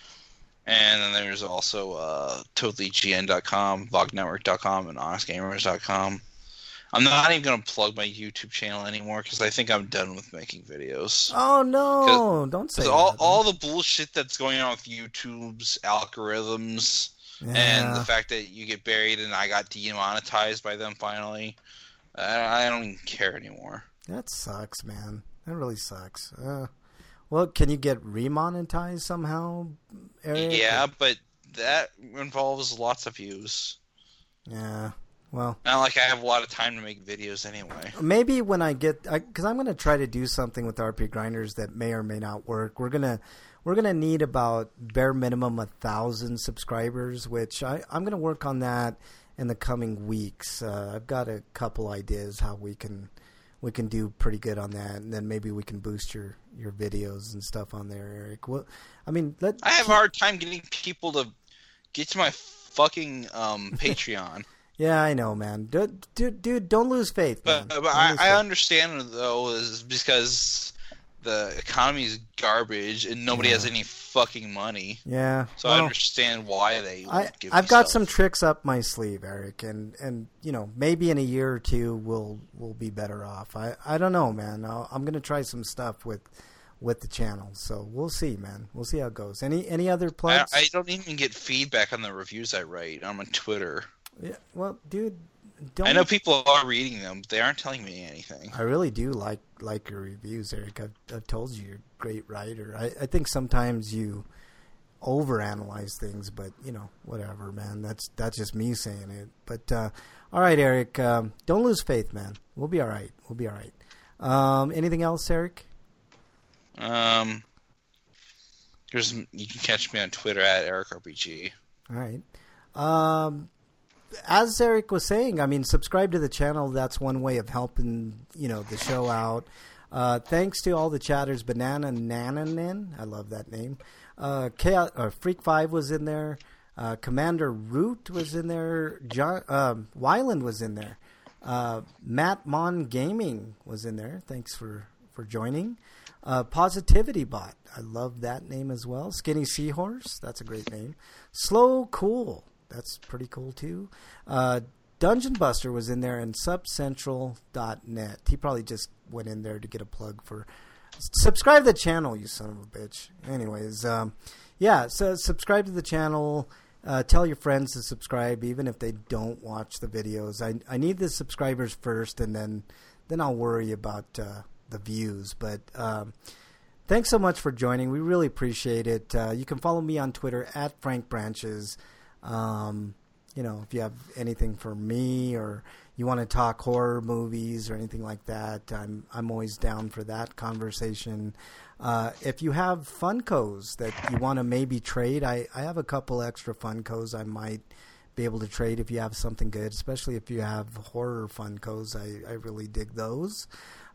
And then there's also uh, Totally G N dot com, Vlog Network dot com, and Honest Gamers dot com. I'm not even going to plug my YouTube channel anymore because I think I'm done with making videos. Oh, no. Don't say all, that. all the bullshit that's going on with YouTube's algorithms Yeah. and the fact that you get buried and I got demonetized by them finally, I, I don't even care anymore. That sucks, man. That really sucks. Uh, well, can you get remonetized somehow, Eric? Yeah, but that involves lots of views. Yeah. Well, Not like I have a lot of time to make videos anyway. maybe when I get, because I'm going to try to do something with R P Grinders that may or may not work. We're gonna we're gonna need about bare minimum a thousand subscribers, which I, I'm going to work on that in the coming weeks. Uh, I've got a couple ideas how we can we can do pretty good on that, and then maybe we can boost your, your videos and stuff on there, Eric. Well, I mean, let I have a hard time getting people to get to my fucking um, Patreon. Yeah, I know, man. Dude, dude, dude don't lose faith, man. But, but Don't I, lose I faith. understand, though, is because the economy is garbage and nobody Yeah. has any fucking money. Yeah. So I well, understand why they I, won't give I've me got stuff. some tricks up my sleeve, Eric, and, and you know, maybe in a year or two we'll we'll be better off. I, I don't know, man. I'll, I'm gonna try some stuff with with the channel, so we'll see, man. We'll see how it goes. Any any other I, plugs? I don't even get feedback on the reviews I write on my Twitter. Yeah, well, dude, don't. I know people are reading them, but they aren't telling me anything. I really do like like your reviews, Eric. I've, I've told you you're a great writer. I, I think sometimes you overanalyze things, but you know, whatever, man. That's that's just me saying it. But uh, all right, Eric, um, don't lose faith, man. We'll be all right. We'll be all right. Um, anything else, Eric? Um, there's you can catch me on Twitter at Eric R P G. All right. Um, as Eric was saying, I mean, subscribe to the channel. That's one way of helping, you know, the show out. Uh, thanks to all the chatters. Banana Nananin, I love that name. Uh, Chaos, uh, Freak Five was in there. Uh, Commander Root was in there. John um, Wyland was in there. Uh, Matt Mon Gaming was in there. Thanks for for joining. Uh, Positivity Bot, I love that name as well. Skinny Seahorse, that's a great name. Slow Cool, that's pretty cool too. Uh, Dungeon Buster was in there, and subcentral dot net. He probably just went in there to get a plug for. Subscribe to the channel, you son of a bitch. Anyways, um, yeah, so subscribe to the channel. Uh, tell your friends to subscribe, even if they don't watch the videos. I I need the subscribers first, and then then I'll worry about uh, the views. But um, thanks so much for joining. We really appreciate it. Uh, you can follow me on Twitter at Frank Branches. Um, you know, if you have anything for me or you want to talk horror movies or anything like that, I'm I'm always down for that conversation. Uh, if you have Funkos that you want to maybe trade, I, I have a couple extra Funkos I might be able to trade if you have something good, especially if you have horror Funkos. I, I really dig those.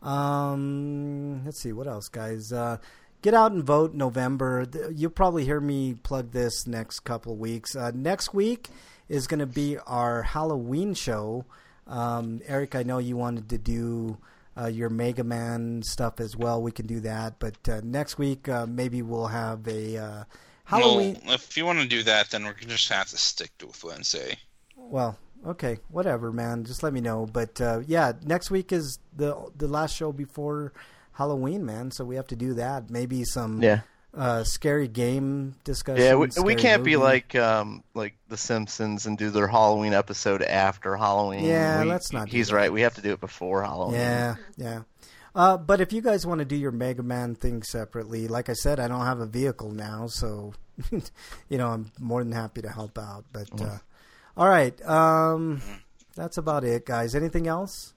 Um, let's see, what else, guys? Uh, get out and vote in November. You'll probably hear me plug this next couple of weeks. Uh, next week is going to be our Halloween show. Um, Eric, I know you wanted to do uh, your Mega Man stuff as well. We can do that. But uh, next week, uh, maybe we'll have a uh, Halloween. Well, if you want to do that, then we're going to just have to stick to Wednesday. Well, okay, whatever, man. Just let me know. But uh, yeah, next week is the the last show before Halloween, man. So we have to do that. Maybe some Yeah. uh, scary game discussion. Yeah, we, we scary can't be movie. like um, like The Simpsons and do their Halloween episode after Halloween. Yeah, We- let's not do He's that. right. We have to do it before Halloween. Yeah, yeah. Uh, but if you guys want to do your Mega Man thing separately, like I said, I don't have a vehicle now, so you know I'm more than happy to help out. But uh, all right, um, that's about it, guys. Anything else?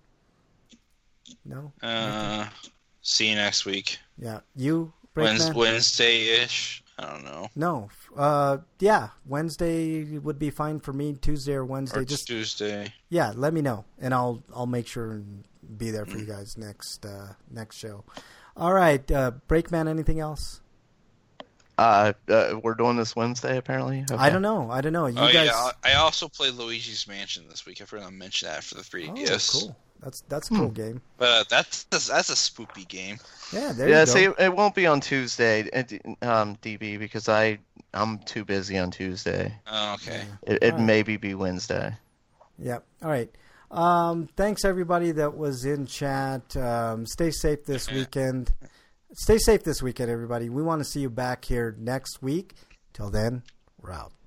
No. Uh, see you next week. Yeah, you. Wednes- Breakman? Wednesday-ish. I don't know. No. Uh, yeah, Wednesday would be fine for me. Tuesday or Wednesday. Or Just Tuesday. yeah, let me know, and I'll I'll make sure and be there for you guys next uh, next show. All right, uh, Breakman. Anything else? Uh, uh, we're doing this Wednesday, apparently. Okay. I don't know. I don't know. You oh guys... yeah, I also played Luigi's Mansion this week. I forgot to mention that for the three D S. Oh, cool. That's that's a cool hmm. game. But uh, that's that's a spoopy game. Yeah, there yeah, you go. see, it won't be on Tuesday, um, D B, because I I'm too busy on Tuesday. Oh, okay. It, it right. maybe be Wednesday. Yeah. All right. Um, thanks everybody that was in chat. Um, stay safe this weekend. Stay safe this weekend, everybody. We want to see you back here next week. Till then, we're out.